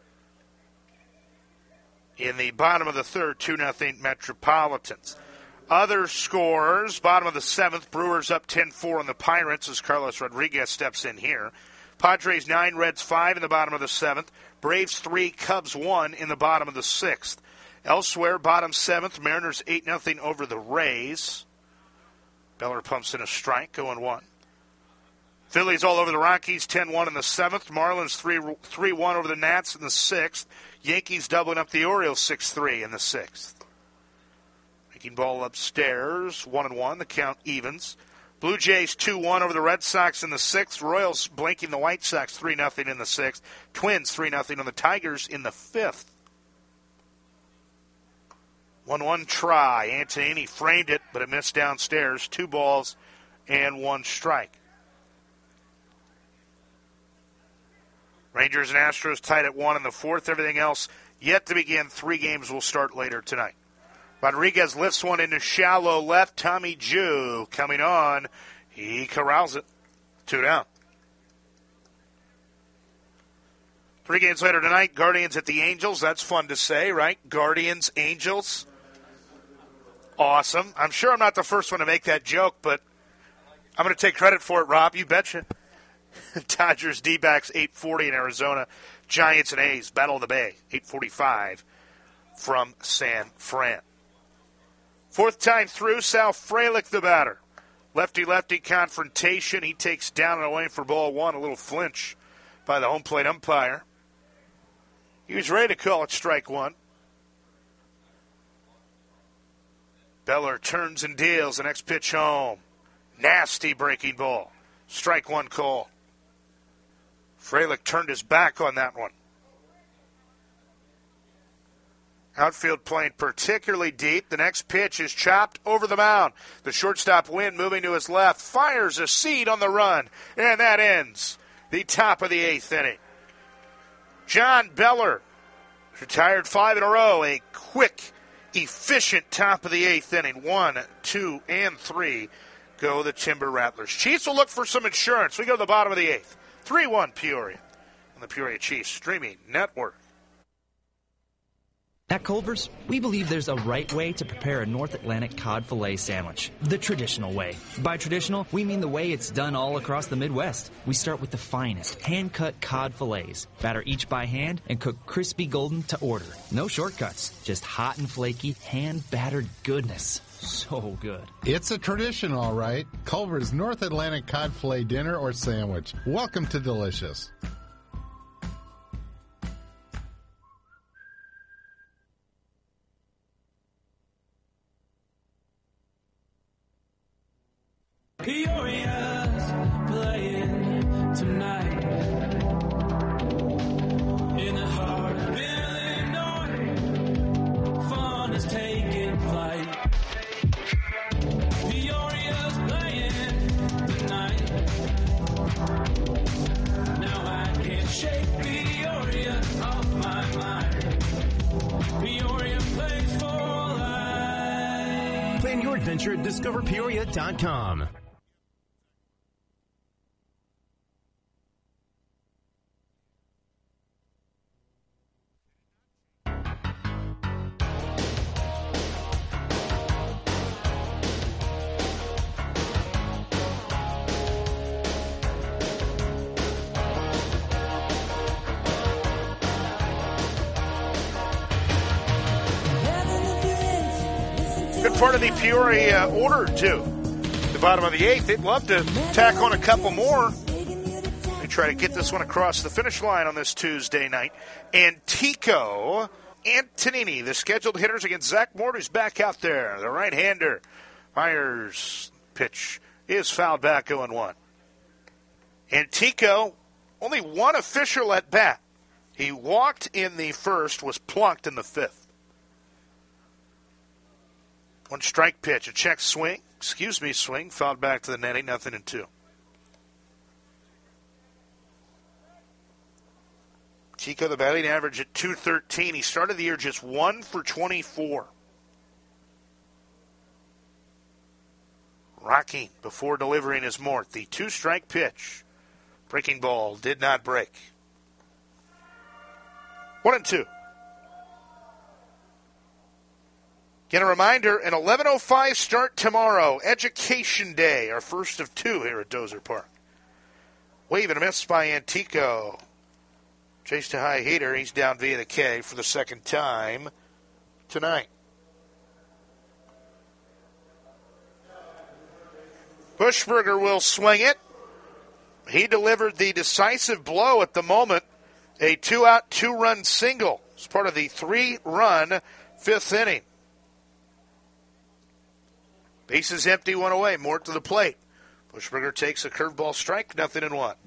in the bottom of the third, 2-0 Metropolitans. Other scores, bottom of the seventh, Brewers up 10-4 on the Pirates as Carlos Rodriguez steps in here. Padres 9, Reds 5 in the bottom of the seventh. Braves 3, Cubs 1 in the bottom of the sixth. Elsewhere, bottom seventh, Mariners 8-0 over the Rays. Beller pumps in a strike, 0-1. Phillies all over the Rockies, 10-1 in the seventh. Marlins 3-1 over the Nats in the sixth. Yankees doubling up the Orioles 6-3 in the sixth. Making ball upstairs, 1-1. The count evens. Blue Jays 2-1 over the Red Sox in the sixth. Royals blanking the White Sox 3-0 in the sixth. Twins 3-0 on the Tigers in the fifth. 1-1 try. Antonini framed it, but it missed downstairs. 2 balls and 1 strike. Rangers and Astros tied at 1 in the fourth. Everything else yet to begin. 3 games will start later tonight. Rodriguez lifts one into shallow left. Tommy Jew coming on. He corrals it. 2 down. 3 games later tonight, Guardians at the Angels. That's fun to say, right? Guardians, Angels. Awesome. I'm sure I'm not the first one to make that joke, but I'm going to take credit for it, Rob. You betcha. Dodgers, D-backs, 8:40 in Arizona. Giants and A's, Battle of the Bay, 8:45 from San Fran. Fourth time through, Sal Frelick the batter. Lefty-lefty confrontation. He takes down and away for ball 1. A little flinch by the home plate umpire. He was ready to call it strike 1. Beller turns and deals. The next pitch home. Nasty breaking ball. Strike 1 call. Frelick turned his back on that one. Outfield playing particularly deep. The next pitch is chopped over the mound. The shortstop Wynn moving to his left. Fires a seed on the run. And that ends the top of the 8th inning. John Beller retired 5 in a row. A quick, efficient top of the 8th inning. 1, 2, and 3 go the Timber Rattlers. Chiefs will look for some insurance. We go to the bottom of the 8th. 3-1 Peoria on the Peoria Chiefs streaming network. At Culver's, we believe there's a right way to prepare a North Atlantic cod fillet sandwich, the traditional way. By traditional, we mean the way it's done all across the Midwest. We start with the finest, hand-cut cod fillets, batter each by hand, and cook crispy golden to order. No shortcuts, just hot and flaky, hand-battered goodness. So good. It's a tradition, all right. Culver's North Atlantic cod fillet dinner or sandwich. Welcome to Delicious. Peoria's playing tonight in the heart of Illinois. Fun is taking flight. Peoria's playing tonight. Now I can't shake Peoria off my mind. Peoria plays for life. Plan your adventure at discoverpeoria.com. Good part of the Peoria order, too. The bottom of the 8th. They'd love to tack on a couple more. They try to get this one across the finish line on this Tuesday night. Antico Antonini, the scheduled hitters against Zach Mort, who's back out there. The right-hander. Myers' pitch is fouled back 0-1. Antico, only one official at bat. He walked in the first, was plunked in the 5th. One strike pitch, a check swing, swing, fouled back to the netting, 0-2. Chico, the batting average at .213. He started the year just 1 for 24. Rocking before delivering his Mort. The 2-strike pitch. Breaking ball did not break. 1-2. Again, a reminder, an 11:05 start tomorrow, Education Day, our first of 2 here at Dozer Park. Wave and a miss by Antico. Chase to high heater, he's down via the K for the second time tonight. Buschberger will swing it. He delivered the decisive blow at the moment, a 2-out, 2-run single. It's part of the 3-run 5th inning. Bases empty, 1 away. Mort to the plate. Buschberger takes a curveball strike, 0-1.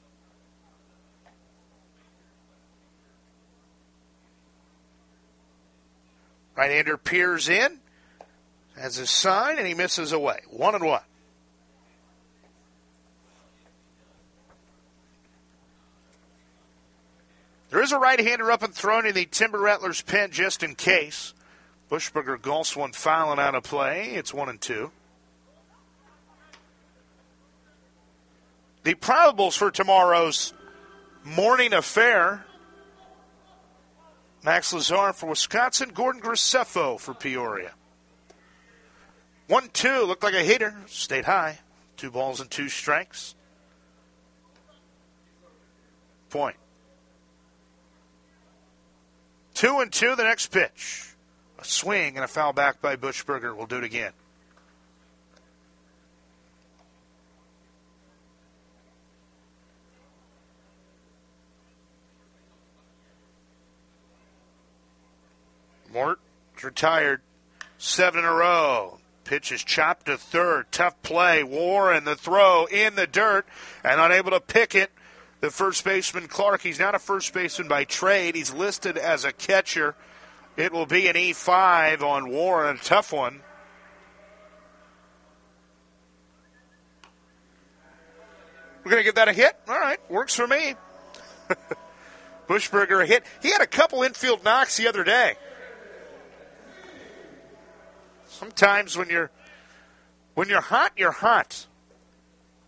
Right-hander peers in, has his sign, and he misses away. 1-1. There is a right-hander up and thrown in the Timber Rattlers pen just in case. Buschberger gulps one foul and out of play. It's 1-2. The probables for tomorrow's morning affair. Max Lazar for Wisconsin. Gordon Graceffo for Peoria. 1-2. Looked like a hitter. Stayed high. 2 balls and 2 strikes. Point. 2-2 the next pitch. A swing and a foul back by Buschberger. We'll do it again. Mort retired 7 in a row. Pitch is chopped to third. Tough play. Warren, the throw in the dirt and unable to pick it. The first baseman, Clark, he's not a first baseman by trade. He's listed as a catcher. It will be an E5 on Warren, a tough one. We're going to give that a hit? All right, works for me. Buschberger a hit. He had a couple infield knocks the other day. Sometimes when you're hot, you're hot.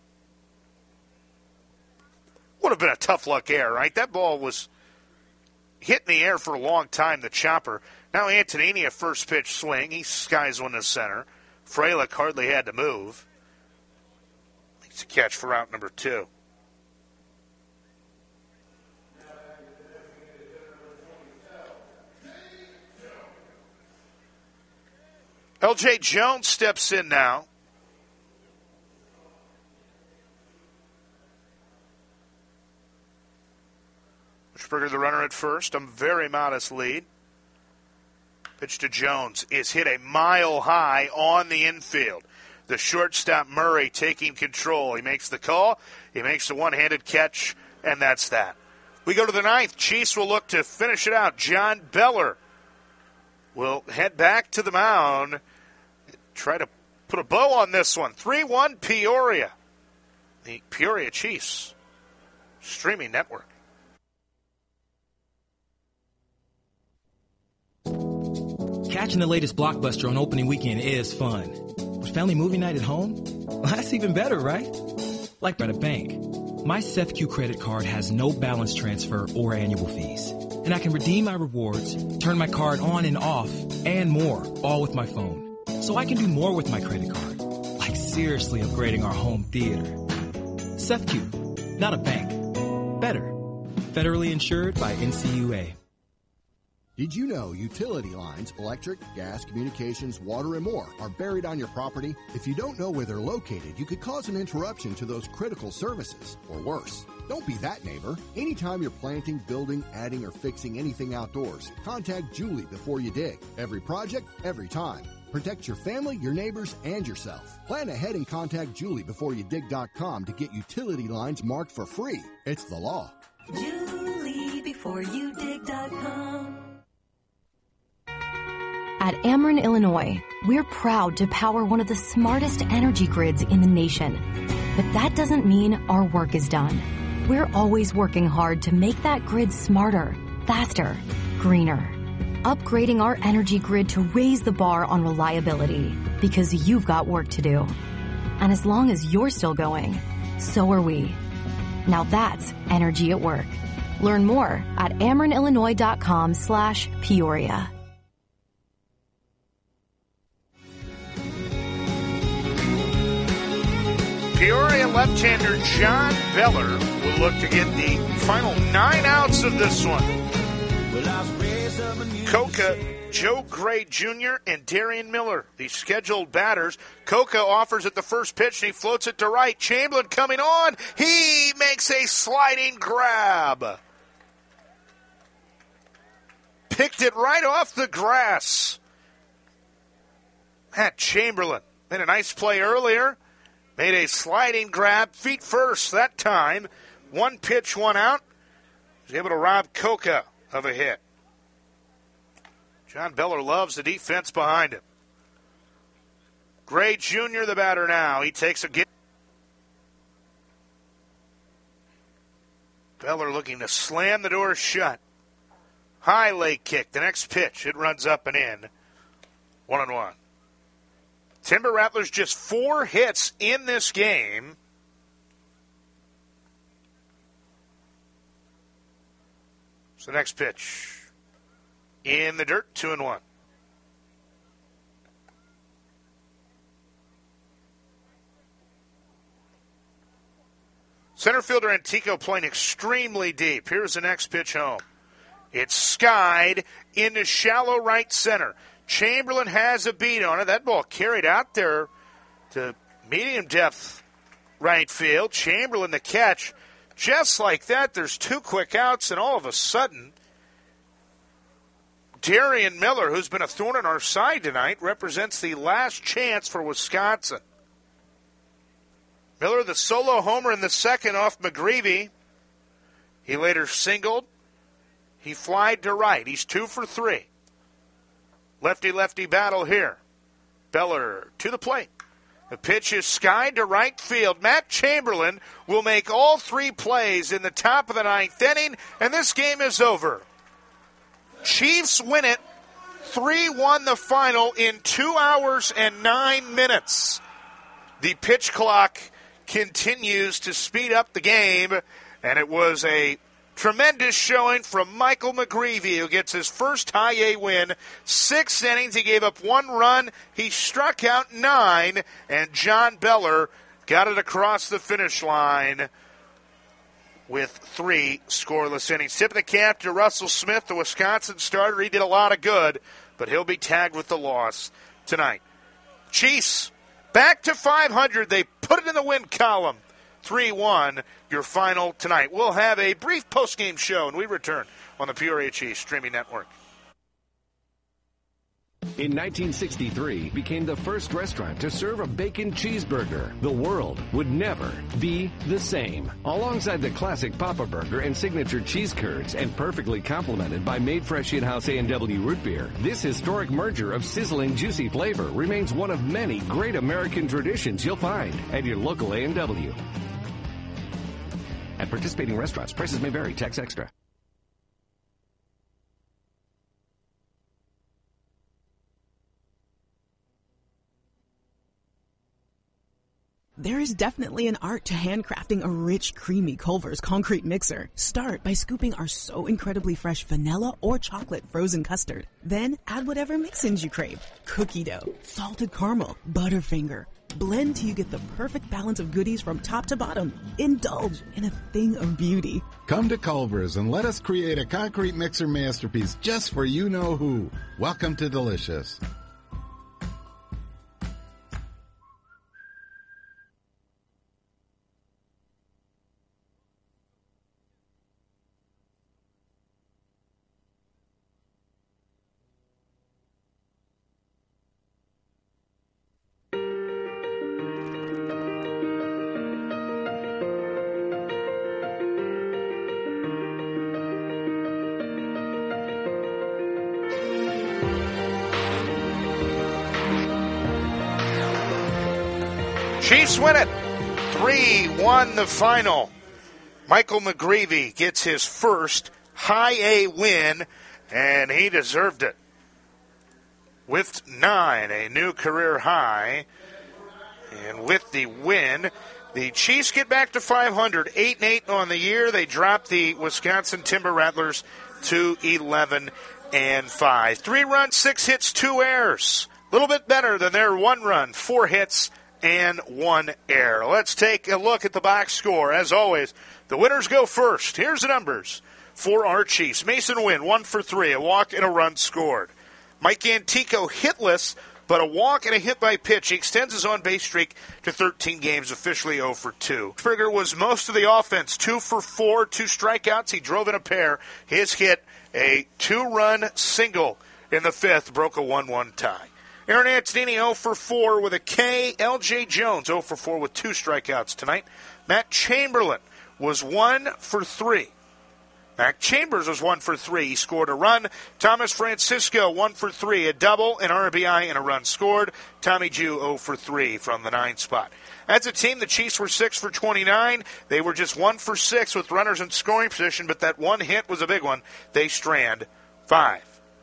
Would have been a tough luck error, right? That ball was hit in the air for a long time, the chopper. Now Antonini, a first pitch swing. He skies one to center. Frelick hardly had to move. Makes a catch for out number 2. L.J. Jones steps in now. Bushberger, the runner at first. A very modest lead. Pitch to Jones is hit a mile high on the infield. The shortstop Murray taking control. He makes the call. He makes the one-handed catch, and that's that. We go to the 9th. Chiefs will look to finish it out. John Beller will head back to the mound. Try to put a bow on this one. 3-1 Peoria. The Peoria Chiefs streaming network. Catching the latest blockbuster on opening weekend is fun. But family movie night at home? Well, that's even better, right? Like at a bank. My SEFCU credit card has no balance transfer or annual fees. And I can redeem my rewards, turn my card on and off, and more, all with my phone. So I can do more with my credit card. Like seriously upgrading our home theater. SEFCU, not a bank. Better. Federally insured by NCUA. Did you know utility lines, electric, gas, communications, water, and more are buried on your property? If you don't know where they're located, you could cause an interruption to those critical services, or worse. Don't be that neighbor. Anytime you're planting, building, adding, or fixing anything outdoors, contact Julie before you dig. Every project, every time. Protect your family, your neighbors, and yourself. Plan ahead and contact JulieBeforeYouDig.com to get utility lines marked for free. It's the law. JulieBeforeYouDig.com. At Ameren, Illinois, we're proud to power one of the smartest energy grids in the nation. But that doesn't mean our work is done. We're always working hard to make that grid smarter, faster, greener. Upgrading our energy grid to raise the bar on reliability, because you've got work to do. And as long as you're still going, so are we. Now that's energy at work. Learn more at amerenillinois.com/Peoria. Peoria left-hander John Beller will look to get the final 9 outs of this one. Coca, Joe Gray Jr., and Darian Miller, the scheduled batters. Coca offers at the first pitch, and he floats it to right. Chamberlain coming on. He makes a sliding grab. Picked it right off the grass. Matt Chamberlain made a nice play earlier. Made a sliding grab, feet first that time. 1 pitch, 1 out. Was able to rob Coca of a hit. John Beller loves the defense behind him. Gray Jr., the batter now. He takes a get. Beller looking to slam the door shut. High leg kick. The next pitch, it runs up and in. 1-1. Timber Rattlers just 4 hits in this game. So next pitch. In the dirt, 2-1. Center fielder Antico playing extremely deep. Here's the next pitch home. It's skied into shallow right center. Chamberlain has a beat on it. That ball carried out there to medium depth right field. Chamberlain the catch. Just like that, there's 2 quick outs, and all of a sudden, Darian Miller, who's been a thorn in our side tonight, represents the last chance for Wisconsin. Miller, the solo homer in the second off McGreevy. He later singled. He flied to right. He's 2 for 3. Lefty-lefty battle here. Beller to the plate. The pitch is skied to right field. Matt Chamberlain will make all 3 plays in the top of the 9th inning, and this game is over. Chiefs win it 3-1 the final in 2 hours and 9 minutes. The pitch clock continues to speed up the game, and it was a Tremendous showing from Michael McGreevy, who gets his first high A win. 6 innings, he gave up 1 run. He struck out 9, and John Beller got it across the finish line with 3 scoreless innings. Tip of the cap to Russell Smith, the Wisconsin starter. He did a lot of good, but he'll be tagged with the loss tonight. Chiefs back to 500. They put it in the win column. 3-1, your final tonight. We'll have a brief postgame show, and we return on the Peoria Chiefs streaming network. In 1963, became the first restaurant to serve a bacon cheeseburger. The world would never be the same. Alongside the classic Papa Burger and signature cheese curds, and perfectly complemented by made fresh in-house A&W root beer, this historic merger of sizzling, juicy flavor remains one of many great American traditions you'll find at your local A&W. At participating restaurants, prices may vary. Tax extra. There is definitely an art to handcrafting a rich, creamy Culver's concrete mixer. Start by scooping our so incredibly fresh vanilla or chocolate frozen custard. Then add whatever mix-ins you crave. Cookie dough, salted caramel, Butterfinger. Blend till you get the perfect balance of goodies from top to bottom. Indulge in a thing of beauty. Come to Culver's and let us create a concrete mixer masterpiece just for you-know-who. Welcome to Delicious. Chiefs win it. 3-1 the final. Michael McGreevy gets his first high A win, and he deserved it. With 9, a new career high. And with the win, the Chiefs get back to 500, 8-8 on the year. They drop the Wisconsin Timber Rattlers to 11-5. 3 runs, 6 hits, 2 errors. A little bit better than their 1 run, 4 hits, and 1 error. Let's take a look at the box score. As always, the winners go first. Here's the numbers for our Chiefs. Mason Wynn, 1 for 3, a walk and a run scored. Mike Antico hitless, but a walk and a hit by pitch. He extends his on-base streak to 13 games, officially 0 for 2. Springer was most of the offense, 2 for 4, 2 strikeouts. He drove in a pair. His hit, a 2-run single in the 5th, broke a 1-1 tie. Aaron Antonini 0 for 4 with a K. L.J. Jones 0 for 4 with 2 strikeouts tonight. Matt Chamberlain was 1 for 3. Mac Chambers was 1 for 3. He scored a run. Thomas Francisco 1 for 3, a double, an RBI, and a run scored. Tommy Jew 0 for 3 from the 9 spot. As a team, the Chiefs were 6 for 29. They were just 1 for 6 with runners in scoring position, but that one hit was a big one. They strand 5.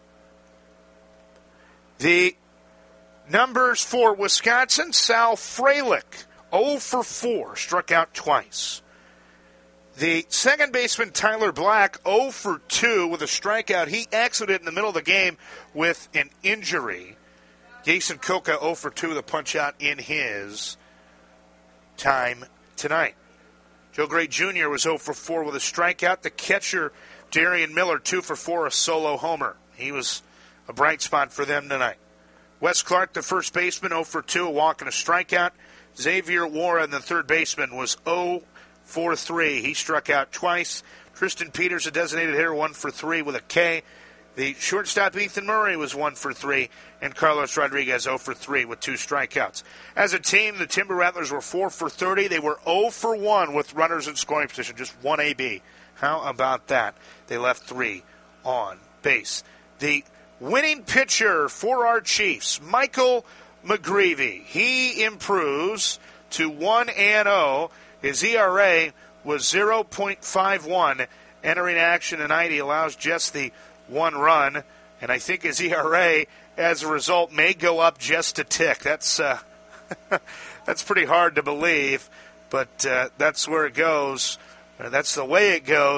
The numbers for Wisconsin, Sal Frelick, 0 for 4, struck out twice. The second baseman, Tyler Black, 0 for 2 with a strikeout. He exited in the middle of the game with an injury. Jason Coca, 0 for 2 with a punch-out in his time tonight. Joe Gray Jr. was 0 for 4 with a strikeout. The catcher, Darian Miller, 2 for 4, a solo homer. He was a bright spot for them tonight. Wes Clark, the first baseman, 0 for 2, a walk and a strikeout. Xavier Warren, the third baseman, was 0 for 3. He struck out twice. Tristan Peters, a designated hitter, 1 for 3 with a K. The shortstop, Ethan Murray, was 1 for 3. And Carlos Rodriguez, 0 for 3 with 2 strikeouts. As a team, the Timber Rattlers were 4 for 30. They were 0 for 1 with runners in scoring position, just 1 AB. How about that? They left 3 on base. The winning pitcher for our Chiefs, Michael McGreevy. He improves to 1-0. His ERA was 0.51. Entering action tonight, he allows just the 1 run, and I think his ERA, as a result, may go up just a tick. That's that's pretty hard to believe, but that's where it goes. That's the way it goes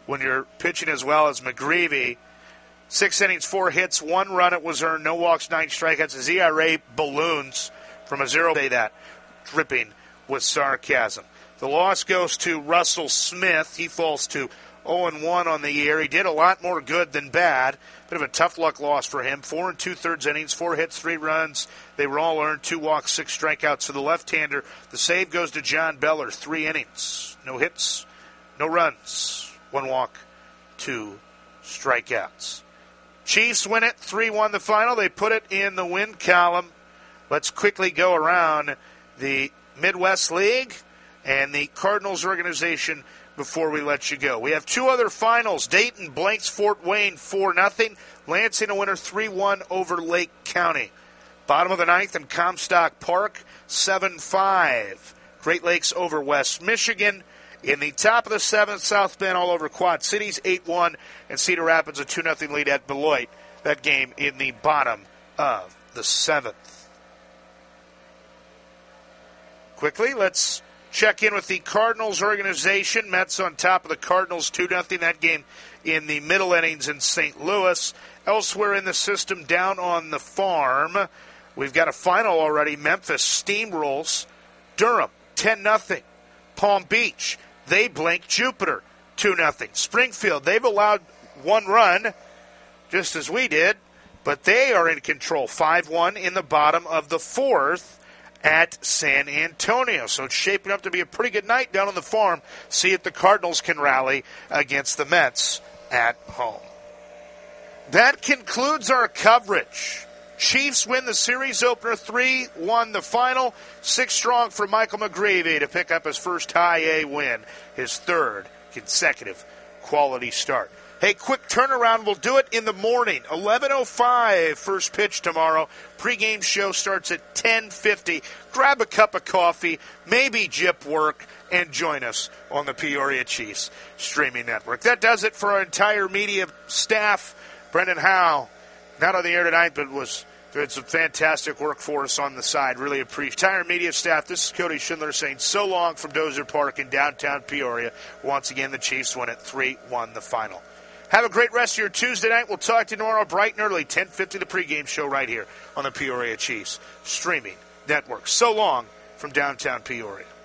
when you're pitching as well as McGreevy. 6 innings, 4 hits, 1 run it was earned, no walks, 9 strikeouts. His ERA balloons from a 0. Say that, dripping with sarcasm. The loss goes to Russell Smith. He falls to 0-1 on the year. He did a lot more good than bad. Bit of a tough luck loss for him. 4 2/3 innings, 4 hits, 3 runs. They were all earned, 2 walks, 6 strikeouts for the left-hander. The save goes to John Beller, 3 innings. No hits, no runs, 1 walk, 2 strikeouts. Chiefs win it, 3-1 the final. They put it in the win column. Let's quickly go around the Midwest League and the Cardinals organization before we let you go. We have 2 other finals. Dayton blanks Fort Wayne 4-0. Lansing a winner 3-1 over Lake County. Bottom of the 9th in Comstock Park, 7-5. Great Lakes over West Michigan. In the top of the 7th, South Bend all over Quad Cities, 8-1, and Cedar Rapids a 2-0 lead at Beloit. That game in the bottom of the 7th. Quickly, let's check in with the Cardinals organization. Mets on top of the Cardinals, 2-0. That game in the middle innings in St. Louis. Elsewhere in the system, down on the farm, we've got a final already. Memphis steamrolls Durham, 10-0. Palm Beach, they blank Jupiter, 2-0. Springfield, they've allowed 1 run, just as we did, but they are in control, 5-1 in the bottom of the 4th at San Antonio. So it's shaping up to be a pretty good night down on the farm. See if the Cardinals can rally against the Mets at home. That concludes our coverage. Chiefs win the series opener, 3-1 the final. 6 strong for Michael McGreevy to pick up his first high A win, his 3rd consecutive quality start. Hey, quick turnaround. We'll do it in the morning. 11:05 first pitch tomorrow. Pre-game show starts at 10:50. Grab a cup of coffee, maybe Jip work, and join us on the Peoria Chiefs streaming network. That does it for our entire media staff. Brendan Howe, not on the air tonight, but did some fantastic work for us on the side. Really appreciate it. Entire media staff, this is Cody Schindler saying so long from Dozer Park in downtown Peoria. Once again, the Chiefs win it 3-1 the final. Have a great rest of your Tuesday night. We'll talk to you tomorrow bright and early, 10:50, the pregame show right here on the Peoria Chiefs streaming network. So long from downtown Peoria.